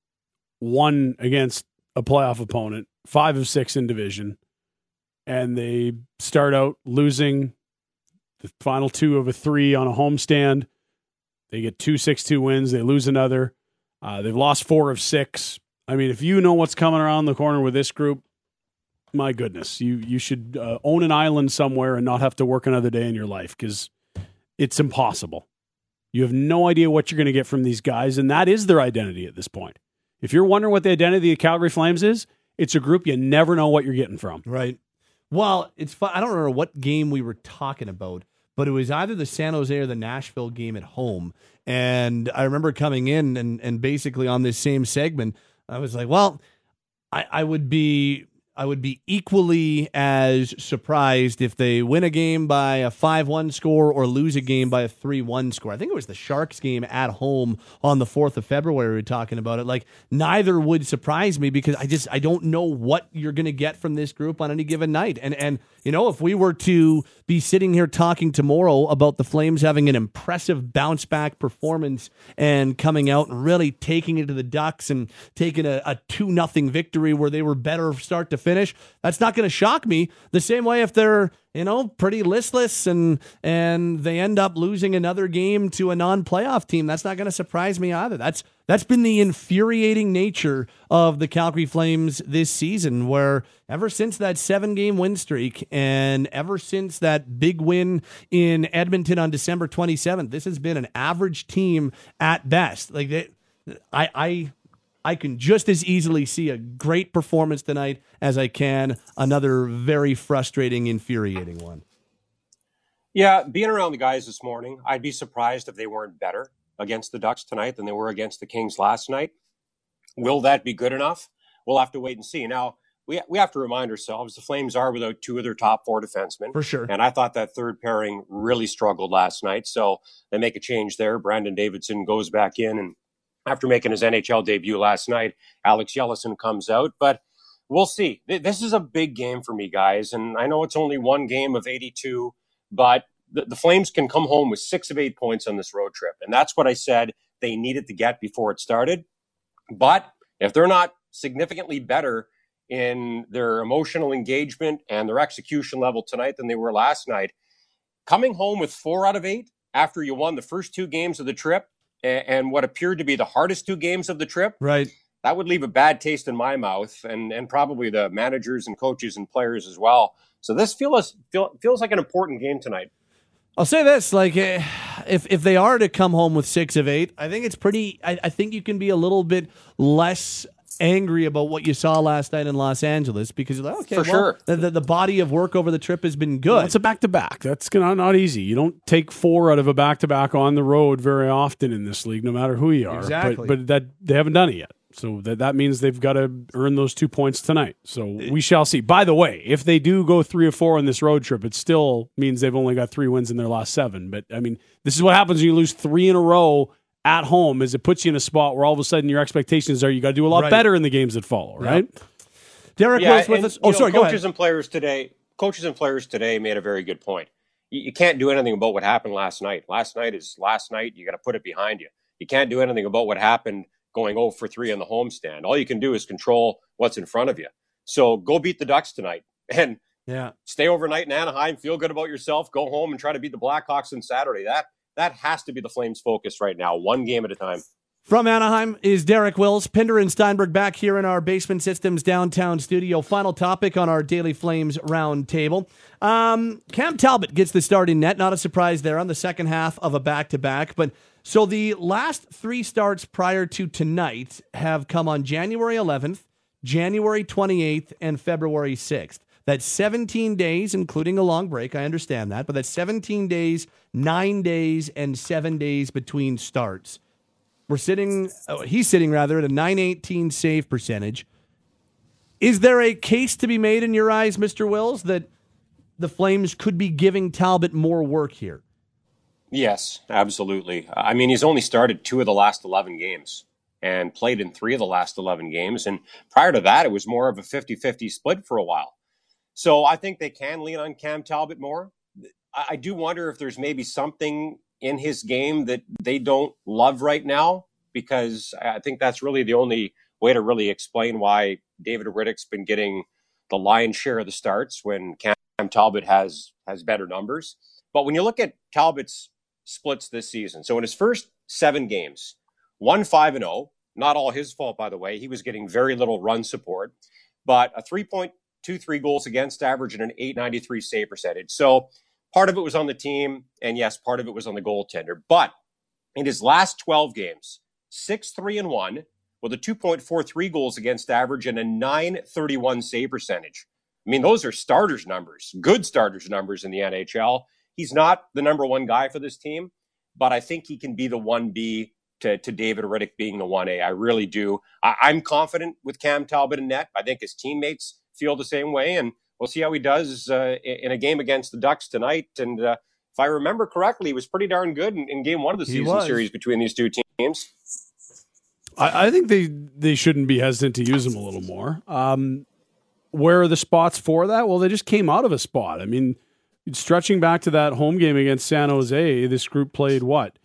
one against a playoff opponent, five of six in division, and they start out losing the final two of a three on a homestand. They get two six two wins. They lose another. Uh, they've lost four of six. I mean, if you know what's coming around the corner with this group, my goodness, you you should uh, own an island somewhere and not have to work another day in your life, because it's impossible. You have no idea what you're going to get from these guys, and that is their identity at this point. If you're wondering what the identity of Calgary Flames is, it's a group you never know what you're getting from. Right. Well, it's fun. I don't remember what game we were talking about, but it was either the San Jose or the Nashville game at home. And I remember coming in and, and basically on this same segment, I was like, well, I, I would be I would be equally as surprised if they win a game by a five one score or lose a game by a three one score. I think it was the Sharks game at home on the fourth of February we were talking about it. Like, neither would surprise me, because I just I don't know what you're going to get from this group on any given night. And, and you know, if we were to be sitting here talking tomorrow about the Flames having an impressive bounce-back performance and coming out and really taking it to the Ducks and taking a, a two nothing victory where they were better start to finish, that's not going to shock me. The same way if they're, you know, pretty listless and and they end up losing another game to a non-playoff team, that's not going to surprise me either. That's that's been the infuriating nature of the Calgary Flames this season, where ever since that seven-game win streak and ever since that big win in Edmonton on December twenty-seventh, this has been an average team at best. Like they, I I I can just as easily see a great performance tonight as I can another very frustrating, infuriating one. Yeah, being around the guys this morning, I'd be surprised if they weren't better against the Ducks tonight than they were against the Kings last night. Will that be good enough? We'll have to wait and see. Now, we we have to remind ourselves the Flames are without two of their top four defensemen. For sure. And I thought that third pairing really struggled last night. So they make a change there. Brandon Davidson goes back in, and after making his N H L debut last night, Alex Yellison comes out. But we'll see. This is a big game for me, guys. And I know it's only one game of eighty-two, but the, the Flames can come home with six of eight points on this road trip. And that's what I said they needed to get before it started. But if they're not significantly better in their emotional engagement and their execution level tonight than they were last night, coming home with four out of eight after you won the first two games of the trip and, and what appeared to be the hardest two games of the trip, right? That would leave a bad taste in my mouth, and and probably the managers and coaches and players as well. So this feels feel, feels like an important game tonight. I'll say this, like, if if they are to come home with six of eight, I think it's pretty, I, I think you can be a little bit less angry about what you saw last night in Los Angeles, because you're like, okay, For well, sure. the, the, the body of work over the trip has been good. Well, it's a back-to-back. That's not, not easy. You don't take four out of a back-to-back on the road very often in this league, no matter who you are. Exactly. But, but that they haven't done it yet. So that, that means they've got to earn those two points tonight. So we shall see. By the way, if they do go three or four on this road trip, it still means they've only got three wins in their last seven. But, I mean, this is what happens when you lose three in a row at home, is it puts you in a spot where all of a sudden your expectations are you got to do a lot Right. better in the games that follow, right? Yep. Derek Yeah, Wills with and, us. you Oh, know, sorry, go coaches ahead. and players today. Coaches and players today made a very good point. You, you can't do anything about what happened last night. Last night is last night. You got to put it behind you. You can't do anything about what happened going oh for three on the homestand. All you can do is control what's in front of you. So go beat the Ducks tonight and Yeah. stay overnight in Anaheim. Feel good about yourself. Go home and try to beat the Blackhawks on Saturday. That that has to be the Flames' focus right now. One game at a time. From Anaheim is Derek Wills. Pinder and Steinberg back here in our Basement Systems downtown studio. Final topic on our Daily Flames roundtable. Um, Cam Talbot gets the starting net. Not a surprise there on the second half of a back-to-back. But so the last three starts prior to tonight have come on January eleventh, January twenty-eighth, and February sixth. That's seventeen days, including a long break. I understand that. But that's seventeen days, nine days, and seven days between starts. We're sitting, oh, he's sitting rather at a nine eighteen save percentage. Is there a case to be made in your eyes, Mister Wills, that the Flames could be giving Talbot more work here? Yes, absolutely. I mean, he's only started two of the last eleven games and played in three of the last eleven games. And prior to that, it was more of a fifty-fifty split for a while. So I think they can lean on Cam Talbot more. I, I do wonder if there's maybe something in his game that they don't love right now, because I think that's really the only way to really explain why David Riddick's been getting the lion's share of the starts when Cam Talbot has has better numbers. But when you look at Talbot's splits this season, so in his first seven games, one five and oh, not all his fault, by the way. He was getting very little run support, but a three point two three goals against average and an eight ninety-three save percentage. So part of it was on the team, and yes, part of it was on the goaltender. But in his last twelve games, six three and one with a two point four three goals against average and a nine thirty-one save percentage. I mean, those are starters numbers, good starters numbers in the N H L. He's not the number one guy for this team, but I think he can be the one B to, to David Riddick being the one A. I really do. I, I'm confident with Cam Talbot in net. I think his teammates feel the same way, and we'll see how he does uh, in a game against the Ducks tonight. And uh, if I remember correctly, he was pretty darn good in, in game one of the season series between these two teams. I, I think they, they shouldn't be hesitant to use him a little more. Um, where are the spots for that? Well, they just came out of a spot. I mean, stretching back to that home game against San Jose, this group played what?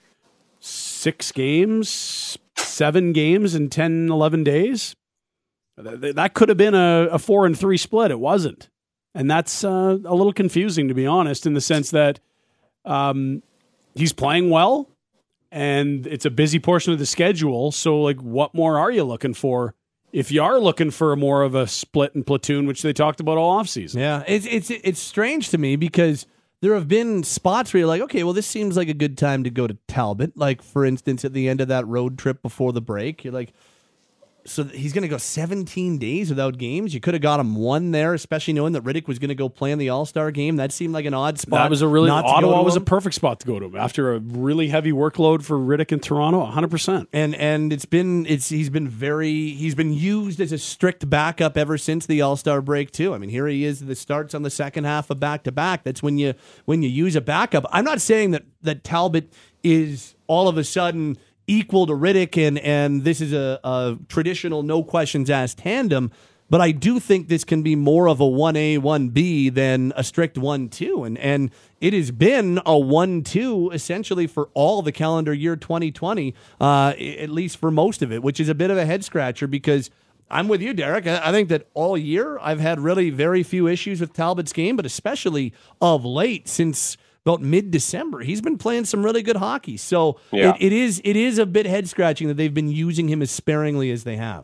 Six games, seven games in ten, eleven days? That, that could have been a, a four and three split. It wasn't. And that's uh, a little confusing, to be honest, in the sense that um, he's playing well and it's a busy portion of the schedule. So, like, what more are you looking for if you are looking for more of a split and platoon, which they talked about all offseason? Yeah, it's it's it's strange to me because there have been spots where you're like, okay, well, this seems like a good time to go to Talbot. Like, for instance, at the end of that road trip before the break, you're like, so he's going to go seventeen days without games. You could have got him one there, especially knowing that Riddick was going to go play in the All-Star game. That seemed like an odd spot. That was a really, not to Ottawa go to was him. a perfect spot to go to after a really heavy workload for Riddick in Toronto, one hundred percent. And and it's been it's he's been very he's been used as a strict backup ever since the All-Star break too. I mean, here he is. The starts on the second half of back to back. That's when you when you use a backup. I'm not saying that that Talbot is all of a sudden equal to Riddick, and, and this is a, a traditional no questions asked tandem, but I do think this can be more of a one A, one B than a strict one two, and and it has been a one two essentially for all the calendar year twenty twenty, uh, at least for most of it, which is a bit of a head scratcher because I'm with you, Derek. I think that all year I've had really very few issues with Talbot's game, but especially of late since about mid-December, he's been playing some really good hockey. So yeah. it, it is it is a bit head-scratching that they've been using him as sparingly as they have.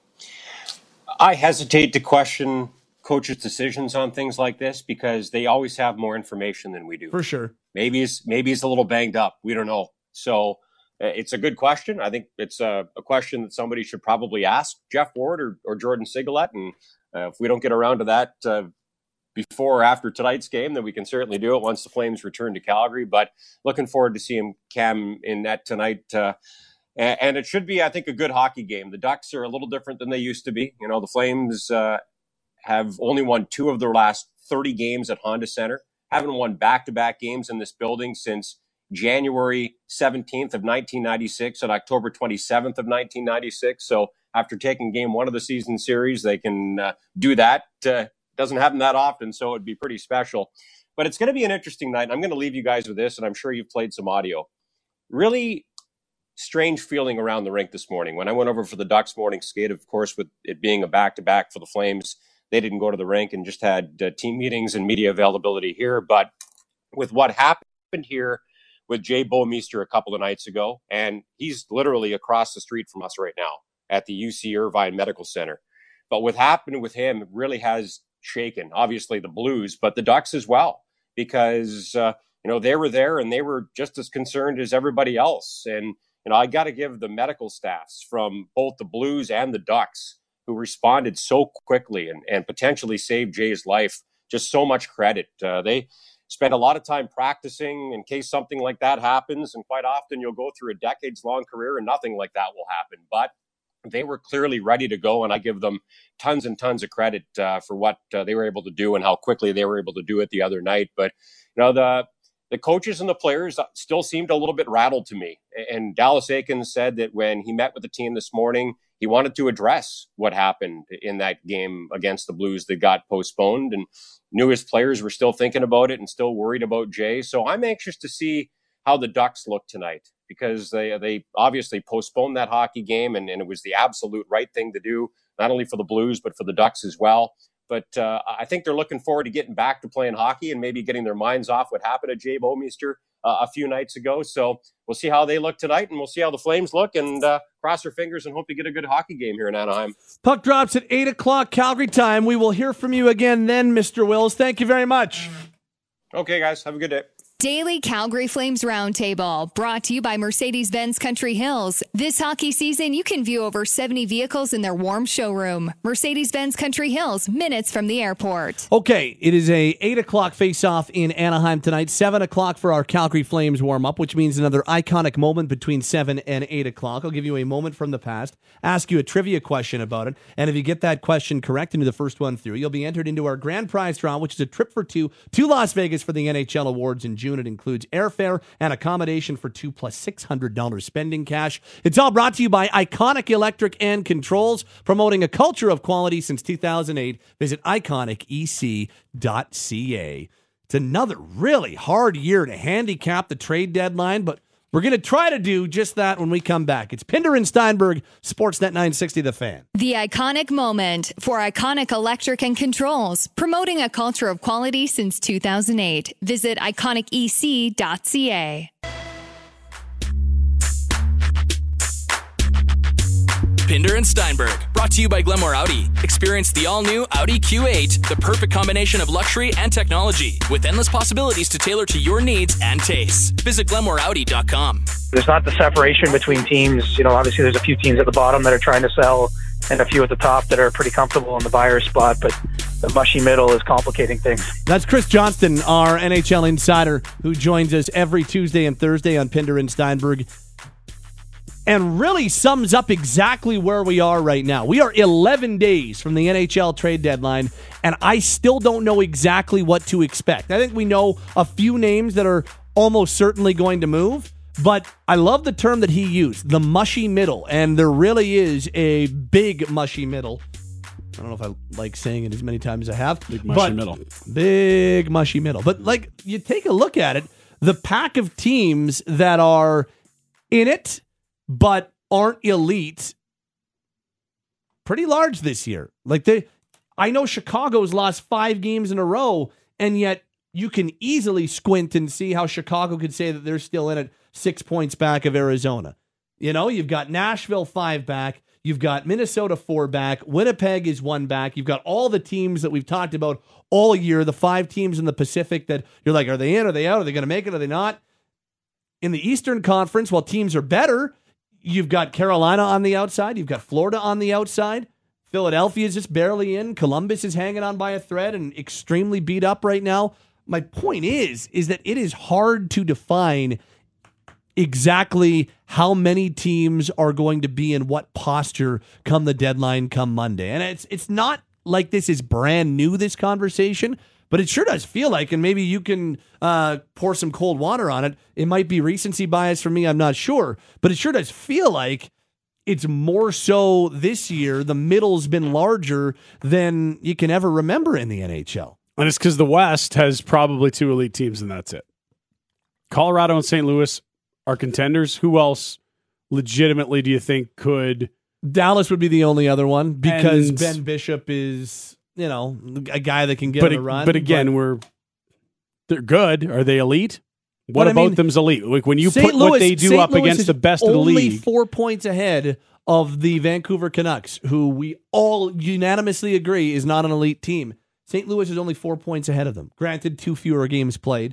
I hesitate to question coaches' decisions on things like this because they always have more information than we do. For sure. Maybe he's, maybe he's a little banged up. We don't know. So uh, it's a good question. I think it's a, a question that somebody should probably ask Jeff Ward or, or Jordan Sigalet. And uh, if we don't get around to that uh, before or after tonight's game, then we can certainly do it once the Flames return to Calgary. But looking forward to seeing Cam in net tonight. Uh, and, and it should be, I think, a good hockey game. The Ducks are a little different than they used to be. You know, the Flames uh, have only won two of their last thirty games at Honda Center. Haven't won back-to-back games in this building since January seventeenth of nineteen ninety-six and October twenty-seventh of nineteen ninety-six. So after taking game one of the season series, they can uh, do that. Uh, Doesn't happen that often, so it'd be pretty special. But it's going to be an interesting night. I'm going to leave you guys with this, and I'm sure you've played some audio. Really strange feeling around the rink this morning. When I went over for the Ducks morning skate, of course, with it being a back-to-back for the Flames, they didn't go to the rink and just had uh, team meetings and media availability here. But with what happened here with Jay Bouwmeester a couple of nights ago, and he's literally across the street from us right now at the U C Irvine Medical Center. But what happened with him really has shaken, obviously, the Blues, but the Ducks as well, because, uh, you know, they were there and they were just as concerned as everybody else. And, you know, I got to give the medical staffs from both the Blues and the Ducks who responded so quickly and, and potentially saved Jay's life just so much credit. Uh, they spent a lot of time practicing in case something like that happens. And quite often you'll go through a decades-long career and nothing like that will happen. But they were clearly ready to go, and I give them tons and tons of credit uh, for what uh, they were able to do and how quickly they were able to do it the other night. But, you know, the the coaches and the players still seemed a little bit rattled to me. And Dallas Eakins said that when he met with the team this morning, he wanted to address what happened in that game against the Blues that got postponed, and knew his players were still thinking about it and still worried about Jay. So I'm anxious to see how the Ducks look tonight, because they they obviously postponed that hockey game, and, and it was the absolute right thing to do, not only for the Blues, but for the Ducks as well. But uh, I think they're looking forward to getting back to playing hockey and maybe getting their minds off what happened to Jay Bouwmeester uh, a few nights ago. So we'll see how they look tonight, and we'll see how the Flames look, and uh, cross our fingers and hope to get a good hockey game here in Anaheim. Puck drops at eight o'clock Calgary time. We will hear from you again then, Mister Wills. Thank you very much. Okay, guys. Have a good day. Daily Calgary Flames Roundtable, brought to you by Mercedes-Benz Country Hills. This hockey season, you can view over seventy vehicles in their warm showroom. Mercedes-Benz Country Hills, minutes from the airport. Okay, it is a eight o'clock face-off in Anaheim tonight, seven o'clock for our Calgary Flames warm-up, which means another iconic moment between seven and eight o'clock. I'll give you a moment from the past, ask you a trivia question about it, and if you get that question correct into the first one through, you'll be entered into our grand prize draw, which is a trip for two to Las Vegas for the N H L Awards in June. It includes airfare and accommodation for two plus six hundred dollars spending cash. It's all brought to you by Iconic Electric and Controls, promoting a culture of quality since two thousand eight. Visit iconic e c dot c a. It's another really hard year to handicap the trade deadline, but we're going to try to do just that when we come back. It's Pinder and Steinberg, Sportsnet nine sixty The Fan. The iconic moment for Iconic Electric and Controls, promoting a culture of quality since two thousand eight. Visit iconic e c dot c a. Pinder and Steinberg, brought to you by Glenmore Audi. Experience the all-new Audi Q eight, the perfect combination of luxury and technology, with endless possibilities to tailor to your needs and tastes. Visit glenmore audi dot com. There's not the separation between teams. You know, obviously there's a few teams at the bottom that are trying to sell and a few at the top that are pretty comfortable in the buyer spot, but the mushy middle is complicating things. That's Chris Johnston, our N H L insider, who joins us every Tuesday and Thursday on Pinder and Steinberg, and really sums up exactly where we are right now. We are eleven days from the N H L trade deadline, and I still don't know exactly what to expect. I think we know a few names that are almost certainly going to move, but I love the term that he used, the mushy middle, and there really is a big mushy middle. I don't know if I like saying it as many times as I have. Big mushy middle. Big mushy middle. But, like, you take a look at it, the pack of teams that are in it but aren't elite, pretty large this year. Like, they, I know Chicago's lost five games in a row, and yet you can easily squint and see how Chicago could say that they're still in it six points back of Arizona. You know, you've got Nashville five back. You've got Minnesota four back. Winnipeg is one back. You've got all the teams that we've talked about all year, the five teams in the Pacific that you're like, are they in? Are they out? Are they going to make it? Are they not? In the Eastern Conference, while teams are better, you've got Carolina on the outside. You've got Florida on the outside. Philadelphia is just barely in. Columbus is hanging on by a thread and extremely beat up right now. My point is, is that it is hard to define exactly how many teams are going to be in what posture come the deadline, come Monday. And it's it's not like this is brand new, this conversation, but it sure does feel like, and maybe you can uh, pour some cold water on it. It might be recency bias for me, I'm not sure, but it sure does feel like it's more so this year. The middle's been larger than you can ever remember in the N H L. And it's because the West has probably two elite teams, and that's it. Colorado and Saint Louis are contenders. Who else legitimately do you think could? Dallas would be the only other one because And- Ben Bishop is, you know, a guy that can get But, on a run. but again, we're they're good. Are they elite? What But I about mean, them's elite? Like when you Saint put Louis, what they do Saint up Louis against is the best of the only league. four points ahead of the Vancouver Canucks, who we all unanimously agree is not an elite team. Saint Louis is only four points ahead of them. Granted, two fewer games played,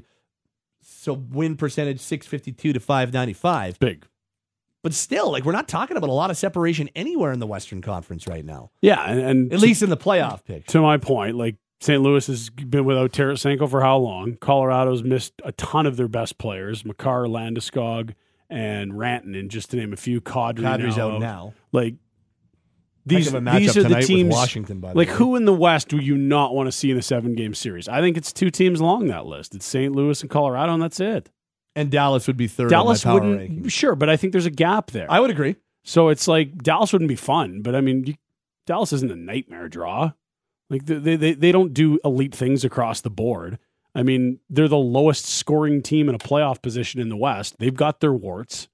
so win percentage six fifty-two to five ninety-five. Big. But still, like, we're not talking about a lot of separation anywhere in the Western Conference right now. Yeah, and, and At least in the playoff picture. to my point, like Saint Louis has been without Tarasenko for how long? Colorado's missed a ton of their best players, Makar, Landeskog, and Rantanen, just to name a few. Kadri Kadri's now. out now. Like Heck these, of a matchup these are the tonight with teams. Washington, by the like way. who in the West do you not want to see in a seven-game series? I think it's two teams along that list. It's Saint Louis and Colorado, and that's it. And Dallas would be third Dallas on my power wouldn't, ranking. sure, but I think there's a gap there. I would agree. So it's like Dallas wouldn't be fun, but I mean, you, Dallas isn't a nightmare draw. Like they, they they don't do elite things across the board. I mean, they're the lowest scoring team in a playoff position in the West. They've got their warts.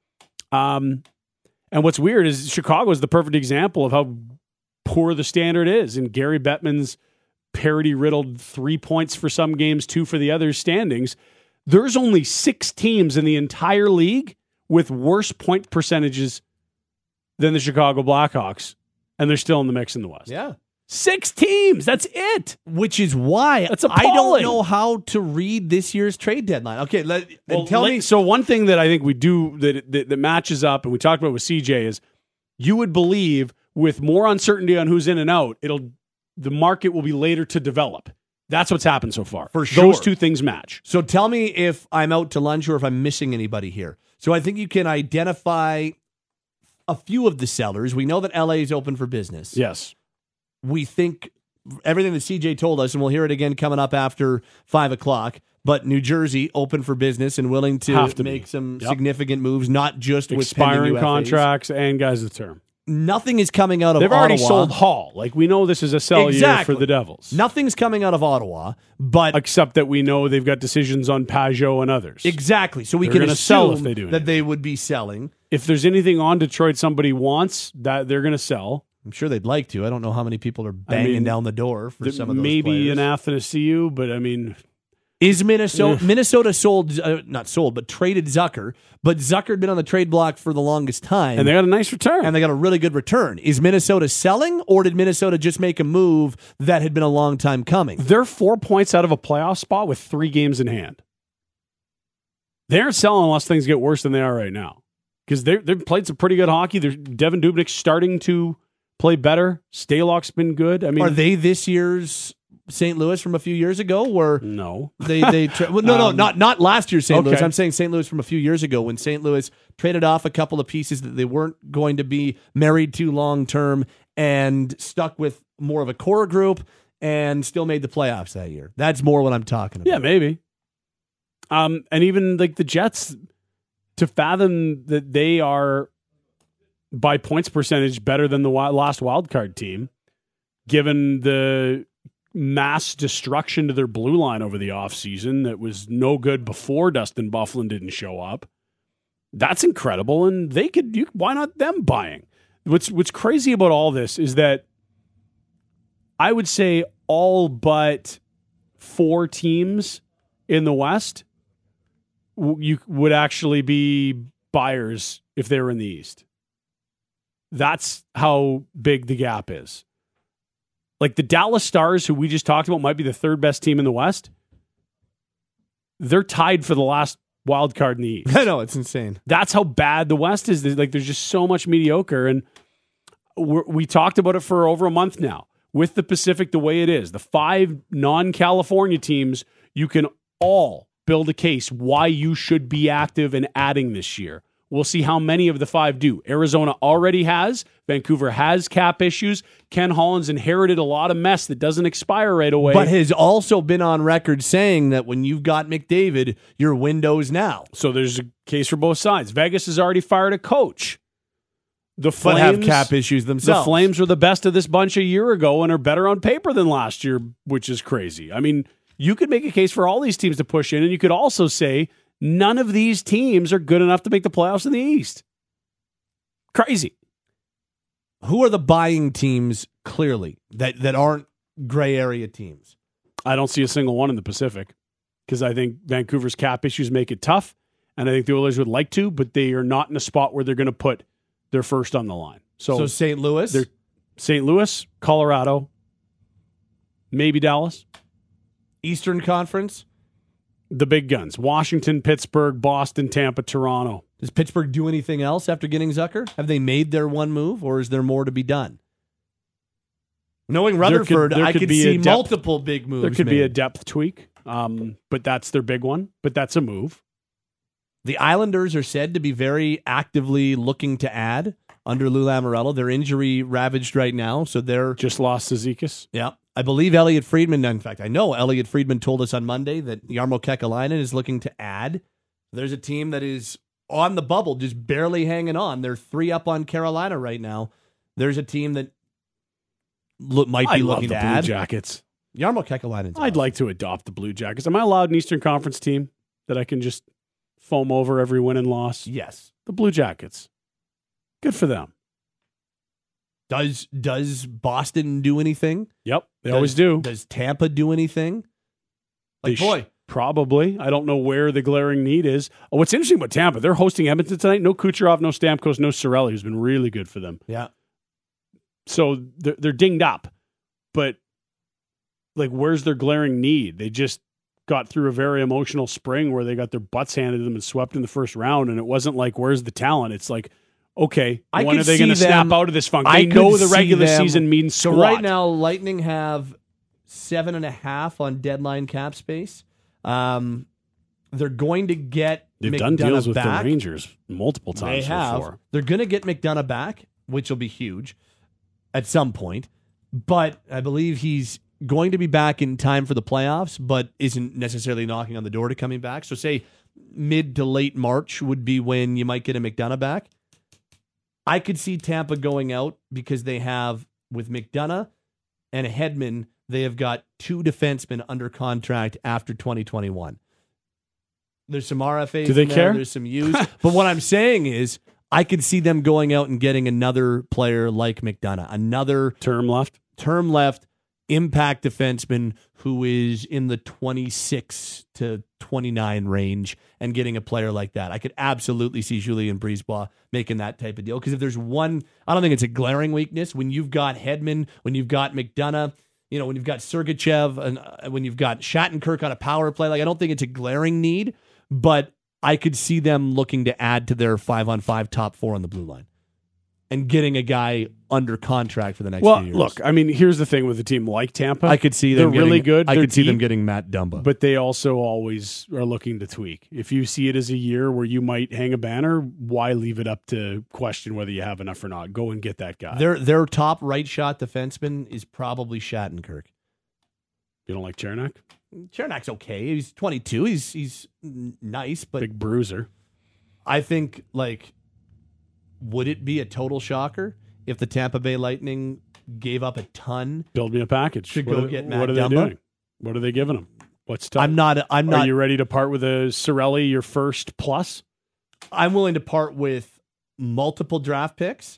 Um, and what's weird is Chicago is the perfect example of how poor the standard is. And Gary Bettman's parity-riddled three points for some games, two for the others standings. There's only six teams in the entire league with worse point percentages than the Chicago Blackhawks, and they're still in the mix in the West. Yeah. Six teams. That's it. Which is why That's I don't appalling. know how to read this year's trade deadline. Okay, let, Well, and tell let- me. So one thing that I think we do that, that that matches up, and we talked about with C J, is you would believe with more uncertainty on who's in and out, it'll the market will be later to develop. That's what's happened so far. For sure. Those two things match. So tell me if I'm out to lunch or if I'm missing anybody here. So I think you can identify a few of the sellers. We know that L A is open for business. Yes. We think everything that C J told us, and we'll hear it again coming up after five o'clock, but New Jersey open for business and willing to, Have to make be. some Yep. significant moves, not just with Expiring pending U F As. contracts and guys of the term. Nothing is coming out of They've Ottawa. already sold Hall. Like we know this is a sell year Exactly. for the Devils. Nothing's coming out of Ottawa, but Except that we know they've got decisions on Pajot and others. exactly. So we They're can gonna assume sell if they do that anything. they would be selling. If there's anything on Detroit somebody wants, that they're going to sell. I'm sure they'd like to. I don't know how many people are banging mean, down the door for That some of those maybe players. an Athanasiu, but I mean, Is Minnesota Minnesota sold uh, not sold but traded Zucker, but Zucker had been on the trade block for the longest time, and they got a nice return. and they got a really good return. Is Minnesota selling, or did Minnesota just make a move that had been a long time coming? They're four points out of a playoff spot with three games in hand. They aren't selling unless things get worse than they are right now, because they they've played some pretty good hockey. They're, Devin Dubnyk starting to play better. Stalock's been good. I mean, are they this year's Saint Louis from a few years ago? Where no, they they tra- well, no no Um, not not last year's Saint Louis. okay. I'm saying Saint Louis from a few years ago when Saint Louis traded off a couple of pieces that they weren't going to be married to long term and stuck with more of a core group and still made the playoffs that year. That's more what I'm talking about. yeah, maybe. Um, and even like the Jets, to fathom that they are by points percentage better than the wi- last wild card team, given the mass destruction to their blue line over the offseason that was no good before Dustin Byfuglien didn't show up. That's incredible, and they could. You, why not them buying? What's What's crazy about all this is that I would say all but four teams in the West w- you would actually be buyers if they were in the East. That's how big the gap is. Like the Dallas Stars, who we just talked about, might be the third best team in the West. They're tied for the last wild card in the East. I know, it's insane. That's how bad the West is. There's, like, there's just so much mediocre, and we're, we talked about it for over a month now. With the Pacific the way it is, the five non-California teams, you can all build a case why you should be active and adding this year. We'll see how many of the five do. Arizona already has. Vancouver has cap issues. Ken Holland's inherited a lot of mess that doesn't expire right away. But has also been on record saying that when you've got McDavid, your window's now. So there's a case for both sides. Vegas has already fired a coach. The But Flames have cap issues themselves. The Flames were the best of this bunch a year ago and are better on paper than last year, which is crazy. I mean, you could make a case for all these teams to push in, and you could also say none of these teams are good enough to make the playoffs in the East. Crazy. Who are the buying teams, clearly, that, that aren't gray area teams? I don't see a single one in the Pacific because I think Vancouver's cap issues make it tough, and I think the Oilers would like to, but they are not in a spot where they're going to put their first on the line. So, So Saint Louis? they're Saint Louis, Colorado, maybe Dallas. Eastern Conference? The big guns. Washington, Pittsburgh, Boston, Tampa, Toronto. Does Pittsburgh do anything else after getting Zucker? Have they made their one move, or is there more to be done? Knowing There could- Rutherford, there I could could be a see depth- multiple big moves. There could be made. a depth tweak, um, but that's their big one. But that's a move. The Islanders are said to be very actively looking to add under Lou Lamoriello. They're injury ravaged right now, so they're Just lost Zizekas. yeah. I believe Elliot Friedman. In fact, I know Elliot Friedman told us on Monday that Jarmo Kekalainen is looking to add. There's a team that is on the bubble, just barely hanging on. They're three up on Carolina right now. There's a team that look, might be I love looking the to Blue add. Jackets. Jarmo Kekalainen. I'd like to adopt the Blue Jackets. Am I allowed an Eastern Conference team that I can just foam over every win and loss? Yes. The Blue Jackets. Good for them. Does does Boston do anything? Yep, they Does- always do. Does Tampa do anything? They Like, sh- boy, Probably. I don't know where the glaring need is. Oh, what's interesting about Tampa, they're hosting Edmonton tonight. No Kucherov, no Stamkos, no Cirelli, who's been really good for them. yeah. So they're, they're dinged up. But, like, where's their glaring need? They just got through a very emotional spring where they got their butts handed to them and swept in the first round. And it wasn't like, where's the talent? It's like, okay, I when could are they see going to snap them- out of this funk? I They know could the see regular them- season means So squat. right now, Lightning have seven and a half on deadline cap space. Um, they're going to get They've McDonough done deals with back. the Rangers multiple They times have. before. They're going to get McDonough back, which will be huge at some point. But I believe he's going to be back in time for the playoffs, but isn't necessarily knocking on the door to coming back. So say mid to late March would be when you might get a McDonough back. I could see Tampa going out because they have, with McDonough and a Hedman, they have got two defensemen under contract after twenty twenty-one. There's some R F As Do they in there, care? There's some U's. But what I'm saying is I could see them going out and getting another player like McDonough, another Term left. term left impact defenseman who is in the twenty-six to twenty-nine range and getting a player like that. I could absolutely see Julien Brisebois making that type of deal because if there's one, I don't think it's a glaring weakness when you've got Hedman, when you've got McDonough, you know, when you've got Sergachev and uh, when you've got Shattenkirk on a power play. Like I don't think it's a glaring need, but I could see them looking to add to their five on five top four on the blue line. and getting a guy under contract for the next Well, few years. look, I mean, here's the thing with a team like Tampa. I could see them They're really getting- good. I They're could see them deep, getting Matt Dumba. But they also always are looking to tweak. If you see it as a year where you might hang a banner, why leave it up to question whether you have enough or not? Go and get that guy. Their their top right shot defenseman is probably Shattenkirk. You don't like Chernak? Chernak's okay. He's twenty-two. He's he's n- nice, but Big bruiser. I think, like, would it be a total shocker if the Tampa Bay Lightning gave up a ton? Build me a package. To what go are, get Matt What are they Dumba? doing? What are they giving him? What's tough? I'm not. I'm not. Are you ready to part with a Cirelli, your first plus? I'm willing to part with multiple draft picks.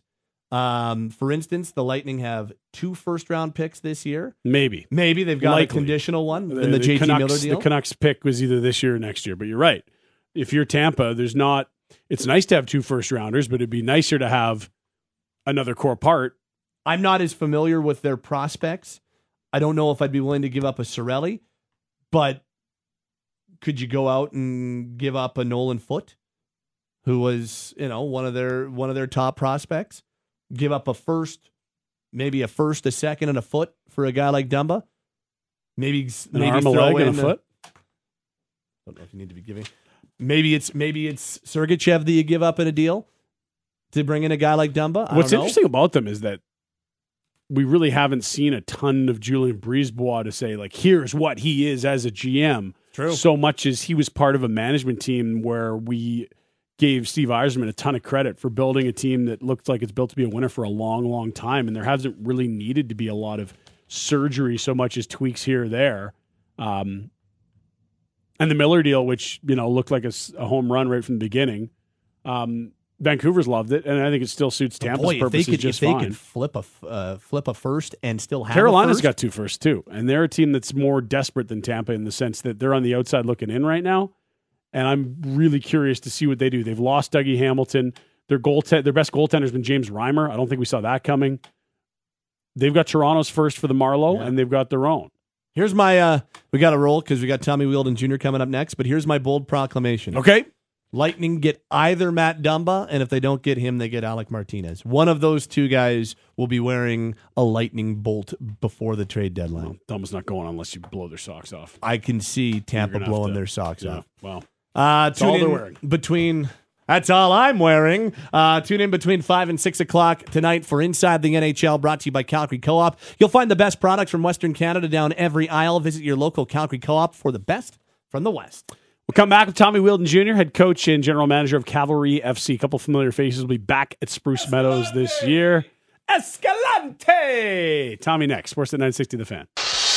Um, for instance, the Lightning have two first round picks this year. Maybe. Maybe they've got Likely. a conditional one in the, J T Canucks, Miller deal. The Canucks pick was either this year or next year, but you're right. If you're Tampa, there's not. It's nice to have two first rounders, but it'd be nicer to have another core part. I'm not as familiar with their prospects. I don't know if I'd be willing to give up a Cirelli, but could you go out and give up a Nolan Foote, who was, you know, one of their one of their top prospects? Give up a first, maybe a first, a second, and a foot for a guy like Dumba. Maybe An maybe arm, a throw leg, in and a the- foot. I don't know if you need to be giving. Maybe it's maybe it's Sergachev that you give up in a deal to bring in a guy like Dumba. I What's don't know. interesting about them is that we really haven't seen a ton of Julien Brisebois to say, like, here's what he is as a G M. True. So much as he was part of a management team where we gave Steve Yzerman a ton of credit for building a team that looked like it's built to be a winner for a long, long time. And there hasn't really needed to be a lot of surgery so much as tweaks here or there. Um, and the Miller deal, which, you know, looked like a, s- a home run right from the beginning. Um, Vancouver's loved it, and I think it still suits Tampa's Boy, if they purposes could, just if they fine. could flip a f- uh, flip a first and still have Carolina's a first, got two firsts too, and they're a team that's more desperate than Tampa in the sense that they're on the outside looking in right now. And I'm really curious to see what they do. They've lost Dougie Hamilton. Their goaltend, their best goaltender's been James Reimer. I don't think we saw that coming. They've got Toronto's first for the Marlowe, Yeah. and they've got their own. Here's my, uh, we got to roll because we got Tommy Wheeldon Junior coming up next, but here's my bold proclamation. Okay. Lightning get either Matt Dumba, and if they don't get him, they get Alec Martinez. One of those two guys will be wearing a lightning bolt before the trade deadline. Well, Dumba's not going unless you blow their socks off. I can see Tampa You're gonna have blowing to- their socks Yeah, off. well, Uh, tune all in they're wearing. between. That's all I'm wearing. Uh, tune in between five and six o'clock tonight for Inside the N H L, brought to you by Calgary Co-op. You'll find the best products from Western Canada down every aisle. Visit your local Calgary Co-op for the best from the West. We'll come back with Tommy Wheeldon Junior, head coach and general manager of Cavalry F C. A couple familiar faces will be back at Spruce Meadows this year. Escalante! Tommy next. Sportsnet nine sixty The Fan.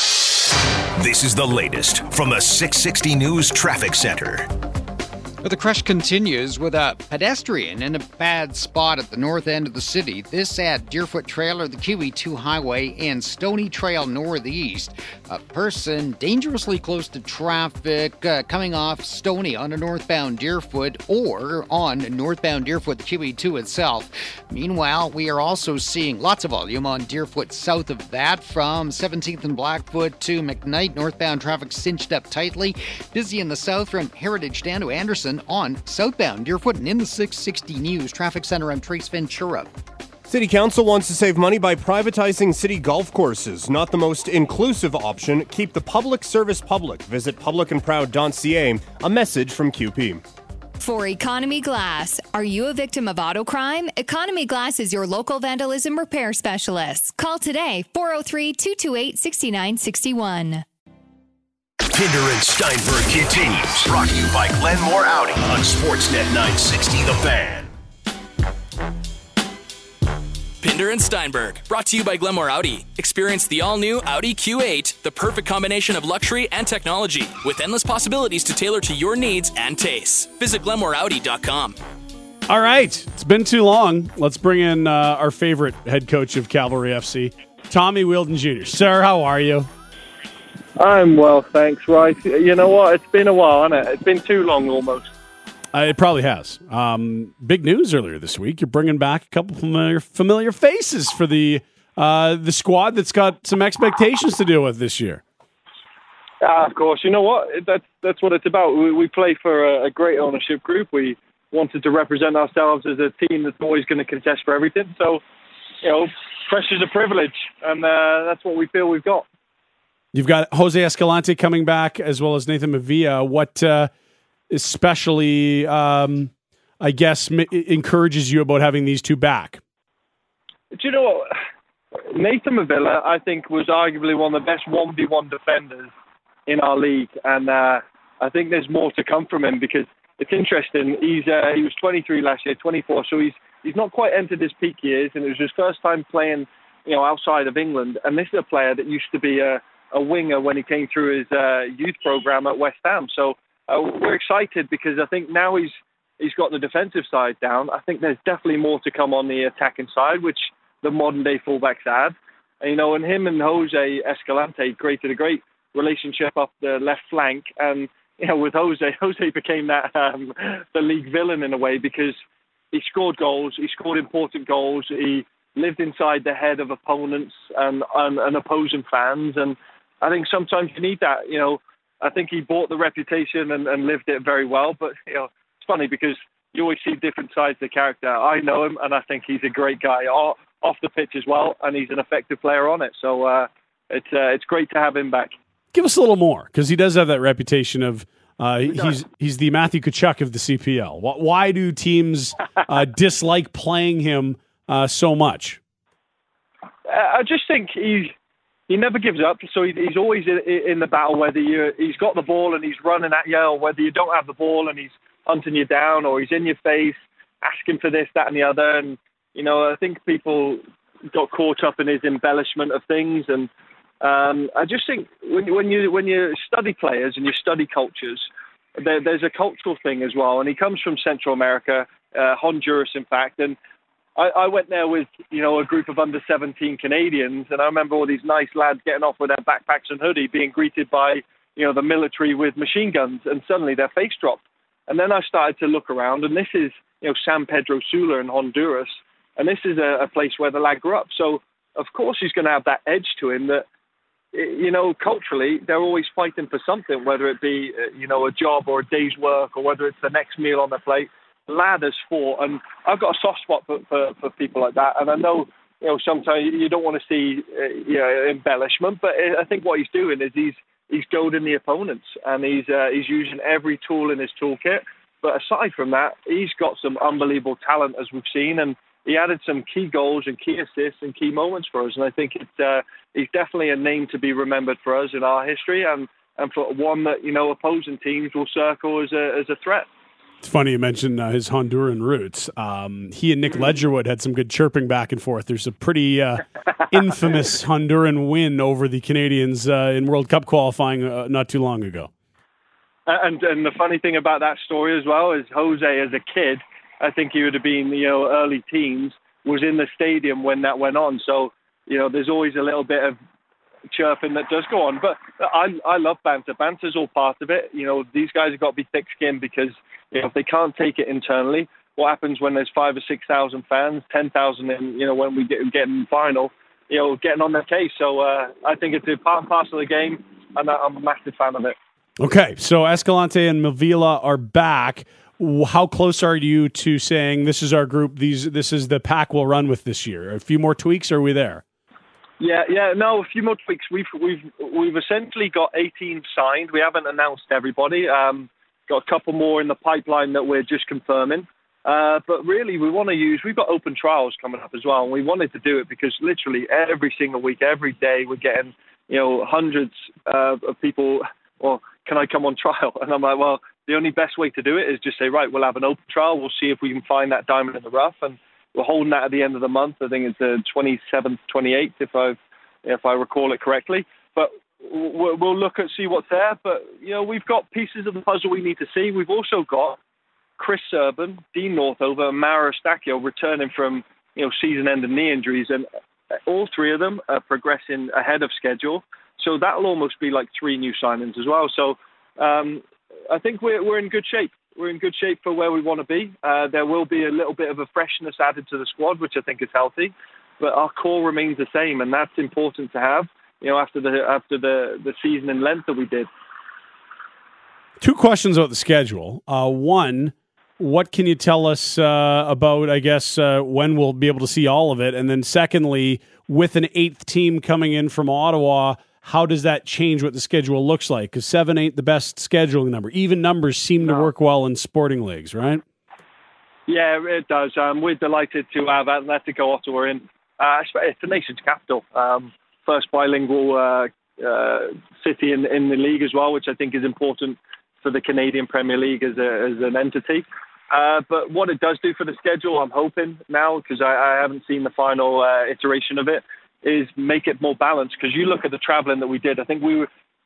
This is the latest from the six sixty News Traffic Center. But the crush continues with a pedestrian in a bad spot at the north end of the city. This at Deerfoot Trail or the Q E two Highway and Stony Trail northeast. A person dangerously close to traffic uh, coming off Stony on a northbound Deerfoot or on northbound Deerfoot, the Q E two itself. Meanwhile, we are also seeing lots of volume on Deerfoot south of that from seventeenth and Blackfoot to McKnight. Northbound traffic cinched up tightly. Busy in the south from Heritage down to Anderson on southbound Deerfoot. And in the six sixty News Traffic Center, I'm Trace Ventura. City Council wants to save money by privatizing city golf courses. Not the most inclusive option. Keep the public service public. Visit public and proud dot c a. A message from Q P. For Economy Glass, are you a victim of auto crime? Economy Glass is your local vandalism repair specialist. Call today, four oh three, two two eight, six nine six one. Pinder and Steinberg continues. Brought to you by Glenmore Audi on Sportsnet nine sixty The Fan. Pinder and Steinberg, brought to you by Glenmore Audi. Experience the all-new Audi Q eight, the perfect combination of luxury and technology, with endless possibilities to tailor to your needs and tastes. Visit glenmore audi dot com. All right. It's been too long. Let's bring in uh, our favorite head coach of Cavalry F C, Tommy Wheeldon Junior Sir, how are you? I'm well, thanks, Right. You know what? It's been a while, hasn't it? It's been too long almost. Uh, it probably has. Um, big news earlier this week. You're bringing back a couple familiar familiar faces for the uh, the squad that's got some expectations to deal with this year. Ah, of course. You know what? That's that's what it's about. We, we play for a, a great ownership group. We wanted to represent ourselves as a team that's always going to contest for everything. So, you know, pressure's a privilege, and uh, that's what we feel we've got. You've got Jose Escalante coming back as well as Nathan Mavia. What uh, especially, um, I guess, m- encourages you about having these two back? Do you know what? Nathan Mavilla, I think, was arguably one of the best one v one defenders in our league, and uh, I think there's more to come from him because it's interesting. He's uh, he was twenty-three last year, twenty-four, so he's he's not quite entered his peak years, and it was his first time playing, you know, outside of England. And this is a player that used to be a, a winger when he came through his uh, youth program at West Ham. So uh, we're excited because I think now he's he's got the defensive side down. I think there's definitely more to come on the attacking side, which the modern day fullbacks add. And, you know, and him and Jose Escalante created a great relationship up the left flank. And, you know, with Jose, Jose became that um, the league villain in a way because he scored goals, he scored important goals, he lived inside the head of opponents and, and, and opposing fans. And I think sometimes you need that. You know, I think he bought the reputation and, and lived it very well. But, you know, it's funny because you always see different sides of the character. I know him, and I think he's a great guy off, off the pitch as well, and he's an effective player on it. So uh, it's uh, it's great to have him back. Give us a little more, because he does have that reputation of uh, he he's he's the Matthew Tkachuk of the C P L. Why do teams uh, dislike playing him uh, so much? I just think he's he never gives up. So he, he's always in, in the battle, whether you he's got the ball and he's running at you, or whether you don't have the ball and he's hunting you down, or he's in your face asking for this, that, and the other. And you know, I think people got caught up in his embellishment of things, and um, I just think when, when you when you study players and you study cultures, there, there's a cultural thing as well. And he comes from Central America, uh, Honduras, in fact, and I, I went there with you know a group of under seventeen Canadians, and I remember all these nice lads getting off with their backpacks and hoodie, being greeted by you know the military with machine guns, and suddenly their face dropped. And then I started to look around, and this is you know San Pedro Sula in Honduras. And this is a, a place where the lad grew up. So, of course, he's going to have that edge to him that, you know, culturally, they're always fighting for something, whether it be, you know, a job or a day's work or whether it's the next meal on their plate. The lad has fought. And I've got a soft spot for, for, for people like that. And I know, you know, sometimes you don't want to see, uh, you know, embellishment. But I think what he's doing is he's he's goading the opponents. And he's uh, he's using every tool in his toolkit. But aside from that, he's got some unbelievable talent, as we've seen. And he added some key goals and key assists and key moments for us. And I think it, uh, he's definitely a name to be remembered for us in our history, and, and for one that, you know, opposing teams will circle as a, as a threat. It's funny you mentioned uh, his Honduran roots. Um, he and Nick Ledgerwood had some good chirping back and forth. There's a pretty uh, infamous Honduran win over the Canadians uh, in World Cup qualifying uh, not too long ago. And, and the funny thing about that story as well is Jose, as a kid, I think he would have been, you know, early teens, was in the stadium when that went on. So, you know, there's always a little bit of chirping that does go on. But I I love banter. Banter's all part of it. You know, these guys have got to be thick-skinned because, you know, if they can't take it internally, what happens when there's five or six thousand fans, ten thousand in, you know, when we get, get in the final, you know, getting on their case. So uh, I think it's a part and parcel of the game, and I'm a massive fan of it. Okay, so Escalante and Mavila are back. How close are you to saying this is our group? These, this is the pack we'll run with this year. A few more tweaks, or are we there? Yeah, yeah, no, a few more tweaks. We've we've we've essentially got eighteen signed. We haven't announced everybody. Um, got a couple more in the pipeline that we're just confirming. Uh, but really, we want to use. We've got open trials coming up as well, and we wanted to do it because literally every single week, every day, we're getting you know hundreds uh, of people. Well, can I come on trial? And I'm like, well, the only best way to do it is just say, right, we'll have an open trial. We'll see if we can find that diamond in the rough. And we're holding that at the end of the month. I think it's the twenty-seventh, twenty-eighth, if I if I recall it correctly. But we'll, we'll look at see what's there. But, you know, we've got pieces of the puzzle we need to see. We've also got Chris Serban, Dean Northover, and Mara Stacchio returning from, you know, season-ending knee injuries. And all three of them are progressing ahead of schedule. So that'll almost be like three new signings as well. So um, I think we're we're in good shape. We're in good shape for where we want to be. Uh, there will be a little bit of a freshness added to the squad, which I think is healthy. But our core remains the same, and that's important to have. You know, after the after the, the season in length that we did. Two questions about the schedule. Uh, one, what can you tell us uh, about, I guess, uh, when we'll be able to see all of it? And then secondly, with an eighth team coming in from Ottawa, how does that change what the schedule looks like? Because seven ain't the best scheduling number. Even numbers seem no. to work well in sporting leagues, right? Yeah, it does. Um, we're delighted to have Atletico Ottawa in. Uh, it's the nation's capital. Um, first bilingual uh, uh, city in, in the league as well, which I think is important for the Canadian Premier League as, a, as an entity. Uh, but what it does do for the schedule, I'm hoping now, because I, I haven't seen the final uh, iteration of it, is make it more balanced. Because you look at the travelling that we did, I think we were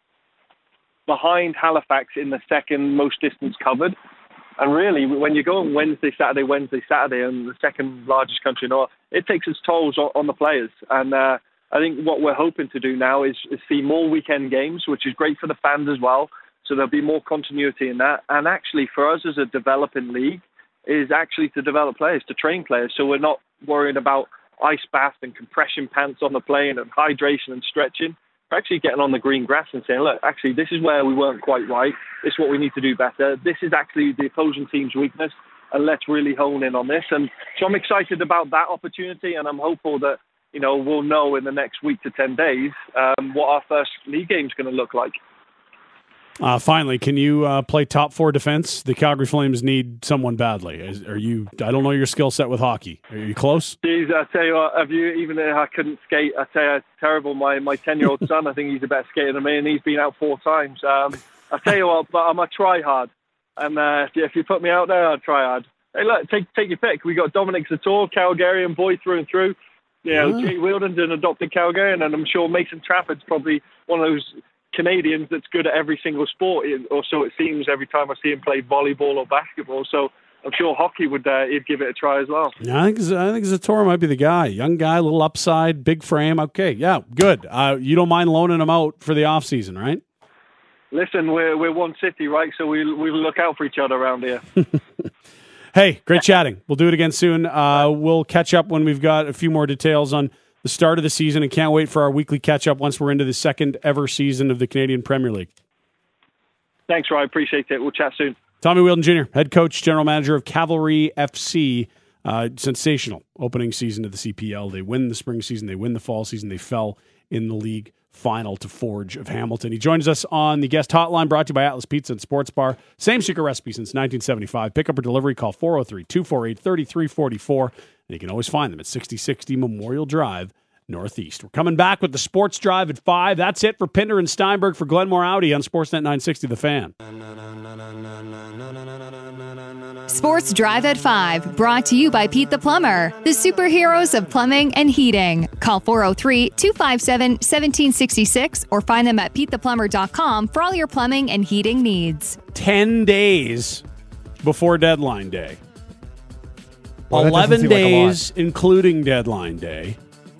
behind Halifax in the second most distance covered. And really, when you go on Wednesday, Saturday, Wednesday, Saturday, and the second largest country in the world, it takes its tolls on, on the players. And uh, I think what we're hoping to do now is, is see more weekend games, which is great for the fans as well. So there'll be more continuity in that. And actually, for us as a developing league, is actually to develop players, to train players. So we're not worrying about ice baths and compression pants on the plane and hydration and stretching. We're actually getting on the green grass and saying, look, actually, this is where we weren't quite right. This is what we need to do better. This is actually the opposing team's weakness, and let's really hone in on this. And so I'm excited about that opportunity, and I'm hopeful that, you know, we'll know in the next week to ten days um, what our first league game is going to look like. Uh, finally, can you uh, play top four defense? The Calgary Flames need someone badly. Is, are you? I don't know your skill set with hockey. Are you close? Jeez, I tell you what. Have you? Even if I couldn't skate, I tell you, it's terrible. My my ten year old son, I think he's a better skater than me, and he's been out four times. Um, I tell you what, but I'm a try hard, and uh, if you put me out there, I'll try hard. Hey, look, take take your pick. We got Dominic Zator, Calgarian boy through and through. You know, yeah. Jay Wheeldon's an adopted Calgarian, and I'm sure Mason Trafford's probably one of those Canadians that's good at every single sport, or so it seems every time I see him play volleyball or basketball. So I'm sure hockey would uh, he'd give it a try as well. Yeah, I think I think Zator might be the guy. Young guy, little upside, big frame. Okay, yeah, good. Uh, you don't mind loaning him out for the off season, right? Listen, we're we're one city, right? So we we look out for each other around here. Hey, great chatting. We'll do it again soon. Uh, we'll catch up when we've got a few more details on the start of the season, and can't wait for our weekly catch-up once we're into the second ever season of the Canadian Premier League. Thanks, Ryan. Appreciate it. We'll chat soon. Tommy Wheeldon Junior, head coach, general manager of Cavalry F C. Uh, sensational opening season of the C P L. They win the spring season. They win the fall season. They fell in the league final to Forge of Hamilton. He joins us on the guest hotline brought to you by Atlas Pizza and Sports Bar. Same secret recipe since nineteen seventy-five. Pick up or delivery, call four oh three, two four eight, three three four four. And you can always find them at sixty sixty Memorial Drive, Northeast. We're coming back with the Sports Drive at five. That's it for Pinder and Steinberg for Glenmore Audi on Sportsnet nine sixty The Fan. Sports Drive at five, brought to you by Pete the Plumber, the superheroes of plumbing and heating. Call four oh three, two five seven, one seven six six or find them at pete the plumber dot com for all your plumbing and heating needs. Ten days before deadline day. Well, Eleven days, like including deadline day.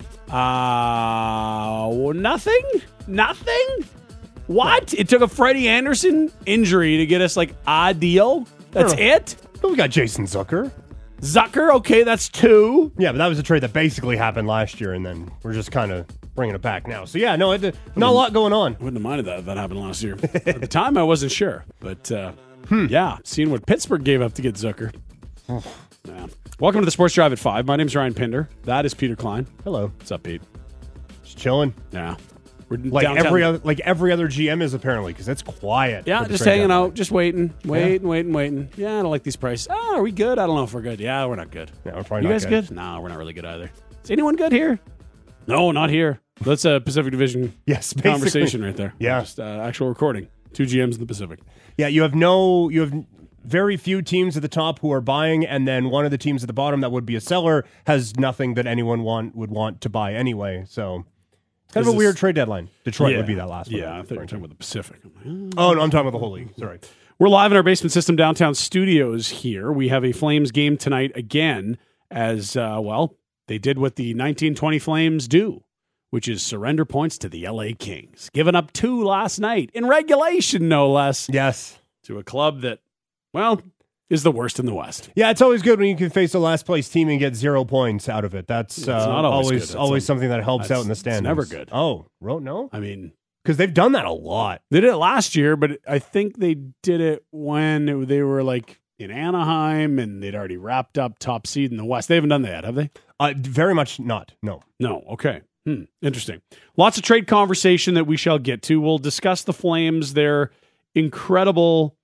Uh, nothing? Nothing? What? It took a Freddie Anderson injury to get us, like, a deal? That's it? But we got Jason Zucker. Zucker? Okay, that's two. Yeah, but that was a trade that basically happened last year, and then we're just kind of bringing it back now. So, yeah, no, it, not a lot going on. I wouldn't have minded that if that happened last year. At the time, I wasn't sure. But, uh, hmm. yeah, seeing what Pittsburgh gave up to get Zucker. Man. Welcome to the Sports Drive at five. My name's Ryan Pinder. That is Peter Klein. Hello. What's up, Pete? Just chilling. Yeah. We're like downtown. every other like every other G M is apparently, because it's quiet. Yeah, just hanging deadline. out, just waiting, waiting, yeah. waiting, waiting. Yeah, I don't like these prices. Oh, are we good? I don't know if we're good. Yeah, we're not good. Yeah, we're probably you not guys good. good. No, we're not really good either. Is anyone good here? No, not here. That's a Pacific Division yes, conversation right there. Yeah, just uh, actual recording. Two G Ms in the Pacific. Yeah, you have no, you have very few teams at the top who are buying, and then one of the teams at the bottom that would be a seller has nothing that anyone want would want to buy anyway. So. Kind of a weird trade deadline. Detroit yeah, would be that last one. Yeah, I thought you were talking about the Pacific. Like, oh. oh, no, I'm talking about the whole league. Sorry. We're live in our Basement System downtown studios here. We have a Flames game tonight again as, uh, well, they did what the nineteen twenty Flames do, which is surrender points to the L A Kings. Giving up two last night, in regulation, no less. Yes. To a club that, well, is the worst in the West. Yeah, it's always good when you can face a last place team and get zero points out of it. That's uh, not always always, good. always a, something that helps out in the standings. It's never good. Oh, no? I mean, because they've done that a lot. They did it last year, but I think they did it when it, they were like in Anaheim, and they'd already wrapped up top seed in the West. They haven't done that yet, have they? Uh, very much not. No. No. Okay. Hmm. Interesting. Lots of trade conversation that we shall get to. We'll discuss the Flames, their incredible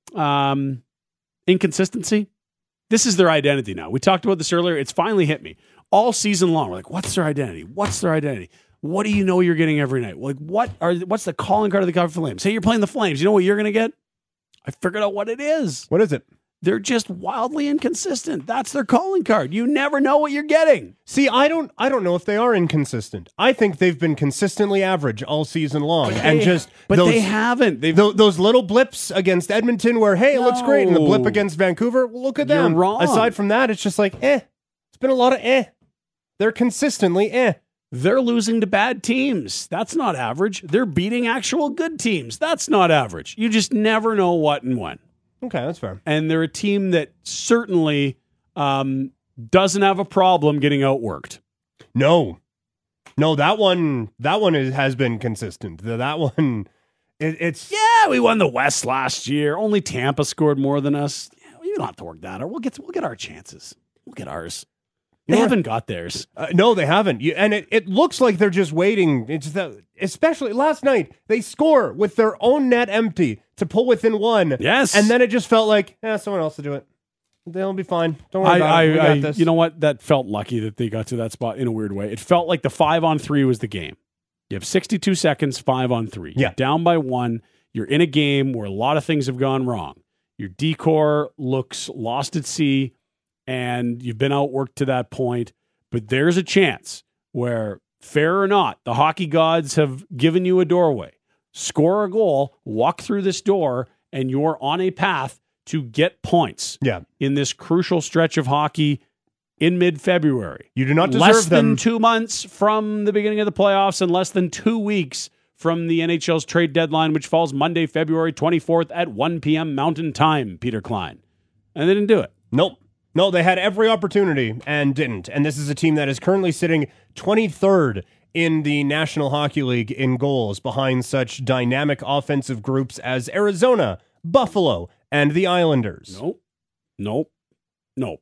um, inconsistency. This is their identity now. We talked about this earlier. It's finally hit me. All season long, we're like, what's their identity? What's their identity? What do you know you're getting every night? Like, what are what's the calling card of the Calgary Flames? Say you're playing the Flames. You know what you're going to get? I figured out what it is. What is it? They're just wildly inconsistent. That's their calling card. You never know what you're getting. See, I don't I don't know if they are inconsistent. I think they've been consistently average all season long. But and they, just But those, they haven't. They've those, those little blips against Edmonton where, hey, it No. looks great. And the blip against Vancouver, well, look at You're them. wrong. Aside from that, it's just like, eh. It's been a lot of eh. They're consistently eh. They're losing to bad teams. That's not average. They're beating actual good teams. That's not average. You just never know what and when. Okay, that's fair. And they're a team that certainly um, doesn't have a problem getting outworked. No. No, that one that one is, has been consistent. The- That one, it, it's... Yeah, we won the West last year. Only Tampa scored more than us. Yeah, you don't have to work that out. We'll get we'll get our chances. We'll get ours. They You know haven't got theirs. Uh, no, they haven't. You, and it, it looks like they're just waiting. It's the, especially last night, they score with their own net empty to pull within one. Yes. And then it just felt like, yeah, someone else to do it. They'll be fine. Don't worry I, about I, it. We got I, this. you know what? That felt lucky that they got to that spot in a weird way. It felt like the five on three was the game. You have sixty-two seconds, five on three. Yeah. You're down by one. You're in a game where a lot of things have gone wrong. Your decor looks lost at sea, and you've been outworked to that point. But there's a chance where, fair or not, the hockey gods have given you a doorway. Score a goal, walk through this door, and you're on a path to get points Yeah. in this crucial stretch of hockey in mid-February. You do not deserve less them. than two months from the beginning of the playoffs and less than two weeks from the N H L's trade deadline, which falls Monday, February twenty-fourth at one p.m. Mountain Time, Peter Klein. And they didn't do it. Nope. No, they had every opportunity and didn't. And this is a team that is currently sitting twenty-third in the National Hockey League in goals behind such dynamic offensive groups as Arizona, Buffalo, and the Islanders. Nope. Nope. Nope.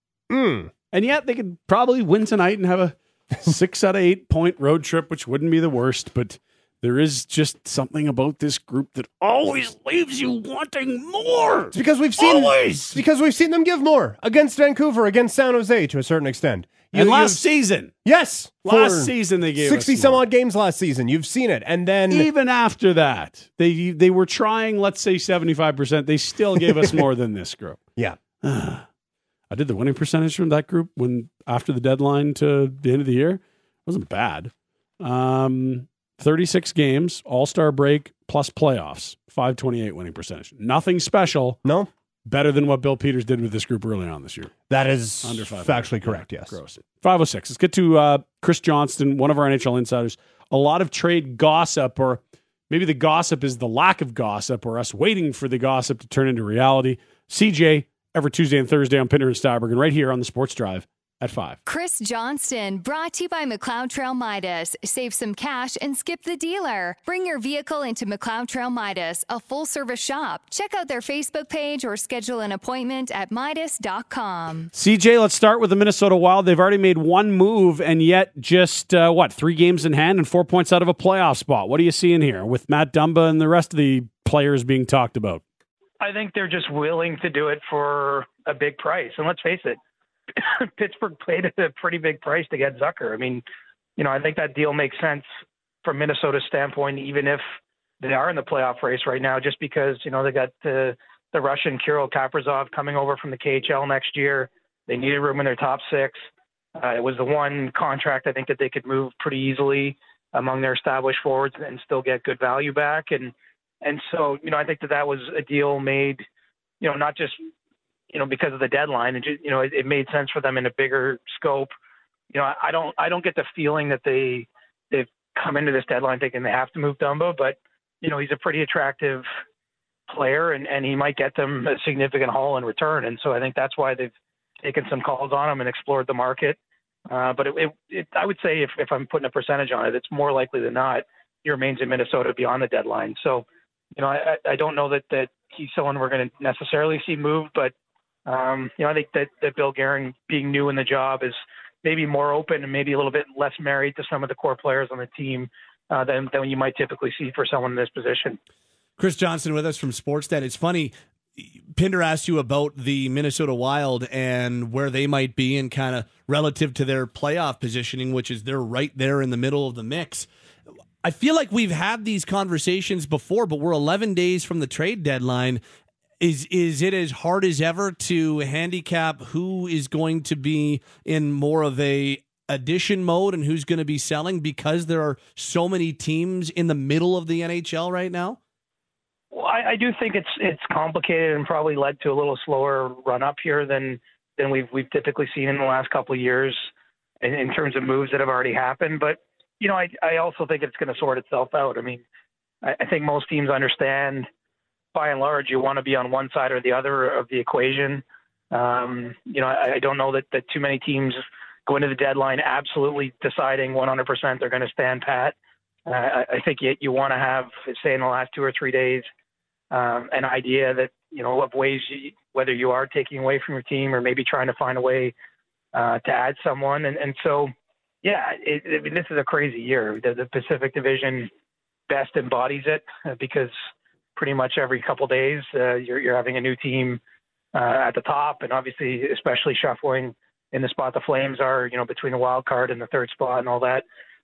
Mm. And yet they could probably win tonight and have a six out of eight point road trip, which wouldn't be the worst. But there is just something about this group that always leaves you wanting more. It's because we've seen Always. because we've seen them give more against Vancouver, against San Jose to a certain extent. You- And last you've- season, yes, last for season they gave sixty us some more. odd games last season. You've seen it, and then Even after that, they they were trying. Let's say seventy-five percent. They still gave us more than this group. yeah, I did the winning percentage from that group when after the deadline to the end of the year. It wasn't bad. Um, thirty-six games, All-Star break plus playoffs, five twenty-eight winning percentage. Nothing special. no, Better than what Bill Peters did with this group early on this year. that is Under five. factually correct. Yes, Gross. five oh six. Let's get to uh, Chris Johnston, one of our N H L insiders. A lot of trade gossip, or maybe the gossip is the lack of gossip, or us waiting for the gossip to turn into reality. C J, every Tuesday and Thursday on Pinder and Steiberg, and right here on the Sports Drive at five. Chris Johnston, brought to you by McLeod Trail Midas. Save some cash and skip the dealer. Bring your vehicle into McLeod Trail Midas, a full-service shop. Check out their Facebook page or schedule an appointment at midas dot com. C J, let's start with the Minnesota Wild. They've already made one move, and yet just, uh, what, three games in hand and four points out of a playoff spot. What are you seeing here with Matt Dumba and the rest of the players being talked about? I think they're just willing to do it for a big price. And let's face it, Pittsburgh paid a pretty big price to get Zucker. I mean, you know, I think that deal makes sense from Minnesota's standpoint, even if they are in the playoff race right now, just because, you know, they got the, the Russian Kirill Kaprizov coming over from the K H L next year. They needed room in their top six. Uh, it was the one contract I think that they could move pretty easily among their established forwards and still get good value back. And, and so, you know, I think that that was a deal made, you know, not just, you know, because of the deadline, and just, you know, it, it made sense for them in a bigger scope. You know, I, I don't, I don't get the feeling that they, they've come into this deadline thinking they have to move Dumba, but you know, he's a pretty attractive player, and, and he might get them a significant haul in return. And so I think that's why they've taken some calls on him and explored the market. Uh, but it, it, it, I would say if, if I'm putting a percentage on it, it's more likely than not he remains in Minnesota beyond the deadline. So, you know, I, I don't know that, that he's someone we're going to necessarily see moved, but Um, you know, I think that, that Bill Guerin, being new in the job, is maybe more open and maybe a little bit less married to some of the core players on the team uh, than, than you might typically see for someone in this position. Chris Johnson with us from Sportsnet. It's funny, Pinder asked you about the Minnesota Wild and where they might be and kind of relative to their playoff positioning, which is they're right there in the middle of the mix. I feel like we've had these conversations before, but we're eleven days from the trade deadline. Is is it as hard as ever to handicap who is going to be in more of a addition mode and who's going to be selling because there are so many teams in the middle of the N H L right now? Well, I, I do think it's it's complicated and probably led to a little slower run up here than than we've we've typically seen in the last couple of years in, in terms of moves that have already happened. But you know, I I also think it's going to sort itself out. I mean, I, I think most teams understand, by and large, you want to be on one side or the other of the equation. Um, you know, I, I don't know that, that too many teams go into the deadline absolutely deciding one hundred percent they're going to stand pat. Uh, I, I think you, you want to have, say, in the last two or three days, um, an idea that, you know, of ways, you, whether you are taking away from your team or maybe trying to find a way uh, to add someone. And, and so, yeah, it, it, I mean, this is a crazy year. The, the Pacific Division best embodies it uh, because pretty much every couple of days, uh, you're, you're having a new team uh, at the top, and obviously, especially shuffling in the spot the Flames are, you know, between the wild card and the third spot and all that.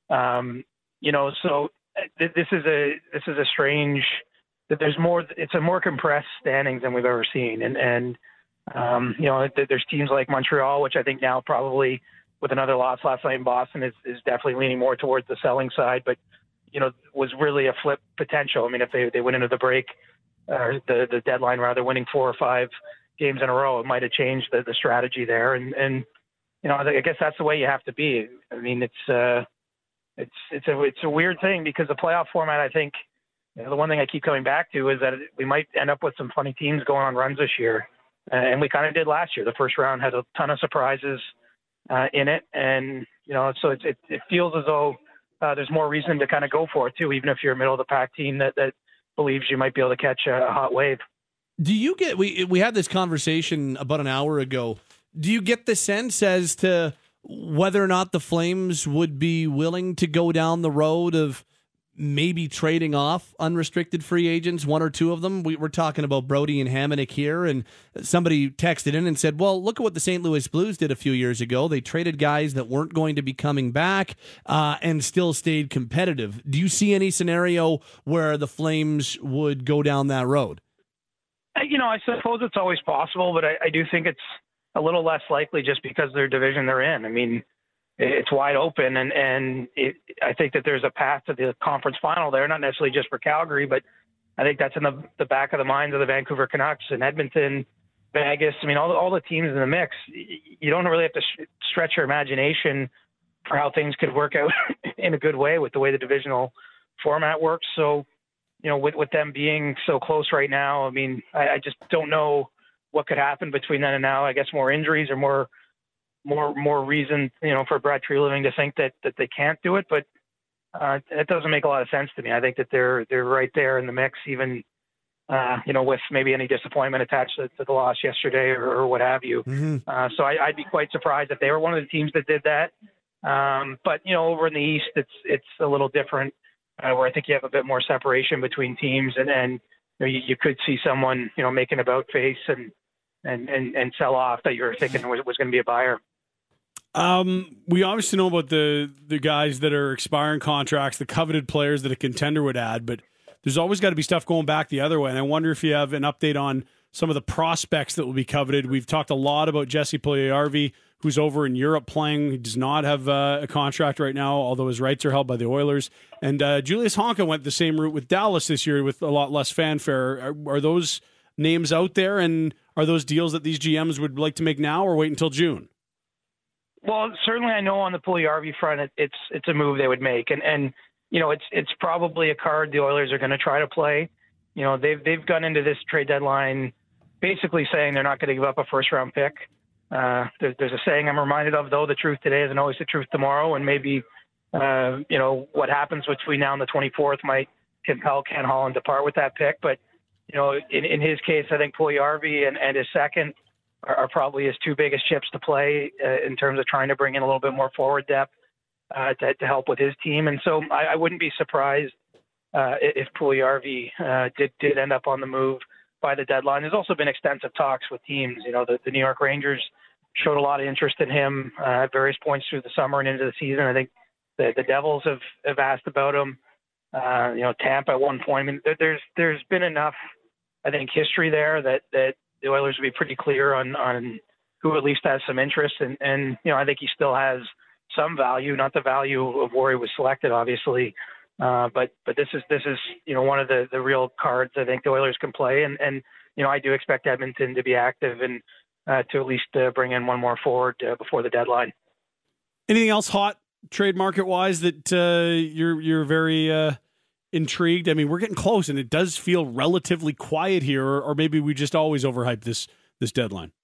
Um, you know, so th- this is a this is a strange. That there's more. It's a more compressed standings than we've ever seen, and and um, you know, th- there's teams like Montreal, which I think now probably with another loss last night in Boston is is definitely leaning more towards the selling side, but you know, was really a flip potential. I mean, if they, they went into the break, or uh, the, the deadline rather, winning four or five games in a row, it might have changed the, the strategy there. And, and, you know, I guess that's the way you have to be. I mean, it's, uh, it's, it's a, it's a weird thing because the playoff format, I think, you know, the one thing I keep coming back to is that we might end up with some funny teams going on runs this year. Uh, and we kind of did last year. The first round had a ton of surprises uh, in it. And, you know, so it, it, it feels as though, Uh, there's more reason to kind of go for it, too, even if you're a middle-of-the-pack team that, that believes you might be able to catch a, a hot wave. Do you get – we we had this conversation about an hour ago. Do you get the sense as to whether or not the Flames would be willing to go down the road of maybe trading off unrestricted free agents, one or two of them? We were talking about Brody and Hamonic here, and somebody texted in and said, well, look at what the Saint Louis Blues did a few years ago. They traded guys that weren't going to be coming back uh, and still stayed competitive. Do you see any scenario where the Flames would go down that road? You know, I suppose it's always possible, but I, I do think it's a little less likely just because of their division they're in. I mean, it's wide open, and, and it, I think that there's a path to the conference final there, not necessarily just for Calgary, but I think that's in the, the back of the minds of the Vancouver Canucks and Edmonton, Vegas. I mean, all the, all the teams in the mix. You don't really have to sh- stretch your imagination for how things could work out in a good way with the way the divisional format works. So, you know, with, with them being so close right now, I mean, I, I just don't know what could happen between then and now. I guess more injuries or more more more reason, you know, for Brad Treliving to think that, that they can't do it. But uh, it doesn't make a lot of sense to me. I think that they're they're right there in the mix, even, uh, you know, with maybe any disappointment attached to, to the loss yesterday or, or what have you. Mm-hmm. Uh, so I, I'd be quite surprised if they were one of the teams that did that. Um, but, you know, over in the East, it's it's a little different, uh, where I think you have a bit more separation between teams, and, and you, know, you, you could see someone, you know, make an about face and, and, and, and sell off that you were thinking was, was going to be a buyer. Um, we obviously know about the the guys that are expiring contracts, the coveted players that a contender would add, but there's always got to be stuff going back the other way. And I wonder if you have an update on some of the prospects that will be coveted. We've talked a lot about Jesse Puljujarvi, who's over in Europe playing. He does not have uh, a contract right now, although his rights are held by the Oilers. And uh, Julius Honka went the same route with Dallas this year with a lot less fanfare. Are, are those names out there, and are those deals that these G Ms would like to make now or wait until June? Well, certainly I know on the Puljujarvi front, it, it's it's a move they would make, and and you know it's it's probably a card the Oilers are going to try to play. You know, they've they've gone into this trade deadline basically saying they're not going to give up a first round pick. Uh, there, there's a saying I'm reminded of, though: the truth today isn't always the truth tomorrow, and maybe uh, you know what happens between now and the twenty-fourth might compel Ken Holland to part with that pick. But you know, in, in his case, I think Puljujarvi and, and his second are, are probably his two biggest chips to play uh, in terms of trying to bring in a little bit more forward depth uh, to, to help with his team. And so I, I wouldn't be surprised uh, if Puljujarvi uh, did did end up on the move by the deadline. There's also been extensive talks with teams. You know, the, the New York Rangers showed a lot of interest in him uh, at various points through the summer and into the season. I think the, the Devils have, have asked about him. Uh, you know, Tampa at one point. I mean, there, there's there's been enough, I think, history there that, that the Oilers would be pretty clear on, on who at least has some interest. And, and, you know, I think he still has some value, not the value of where he was selected, obviously. Uh, but but this is, this is you know, one of the, the real cards I think the Oilers can play. And, and you know, I do expect Edmonton to be active and uh, to at least uh, bring in one more forward uh, before the deadline. Anything else hot trade market wise that uh, you're you're very uh, intrigued? I mean, we're getting close, and it does feel relatively quiet here, or, or maybe we just always overhype this this deadline.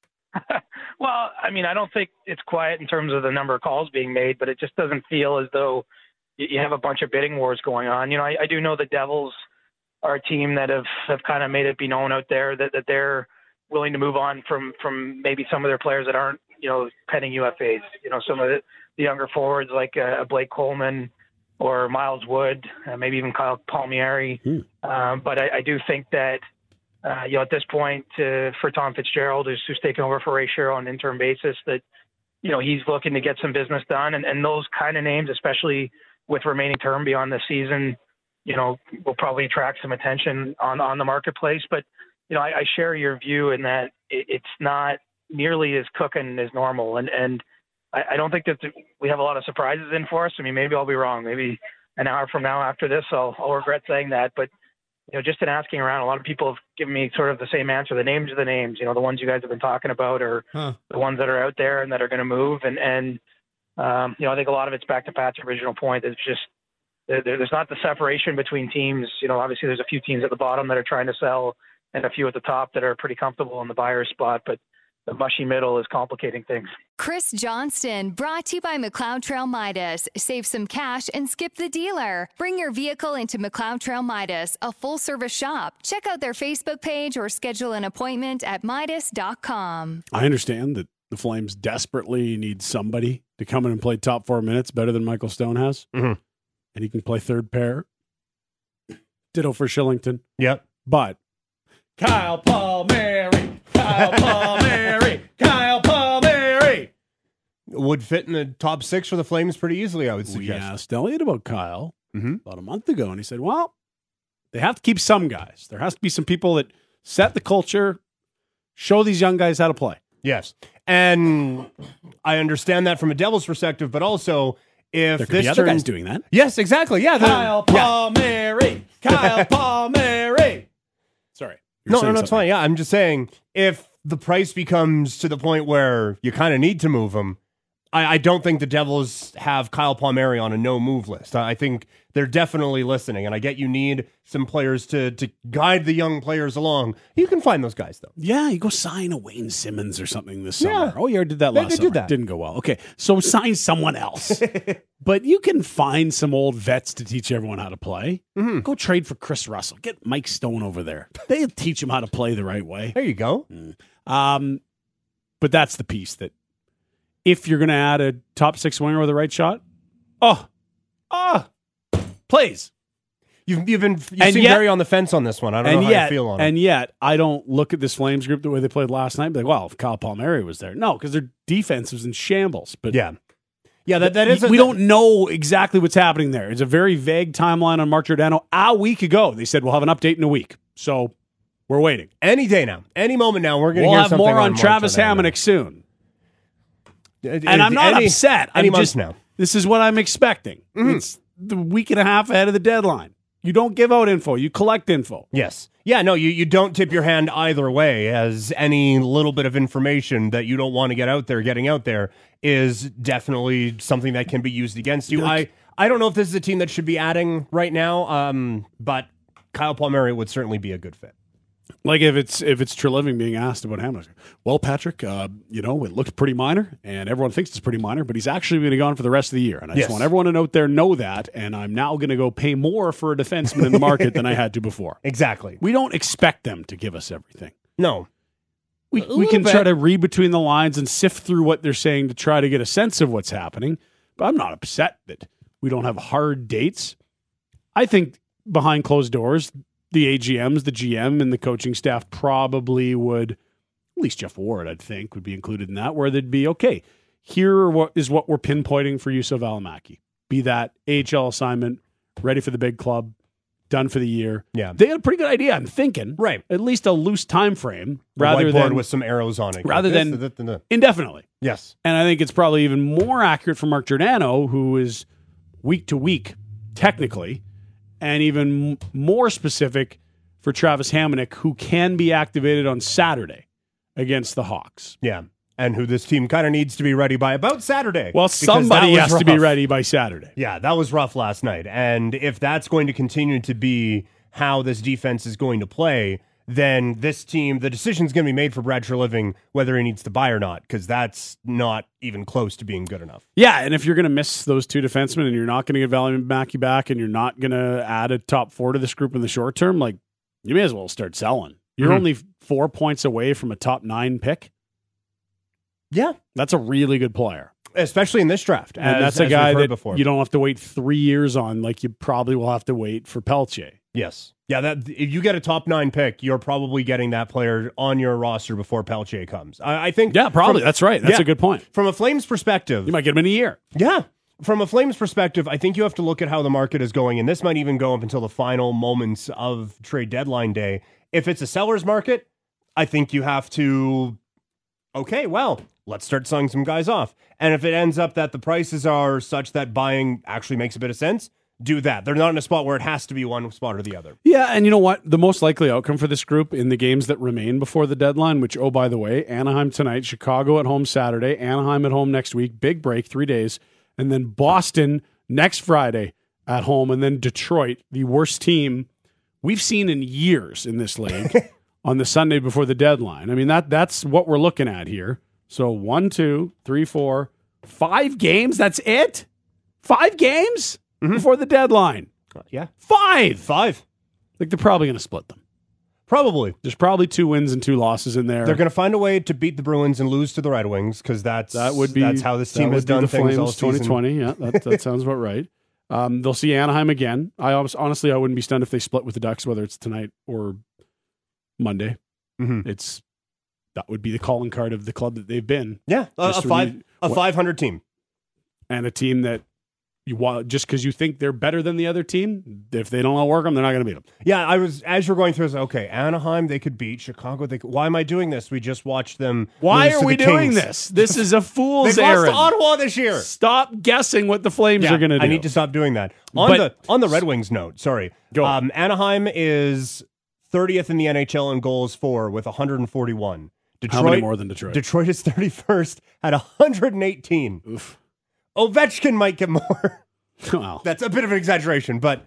Well, I mean, I don't think it's quiet in terms of the number of calls being made, but it just doesn't feel as though you have a bunch of bidding wars going on. You know, I, I do know the Devils are a team that have, have kind of made it be known out there that, that they're willing to move on from, from maybe some of their players that aren't, you know, pending U F As. You know, some of the, the younger forwards like uh, Blake Coleman or Miles Wood, uh, maybe even Kyle Palmieri. Hmm. Um, but I, I do think that, uh, you know, at this point uh, for Tom Fitzgerald, who's, who's taken over for Ray Shero on an interim basis, that, you know, he's looking to get some business done. And, and those kind of names, especially with remaining term beyond the season, you know, will probably attract some attention on, on the marketplace. But, you know, I, I share your view in that it, it's not nearly as cooking as normal. And, and I, I don't think that we have a lot of surprises in for us. I mean, maybe I'll be wrong. Maybe an hour from now after this, I'll, I'll regret saying that. But, you know, just in asking around, a lot of people have given me sort of the same answer. The names are the names, you know, the ones you guys have been talking about are Huh. the ones that are out there and that are going to move. And, and um, you know, I think a lot of it's back to Pat's original point. It's just, there, there's not the separation between teams. You know, obviously there's a few teams at the bottom that are trying to sell and a few at the top that are pretty comfortable in the buyer's spot, but the mushy middle is complicating things. Chris Johnston, brought to you by McLeod Trail Midas. Save some cash and skip the dealer. Bring your vehicle into McLeod Trail Midas, a full-service shop. Check out their Facebook page or schedule an appointment at midas dot com. I understand that the Flames desperately need somebody to come in and play top four minutes better than Michael Stone has. Mm-hmm. And he can play third pair. Ditto for Shillington. Yep. But Kyle Palmieri, Kyle Palmieri, Kyle Palmieri would fit in the top six for the Flames pretty easily, I would We suggest. asked Elliot about Kyle Mm-hmm. about a month ago, and he said, well, they have to keep some guys. There has to be some people that set the culture, show these young guys how to play. Yes. And I understand that from a Devils perspective, but also if There could this be other turns- guys doing that. Yes, exactly. Yeah. the- Kyle yeah. Palmieri, Kyle Palmieri. Sorry. You're No, saying no, no, it's something. fine. Yeah, I'm just saying if the price becomes to the point where you kind of need to move him, I, I don't think the Devils have Kyle Palmieri on a no-move list. I, I think they're definitely listening, and I get you need some players to to guide the young players along. You can find those guys, though. Yeah, you go sign a Wayne Simmons or something this Yeah. summer. Oh, you already did that They- last they summer. did that. Didn't go well. Okay, so sign someone else. But you can find some old vets to teach everyone how to play. Mm-hmm. Go trade for Chris Russell. Get Mike Stone over there. They'll teach him how to play the right way. There you go. Um, but that's the piece that if you're going to add a top six winger with a right shot, oh, oh, please. You've, you've been you And seem yet- very on the fence on this one. I don't and know yet, how you feel on it. and yet, I don't look at this Flames group the way they played last night and be like, well, if Kyle Palmieri was there. No, because their defense was in shambles. But Yeah. Yeah, that, that is... a- we don't know exactly what's happening there. It's a very vague timeline on Mark Giordano. A week ago, they said we'll have an update in a week. So we're waiting. Any day now. Any moment now, we're going to We'll hear have something more on Mark Travis Giordano. Hamonic soon. It- And it- I'm not any- upset. Any I'm months just, now. This is what I'm expecting. Mhm. It's the week and a half ahead of the deadline. You don't give out info. You collect info. Yes. Yeah, no, you, you don't tip your hand either way, as any little bit of information that you don't want to get out there, getting out there, is definitely something that can be used against you. I, I don't know if this is a team that should be adding right now, um, but Kyle Palmieri would certainly be a good fit. Like if it's if it's Treliving being asked about Hamonic. Well, Patrick, uh, you know, it looked pretty minor, and everyone thinks it's pretty minor, but he's actually going to go on for the rest of the year. And I Yes. just want everyone to note there, know that, and I'm now going to go pay more for a defenseman in the market than I had to before. Exactly. We don't expect them to give us everything. No. we, we can bit. try to read between the lines and sift through what they're saying to try to get a sense of what's happening. But I'm not upset that we don't have hard dates. I think behind closed doors, the A G Ms, the G M, and the coaching staff probably would, at least Jeff Ward, I'd think, would be included in that, where they'd be, okay, here what is what we're pinpointing for Yusuf Alamaki. Be that A H L assignment, ready for the big club, done for the year. Yeah. They had a pretty good idea, I'm thinking. Right. At least a loose time frame. A rather whiteboard than with some arrows on it. Rather This, than this, this, this. indefinitely. Yes. And I think it's probably even more accurate for Mark Giordano, who is week to week, technically, and even m- more specific for Travis Hamonic, who can be activated on Saturday against the Hawks. Yeah. And who this team kind of needs to be ready by about Saturday. Well, somebody has rough. to be ready by Saturday. Yeah, that was rough last night. And if that's going to continue to be how this defense is going to play, then this team, the decision's going to be made for Brad Treliving whether he needs to buy or not, because that's not even close to being good enough. Yeah, and if you're going to miss those two defensemen and you're not going to get Valiant Mackey back and you're not going to add a top four to this group in the short term, like, you may as well start selling. You're mm-hmm. only four points away from a top nine pick. Yeah. That's a really good player. Especially in this draft. And as, that's a guy that before. you don't have to wait three years on like you probably will have to wait for Peltier. Yes. Yeah, that if you get a top nine pick, you're probably getting that player on your roster before Peltier comes. I, I think. Yeah, probably. From, that's right. That's yeah, a good point. From a Flames perspective. You might get him in a year. Yeah. From a Flames perspective, I think you have to look at how the market is going, and this might even go up until the final moments of trade deadline day. If it's a seller's market, I think you have to, okay, well, let's start selling some guys off. And if it ends up that the prices are such that buying actually makes a bit of sense, do that. They're not in a spot where it has to be one spot or the other. Yeah, and you know what? The most likely outcome for this group in the games that remain before the deadline, which, oh, by the way, Anaheim tonight, Chicago at home Saturday, Anaheim at home next week, big break, three days, and then Boston next Friday at home, and then Detroit, the worst team we've seen in years in this league, on the Sunday before the deadline. I mean, that that's what we're looking at here. So one, two, three, four, five games. That's it? Five games mm-hmm. before the deadline. Uh, yeah. Five. Five. Like they're probably going to split them. Probably. There's probably two wins and two losses in there. They're going to find a way to beat the Bruins and lose to the Red Wings because that's that would be that's how this team has done the things Flames all season. twenty twenty. Yeah, that, that sounds about right. Um, they'll see Anaheim again. I honestly, I wouldn't be stunned if they split with the Ducks, whether it's tonight or Monday. Mm-hmm. It's that would be the calling card of the club that they've been. Yeah, a, a five you, a five hundred team, and a team that you want just because you think they're better than the other team. If they don't outwork them, they're not going to beat them. Yeah, I was as you're going through. I was like, okay, Anaheim they could beat Chicago. They could, why am I doing this? We just watched them. Why lose are to we the doing Kings. this? This is a fool's They've errand. lost to Ottawa this year. Stop guessing what the Flames yeah, are going to do. I need to stop doing that. On But, the on the Red Wings note, sorry. Go um, Anaheim is thirtieth in the N H L in goals for with one hundred forty-one. Detroit, How many more than Detroit? Detroit is thirty-first at one hundred eighteen. Oof. Ovechkin might get more. Wow. That's a bit of an exaggeration, but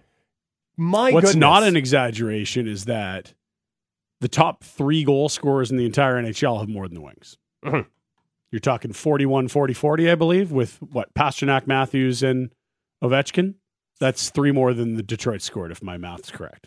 my What's goodness. not an exaggeration is that the top three goal scorers in the entire N H L have more than the Wings. Mm-hmm. You're talking forty-one, forty, forty, I believe, with what, Pasternak, Matthews, and Ovechkin? That's three more than the Detroit scored, if my math's correct.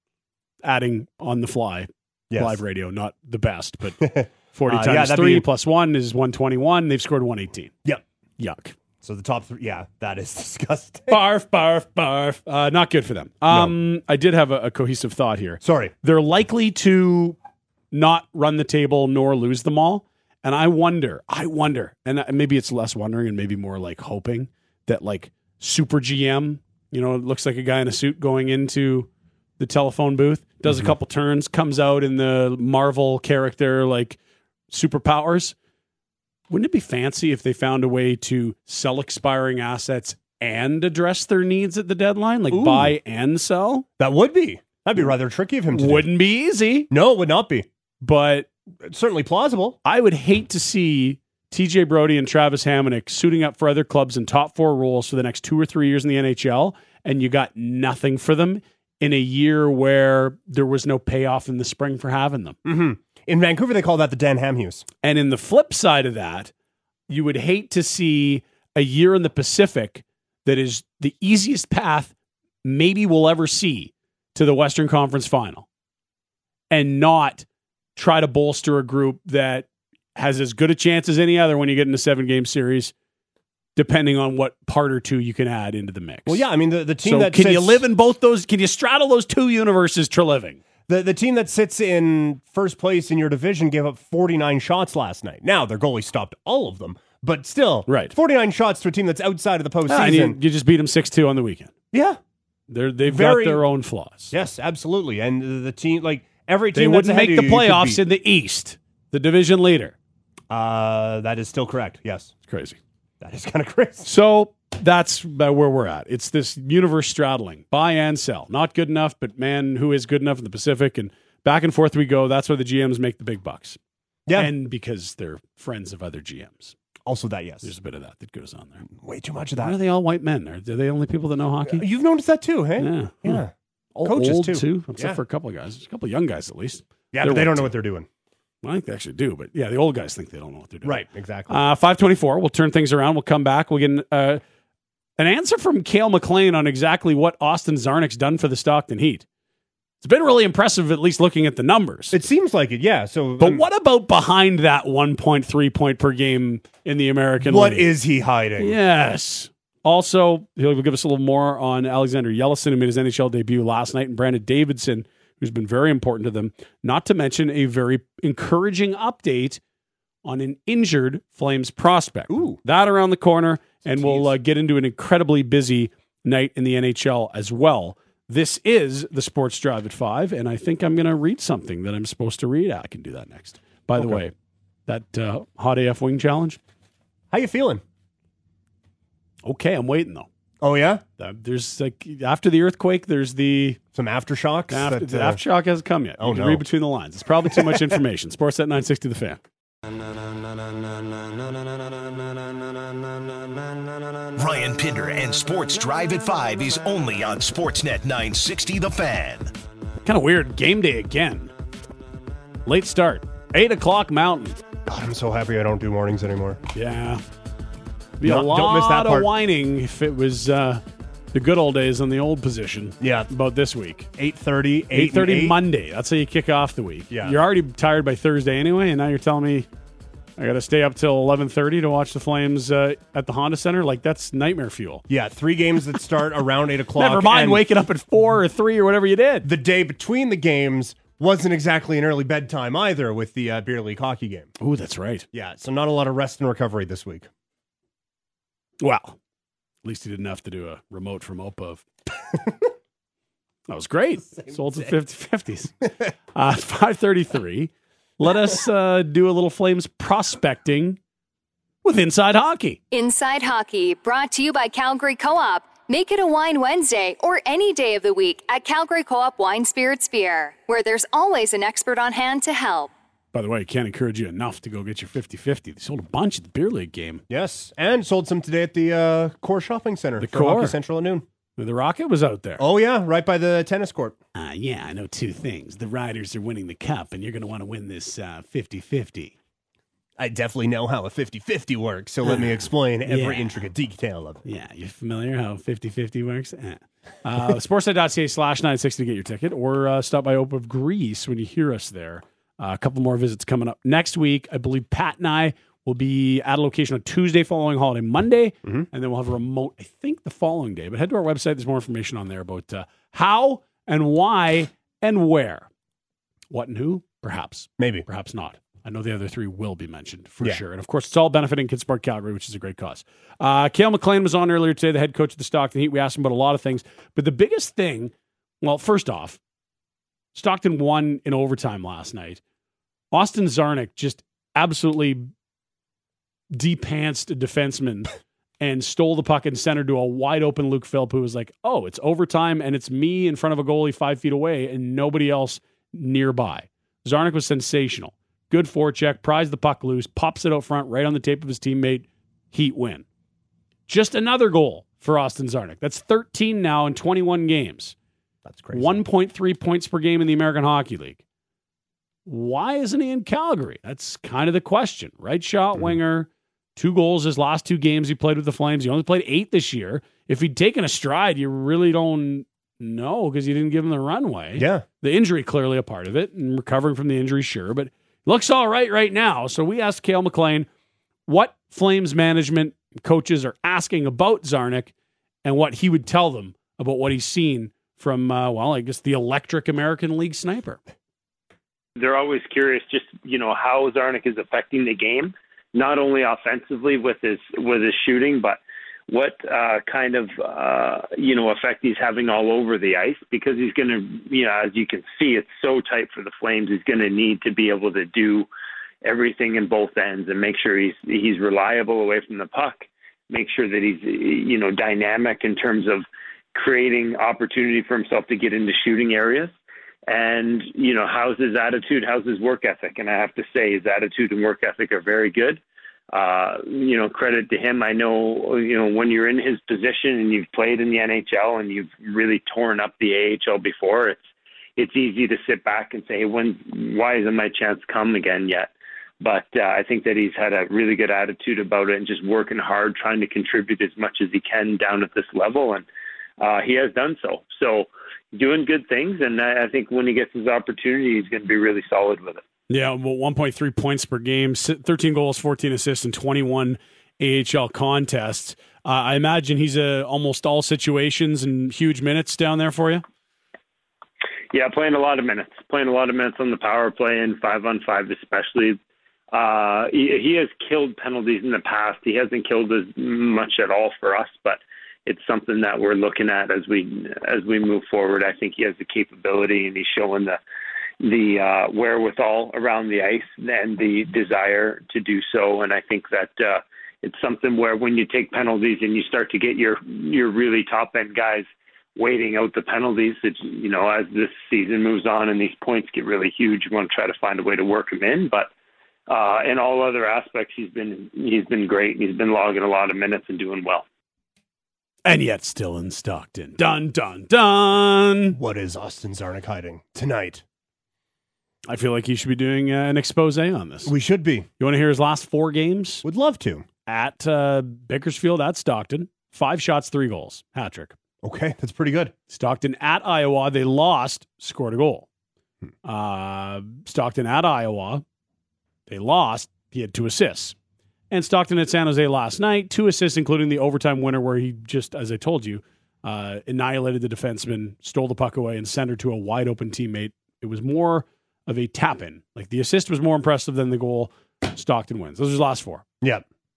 Adding on the fly, yes. live radio, not the best, but forty uh, times yeah, three be... plus one is one twenty-one. They've scored one eighteen. Yep. Yuck. So the top three, yeah, that is disgusting. Barf, barf, barf. Uh, not good for them. Um, no. I did have a, a cohesive thought here. Sorry. They're likely to not run the table nor lose them all. And I wonder, I wonder, and maybe it's less wondering and maybe more like hoping that like super G M, you know, it looks like a guy in a suit going into the telephone booth, does mm-hmm. a couple turns, comes out in the Marvel character like superpowers. Wouldn't it be fancy if they found a way to sell expiring assets and address their needs at the deadline? Like Ooh. buy and sell? That would be. That'd be rather tricky of him to Wouldn't do. be easy. No, it would not be. But it's certainly plausible. I would hate to see T J Brodie and Travis Hamonic suiting up for other clubs in top four roles for the next two or three years in the N H L, and you got nothing for them in a year where there was no payoff in the spring for having them. Mm-hmm. In Vancouver, they call that the Dan Hamhuis. And in the flip side of that, you would hate to see a year in the Pacific that is the easiest path maybe we'll ever see to the Western Conference Final and not try to bolster a group that has as good a chance as any other when you get in a seven-game series, depending on what part or two you can add into the mix. Well, yeah, I mean, the, the team so that can sits, you live in both those? Can you straddle those two universes, Treliving? The, the team that sits in first place in your division gave up forty-nine shots last night. Now, their goalie stopped all of them, but still, right. forty-nine shots to a team that's outside of the postseason. Ah, and you, you just beat them six two on the weekend. Yeah. They're, they've Very, got their own flaws. Yes, absolutely. And the, the team, like, every They team wouldn't that's ahead make of the you, you could playoffs beat. in the East, the division leader. Uh, that is still correct, yes. It's crazy. That is kind of crazy. So that's where we're at. It's this universe straddling, buy and sell. Not good enough, but man, who is good enough in the Pacific? And back and forth we go. That's where the G Ms make the big bucks. Yeah. And because they're friends of other G Ms. Also that, yes. There's a bit of that that goes on there. Way too much of Why that. are they all white men? Are they the only people that know hockey? You've noticed that too, hey? Yeah. Yeah. All Coaches, old too. too, except Yeah. for a couple of guys. A couple of young guys at least. Yeah, They're but they white don't know too. what they're doing. Well, I think they actually do, but yeah, the old guys think they don't know what they're doing. Right, exactly. Uh, five twenty-four. We'll turn things around. We'll come back. We'll get an, uh, an answer from Cale McLean on exactly what Austin Czarnik's done for the Stockton Heat. It's been really impressive, at least looking at the numbers. It seems like it, yeah. So, But um, what about behind that one point three point per game in the American what League? is he hiding? Yes. Also, he'll give us a little more on Alexander Yellison, who made his N H L debut last night, and Brandon Davidson, who's been very important to them. Not to mention a very encouraging update on an injured Flames prospect. Ooh. That around the corner, and we'll uh, get into an incredibly busy night in the N H L as well. This is the Sports Drive at five, and I think I'm going to read something that I'm supposed to read. I can do that next. By the Okay. way, that uh, Hot A F Wing Challenge. How you feeling? Okay, I'm waiting though. Oh, yeah? Uh, there's like after the earthquake, there's the Some aftershocks? after, that, the uh, aftershock hasn't come yet. Oh, you can no. read between the lines. It's probably too much information. Sportsnet nine sixty The Fan. Ryan Pinder and Sports Drive at five is only on Sportsnet nine sixty The Fan. Kind of weird. Game day again. Late start. Eight o'clock Mountain. God, I'm so happy I don't do mornings anymore. Yeah. Be No, a lot don't miss that of part. whining if it was uh, the good old days on the old position. Yeah. About this week. eight thirty, eight thirty Monday. That's how you kick off the week. Yeah. You're already tired by Thursday anyway, and now you're telling me I got to stay up till eleven thirty to watch the Flames uh, at the Honda Center? Like, that's nightmare fuel. Yeah, three games that start around eight o'clock. Never mind and waking up at four or three or whatever you did. The day between the games wasn't exactly an early bedtime either with the uh, beer league hockey game. Oh, that's right. Yeah, so not a lot of rest and recovery this week. Well, at least he didn't have to do a remote from Opov. That was great. Sold some fifty-fifties. Uh, five thirty-three. Let us uh, do a little Flames prospecting with Inside Hockey. Inside Hockey, brought to you by Calgary Co-op. Make it a Wine Wednesday or any day of the week at Calgary Co-op Wine Spirits Beer, where there's always an expert on hand to help. By the way, I can't encourage you enough to go get your fifty-fifty. They sold a bunch at the Beer League game. Yes, and sold some today at the uh, Core Shopping Center The for Core. Hockey Central at noon. The Rocket was out there. Oh, yeah, right by the tennis court. Uh, yeah, I know two things. The Riders are winning the Cup, and you're going to want to win this uh, fifty-fifty. I definitely know how a fifty-fifty works, so let me explain every Yeah. intricate detail of it. Yeah, you familiar how fifty-fifty works? Eh. Uh, sportsnet.ca slash 960 to get your ticket, or uh, stop by Oak of Greece when you hear us there. Uh, a couple more visits coming up next week. I believe Pat and I will be at a location on Tuesday following holiday Monday, Mm-hmm. and then we'll have a remote, I think, the following day. But head to our website. There's more information on there about uh, how and why and where. What and who? Perhaps. Maybe. Perhaps not. I know the other three will be mentioned for Yeah. sure. And of course, it's all benefiting Kidsport Calgary, which is a great cause. Uh, Cale McLean was on earlier today, the head coach of the Stockton Heat. We asked him about a lot of things. But the biggest thing, well, first off, Stockton won in overtime last night. Austin Czarnik just absolutely de-pantsed a defenseman and stole the puck and centered to a wide-open Luke Philp, who was like, oh, it's overtime, and it's me in front of a goalie five feet away and nobody else nearby. Czarnik was sensational. Good forecheck, pries the puck loose, pops it out front right on the tape of his teammate. Heat win. Just another goal for Austin Czarnik. That's thirteen now in twenty-one games. That's crazy. one point three points per game in the American Hockey League. Why isn't he in Calgary? That's kind of the question. Right shot winger, two goals his last two games he played with the Flames. He only played eight this year. If he'd taken a stride, you really don't No, because you didn't give him the runway. Yeah. The injury clearly a part of it, and recovering from the injury, sure, but looks all right right now. So we asked Cale McLean what Flames management coaches are asking about Czarnik and what he would tell them about what he's seen from, uh, well, I guess the electric American League sniper. They're always curious just, you know, how Czarnik is affecting the game, not only offensively with his with his shooting, but what uh, kind of, uh, you know, effect he's having all over the ice, because he's going to, you know, as you can see, it's so tight for the Flames. He's going to need to be able to do everything in both ends and make sure he's he's reliable away from the puck, make sure that he's, you know, dynamic in terms of creating opportunity for himself to get into shooting areas. And, you know, how's his attitude? How's his work ethic? And I have to say his attitude and work ethic are very good. Uh, you know, credit to him. I know, you know, when you're in his position and you've played in the N H L and you've really torn up the A H L before, it's it's easy to sit back and say, hey, when, why hasn't my chance come again yet? But uh, I think that he's had a really good attitude about it and just working hard, trying to contribute as much as he can down at this level. And uh, he has done so. So doing good things. And I think when he gets his opportunity, he's going to be really solid with it. Yeah, well, one point three points per game, thirteen goals, fourteen assists, and twenty-one A H L contests. Uh, I imagine he's a almost all situations and huge minutes down there for you. Yeah, playing a lot of minutes, playing a lot of minutes on the power play and five on five especially. Uh, he, he has killed penalties in the past. He hasn't killed as much at all for us, but it's something that we're looking at as we as we move forward. I think he has the capability, and he's showing the the uh, wherewithal around the ice and the desire to do so. And I think that uh, it's something where when you take penalties and you start to get your your really top end guys waiting out the penalties, that, you know, as this season moves on and these points get really huge, you want to try to find a way to work him in. But uh, in all other aspects, he's been he's been great. He's been logging a lot of minutes and doing well. And yet still in Stockton. Dun, dun, dun. What is Austin Czarnik hiding tonight? I feel like he should be doing uh, an expose on this. We should be. You want to hear his last four games? Would love to. At uh, Bakersfield, at Stockton. Five shots, three goals. Hat trick. Okay, that's pretty good. Stockton at Iowa, they lost, scored a goal. Uh, Stockton at Iowa, they lost, he had two assists. And Stockton at San Jose last night, two assists, including the overtime winner where he just, as I told you, uh, annihilated the defenseman, stole the puck away, and sent her to a wide-open teammate. It was more of a tap-in. Like, the assist was more impressive than the goal. Stockton wins. Those are his last four. Yeah.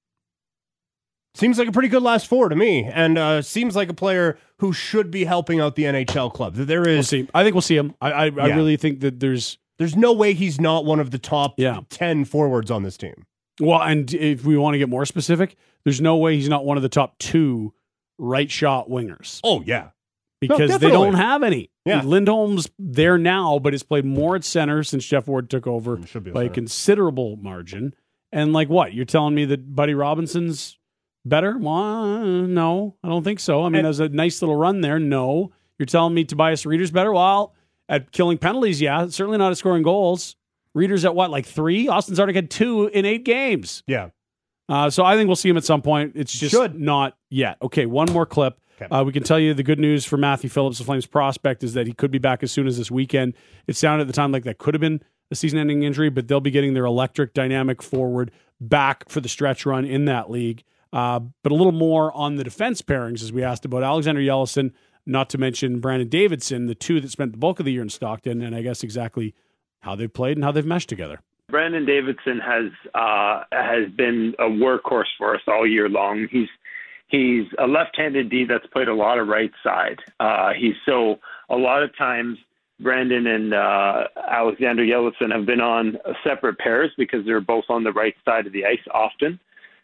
Seems like a pretty good last four to me, and uh, seems like a player who should be helping out the N H L club. There is, we'll see. I think we'll see him. I, I, yeah. I really think that there's... There's no way he's not one of the top yeah. ten forwards on this team. Well, and if we want to get more specific, there's no way he's not one of the top two right shot wingers. Oh, yeah. Because no, they don't have any. Yeah. Lindholm's there now, but has played more at center since Jeff Ward took over by a considerable margin. And like what? You're telling me that Buddy Robinson's better? Well, no, I don't think so. I mean, there's a nice little run there. No. You're telling me Tobias Reeder's better? Well, at killing penalties, yeah. Certainly not at scoring goals. Reeder's at what, like three? Austin Czarnik had two in eight games. Yeah. Uh, so I think we'll see him at some point. It's just Should. not yet. Okay, one more clip. Okay. Uh, we can tell you the good news for Matthew Phillips, the Flames prospect, is that he could be back as soon as this weekend. It sounded at the time like that could have been a season-ending injury, but they'll be getting their electric, dynamic forward back for the stretch run in that league. Uh, but a little more on the defense pairings, as we asked about Alexander Yellison, not to mention Brandon Davidson, the two that spent the bulk of the year in Stockton, and I guess exactly how they've played and how they've meshed together. Brandon Davidson has uh, has been a workhorse for us all year long. He's he's a left-handed D that's played a lot of right side. Uh, he's so a lot of times Brandon and uh, Alexander Yellison have been on separate pairs because they're both on the right side of the ice often.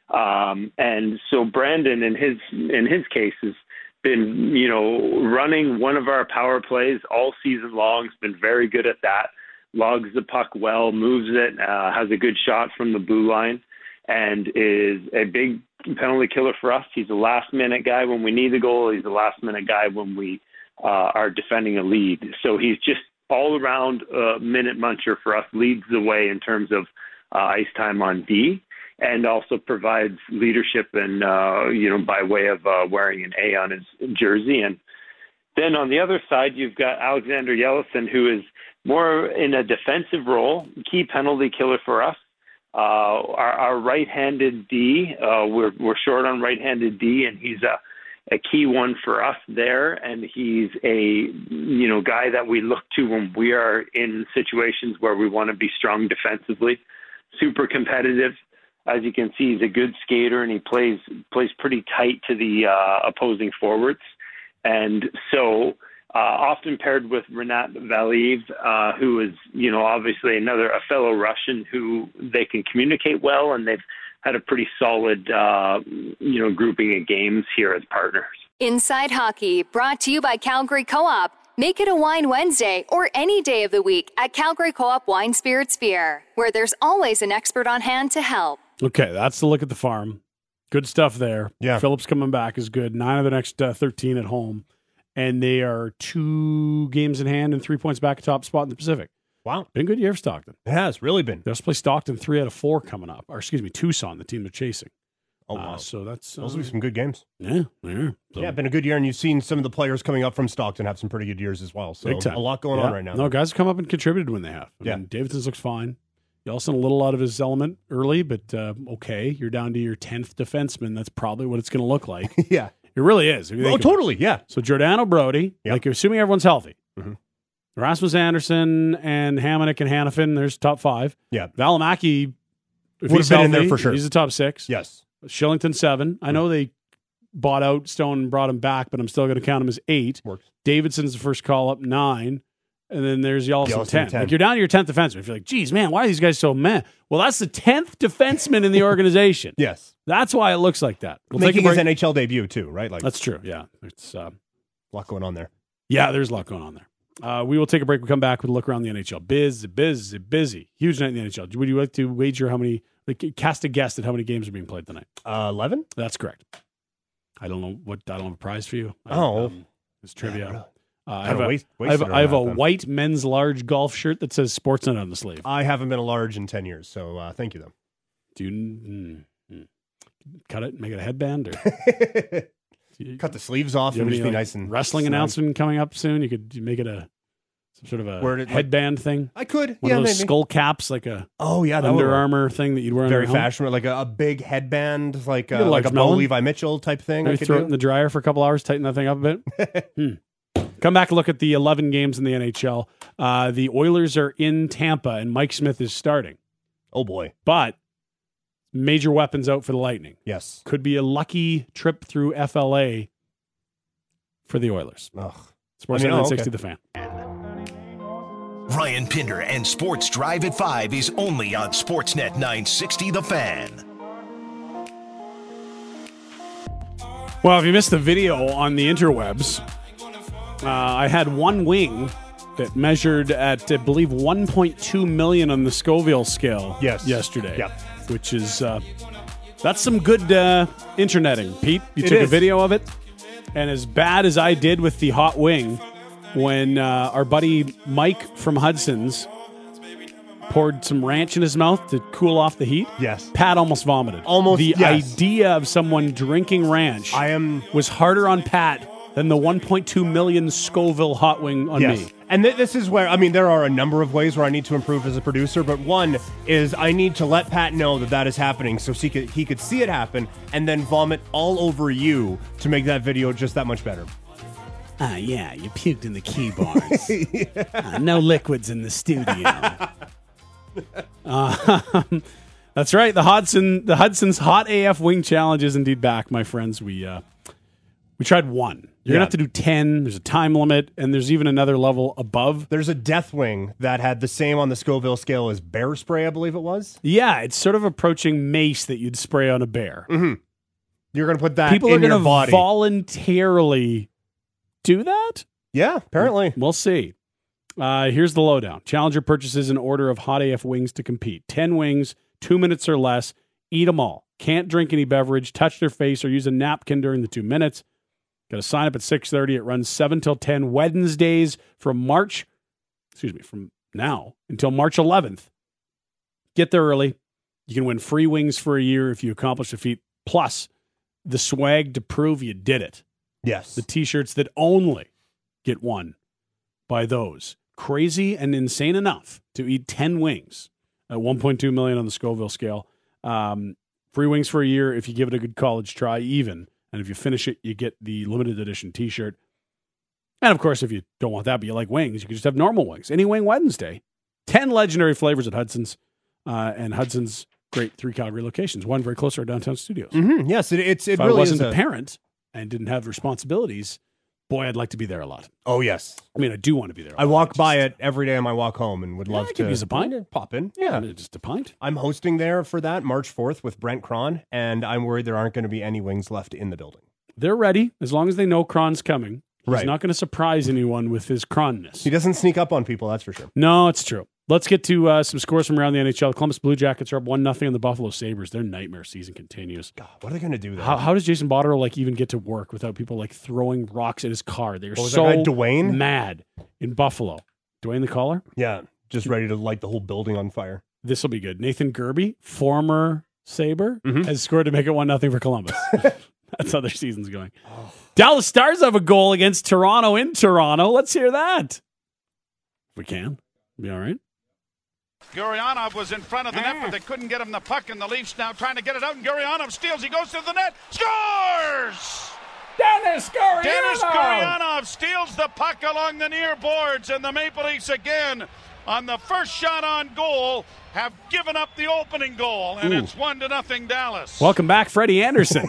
Um, and so Brandon, in his in his case, has been you know running one of our power plays all season long. He's been very good at that. Logs the puck well, moves it, uh, has a good shot from the blue line, and is a big penalty killer for us. He's a last-minute guy when we need the goal. He's a last-minute guy when we uh, are defending a lead. So he's just all-around uh, minute muncher for us, leads the way in terms of uh, ice time on D, and also provides leadership and uh, you know by way of uh, wearing an A on his jersey. And Then on the other side, you've got Alexander Yellison, who is more in a defensive role, key penalty killer for us. Uh, our, our right-handed D, uh, we're we're short on right-handed D, and he's a a key one for us there. And he's a you know guy that we look to when we are in situations where we want to be strong defensively. Super competitive. As you can see, he's a good skater, and he plays plays pretty tight to the uh, opposing forwards. And so uh, often paired with Renat Valiyev, uh, who is, you know, obviously another a fellow Russian who they can communicate well, and they've had a pretty solid, uh, you know, grouping of games here as partners. Inside Hockey, brought to you by Calgary Co-op. Make it a Wine Wednesday or any day of the week at Calgary Co-op Wine Spirits Beer, where there's always an expert on hand to help. Okay, that's the look at the farm. Good stuff there. Yeah. Phillips coming back is good. Nine of the next uh, thirteen at home. And they are two games in hand and three points back at top spot in the Pacific. Wow. Been a good year for Stockton. It has, really been. They also play Stockton three out of four coming up. Or excuse me, Tucson, the team they're chasing. Oh, wow. Uh, so that's... Those uh, will be some good games. Yeah, yeah. So, Yeah, been a good year, and you've seen some of the players coming up from Stockton have some pretty good years as well. So big time. a lot going Yeah. on right now. No, guys have come up and contributed when they have. I Yeah. mean, Davidson's looks fine. Yeltsin a little out of his element early, but uh, okay. You're down to your tenth defenseman. That's probably what it's going to look like. yeah. It really is. if you Oh, think about it. totally, yeah. So Giordano Brody, Yep. like assuming everyone's healthy. Mhm. Rasmus Anderson and Hamonic and Hannafin, there's top five. Yeah. Valimaki, if Would he's have been in there healthy, for sure. He's a top six. Yes. Shillington, seven. I know they bought out Stone and brought him back, but I'm still going to count him as eight. Works. Davidson's the first call up, nine. And then there's Yellowson, Yellowson, ten. ten. Like you're down to your tenth defenseman. If you're like, geez, man, why are these guys so meh? Well, that's the tenth defenseman in the organization. Yes. That's why it looks like that. We'll take Making a his break. N H L debut, too, right? Like That's true. Yeah. It's, uh, a lot going on there. yeah, there's a lot going on there. Uh, we will take a break. We'll come back with a look around the N H L. Biz, busy, busy. Huge night in the N H L. Would you like to wager how many, like, cast a guess at how many games are being played tonight? Uh, eleven? That's correct. I don't know what, I don't have a prize for you. I, Oh. um, it's trivia. Yeah, really. uh, I Kinda have a, waste- I have, wasted I have a on that, then. white men's large golf shirt that says Sportsnet on the sleeve. I haven't been a large in ten years, so uh, thank you, though. Do you mm, mm, cut it, make it a headband? Or do you, Cut the sleeves off do you and have just any, be like, nice and wrestling snug. announcement coming up soon? You could make it a some sort of a Where did- like- headband thing. I could. One yeah, of those maybe. skull caps, like a Oh, yeah. That would Under work. Armour thing that you'd wear. Very on your helmet. fashionable, like a, a big headband, like You get a, a like a large Bo melon. Levi Mitchell type thing. I Maybe could throw do. it in the dryer for a couple hours, tighten that thing up a bit. hmm. Come back and look at the eleven games in the N H L. Uh, the Oilers are in Tampa, and Mike Smith is starting. Oh, boy. But major weapons out for the Lightning. Yes. Could be a lucky trip through F L A for the Oilers. Ugh. Sports I mean, oh, nine sixty, okay. The Fan. Ryan Pinder and Sports Drive at five is only on Sportsnet nine sixty The Fan. Well, if you missed the video on the interwebs, uh, I had one wing that measured at, I believe, one point two million on the Scoville scale Yes. yesterday. Yep. Which is, uh, that's some good uh, interneting, Pete. You It took a is. video of it, and as bad as I did with the hot wing, when uh, our buddy Mike from Hudson's poured some ranch in his mouth to cool off the heat, Yes. Pat almost vomited. Almost, The yes. idea of someone drinking ranch I am. was harder on Pat than the one point two million Scoville hot wing on Yes. me. And th- this is where, I mean, there are a number of ways where I need to improve as a producer, but one is I need to let Pat know that that is happening so he could, he could see it happen and then vomit all over you to make that video just that much better. Ah, yeah, you puked in the key bars. uh, no liquids in the studio. uh, that's right. The Hudson, the Hudson's Hot A F Wing Challenge is indeed back, my friends. We uh, we tried one. You're Yeah. gonna have to do ten. There's a time limit, and there's even another level above. There's a death wing that had the same on the Scoville scale as bear spray, I believe it was. Yeah, it's sort of approaching mace that you'd spray on a bear. Mm-hmm. You're going to put that People in are going your to body. voluntarily do that? Yeah, apparently. We'll see. Uh, here's the lowdown. Challenger purchases an order of Hot A F wings to compete. ten wings, two minutes or less. Eat them all. Can't drink any beverage, touch their face, or use a napkin during the two minutes. Got to sign up at six thirty. It runs seven till ten Wednesdays from March, excuse me, from now until March eleventh. Get there early. You can win free wings for a year if you accomplish the feat, plus the swag to prove you did it. Yes. The T-shirts that only get won by those. Crazy and insane enough to eat ten wings at one point two million on the Scoville scale. Um, free wings for a year if you give it a good college try, even. And if you finish it, you get the limited edition t-shirt. And of course, if you don't want that, but you like wings, you can just have normal wings. Any Wing Wednesday. ten legendary flavors at Hudson's. Uh, and Hudson's great three Calgary locations. One very close to our downtown studios. Mm-hmm. Yes, it, it's, it if really I wasn't is a a parent and didn't have responsibilities, boy, I'd like to be there a lot. Oh, yes. I mean, I do want to be there. I walk by it every day on my walk home and would Yeah, love I to could use a pint. pop in. Yeah, Yeah. I mean, just a pint. I'm hosting there for that March fourth with Brent Cron, and I'm worried there aren't going to be any wings left in the building. They're ready as long as they know Cron's coming. He's Right. not going to surprise anyone with his Cronness. He doesn't sneak up on people, that's for sure. No, it's true. Let's get to uh, some scores from around the N H L. The Columbus Blue Jackets are up one nothing on the Buffalo Sabres. Their nightmare season continues. God, what are they going to do there? How, how does Jason Botterill like even get to work without people like throwing rocks at his car? They're What was so that guy, Dwayne? mad in Buffalo. Dwayne the Caller? Yeah, just ready to light the whole building on fire. This will be good. Nathan Gerby, former Sabre, Mhm. has scored to make it one nothing for Columbus. That's how their season's going. Dallas Stars have a goal against Toronto in Toronto. Let's hear that. If we can. Be all right. Gurianov was in front of the net, but they couldn't get him the puck, and the Leafs now trying to get it out, and Gurianov steals. He goes to the net, scores! Dennis Gurianov! Dennis Gurianov steals the puck along the near boards, and the Maple Leafs again, on the first shot on goal, have given up the opening goal, and Ooh. it's one to nothing Dallas. Welcome back, Freddie Anderson.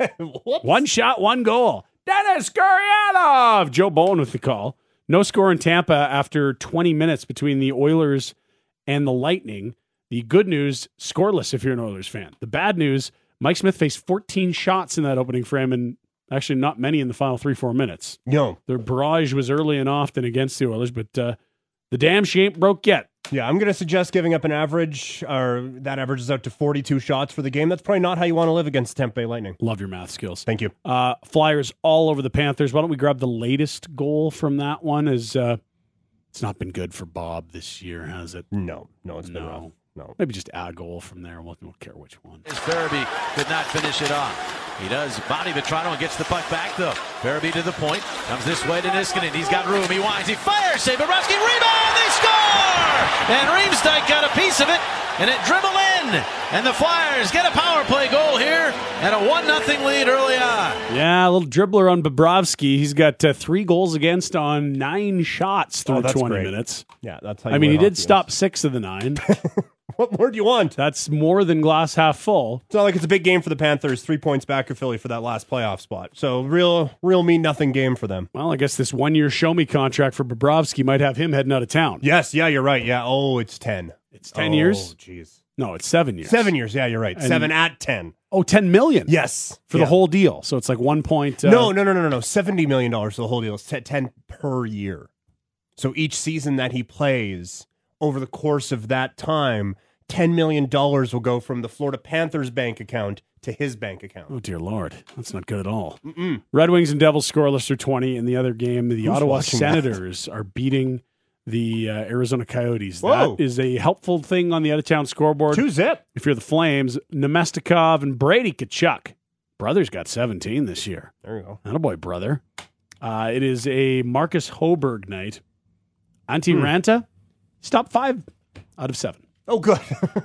One shot, one goal. Dennis Gurianov! Joe Bowen with the call. No score in Tampa after twenty minutes between the Oilers and the Lightning. The good news, scoreless if you're an Oilers fan. The bad news, Mike Smith faced fourteen shots in that opening frame, and actually not many in the final three, four minutes. No. Their barrage was early and often against the Oilers, but uh, the dam she ain't broke yet. Yeah, I'm going to suggest giving up an average, or that averages out to forty-two shots for the game. That's probably not how you want to live against Tampa Bay Lightning. Love your math skills. Thank you. Uh, Flyers all over the Panthers. Why don't we grab the latest goal from that one? As uh, it's not been good for Bob this year, has it? No, no, it's been No. rough. No. Maybe just add a goal from there. We'll, we'll care which one. Farabee could not finish it off. He does body Vetrano and gets the puck back, though. Farabee to the point. Comes this way to Niskanen. He's got room. He winds. He fires. Save Bobrovsky. Rebound. They score! And Riemsdyk got a piece of it, and it dribbled in. And the Flyers get a power play goal here and a one nothing lead early on. Yeah, a little dribbler on Bobrovsky. He's got uh, three goals against on nine shots through Oh, that's twenty great. minutes. Yeah, that's how you I mean, win he did hockey stop six of the nine. What more do you want? That's more than glass half full. It's not like it's a big game for the Panthers, three points back of Philly for that last playoff spot. So real, real mean nothing game for them. Well, I guess this one-year show-me contract for Bobrovsky might have him heading out of town. Yes, yeah, you're right. Yeah, oh, it's ten. It's ten oh, years? Oh, jeez. No, it's seven years. Seven years, yeah, you're right. And- Seven at ten. Oh, ten million. Yes. For Yeah. the whole deal. So it's like one point. Uh, No, no, no, no, no, no. seventy million dollars for the whole deal. It's ten per year. So each season that he plays, over the course of that time, ten million dollars will go from the Florida Panthers bank account to his bank account. Oh, dear Lord. That's not good at all. Mm-mm. Red Wings and Devils scoreless through twenty. In the other game, the Who's Ottawa watching that? Senators are beating the uh, Arizona Coyotes. Whoa. That is a helpful thing on the out-of-town scoreboard. Two zip. If you're the Flames, Nemestikov and Brady Tkachuk. Brothers got seventeen this year. There you go. Attaboy, brother. Uh, it is a Marcus Hoberg night. Antti Hmm. Ranta, stop five out of seven. Oh, good.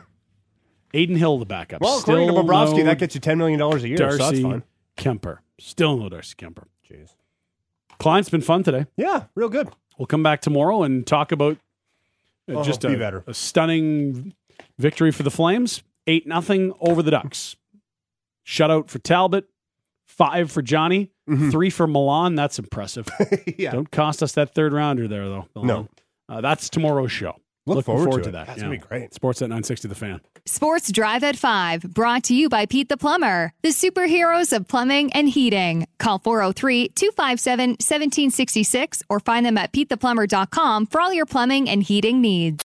Aiden Hill, the backup. Well, according to Still Bobrovsky, no that gets you ten million dollars a year, Darcy so that's fine. Kemper. Still no Darcy Kemper. Jeez. Client's been fun today. Yeah, real good. We'll come back tomorrow and talk about uh, Oh, just be a, better. a stunning victory for the Flames. eight nothing over the Ducks. Shutout for Talbot. Five for Johnny. Mhm. Three for Milan. That's impressive. Yeah. Don't cost us that third rounder there, though. Milan. No. Uh, that's tomorrow's show. Look Looking forward forward, to to, it. that. That's gonna be great. Sports at nine sixty The Fan. Sports Drive at five, brought to you by Pete the Plumber, the superheroes of plumbing and heating. Call four oh three, two five seven, one seven six six or find them at pete the plumber dot com for all your plumbing and heating needs.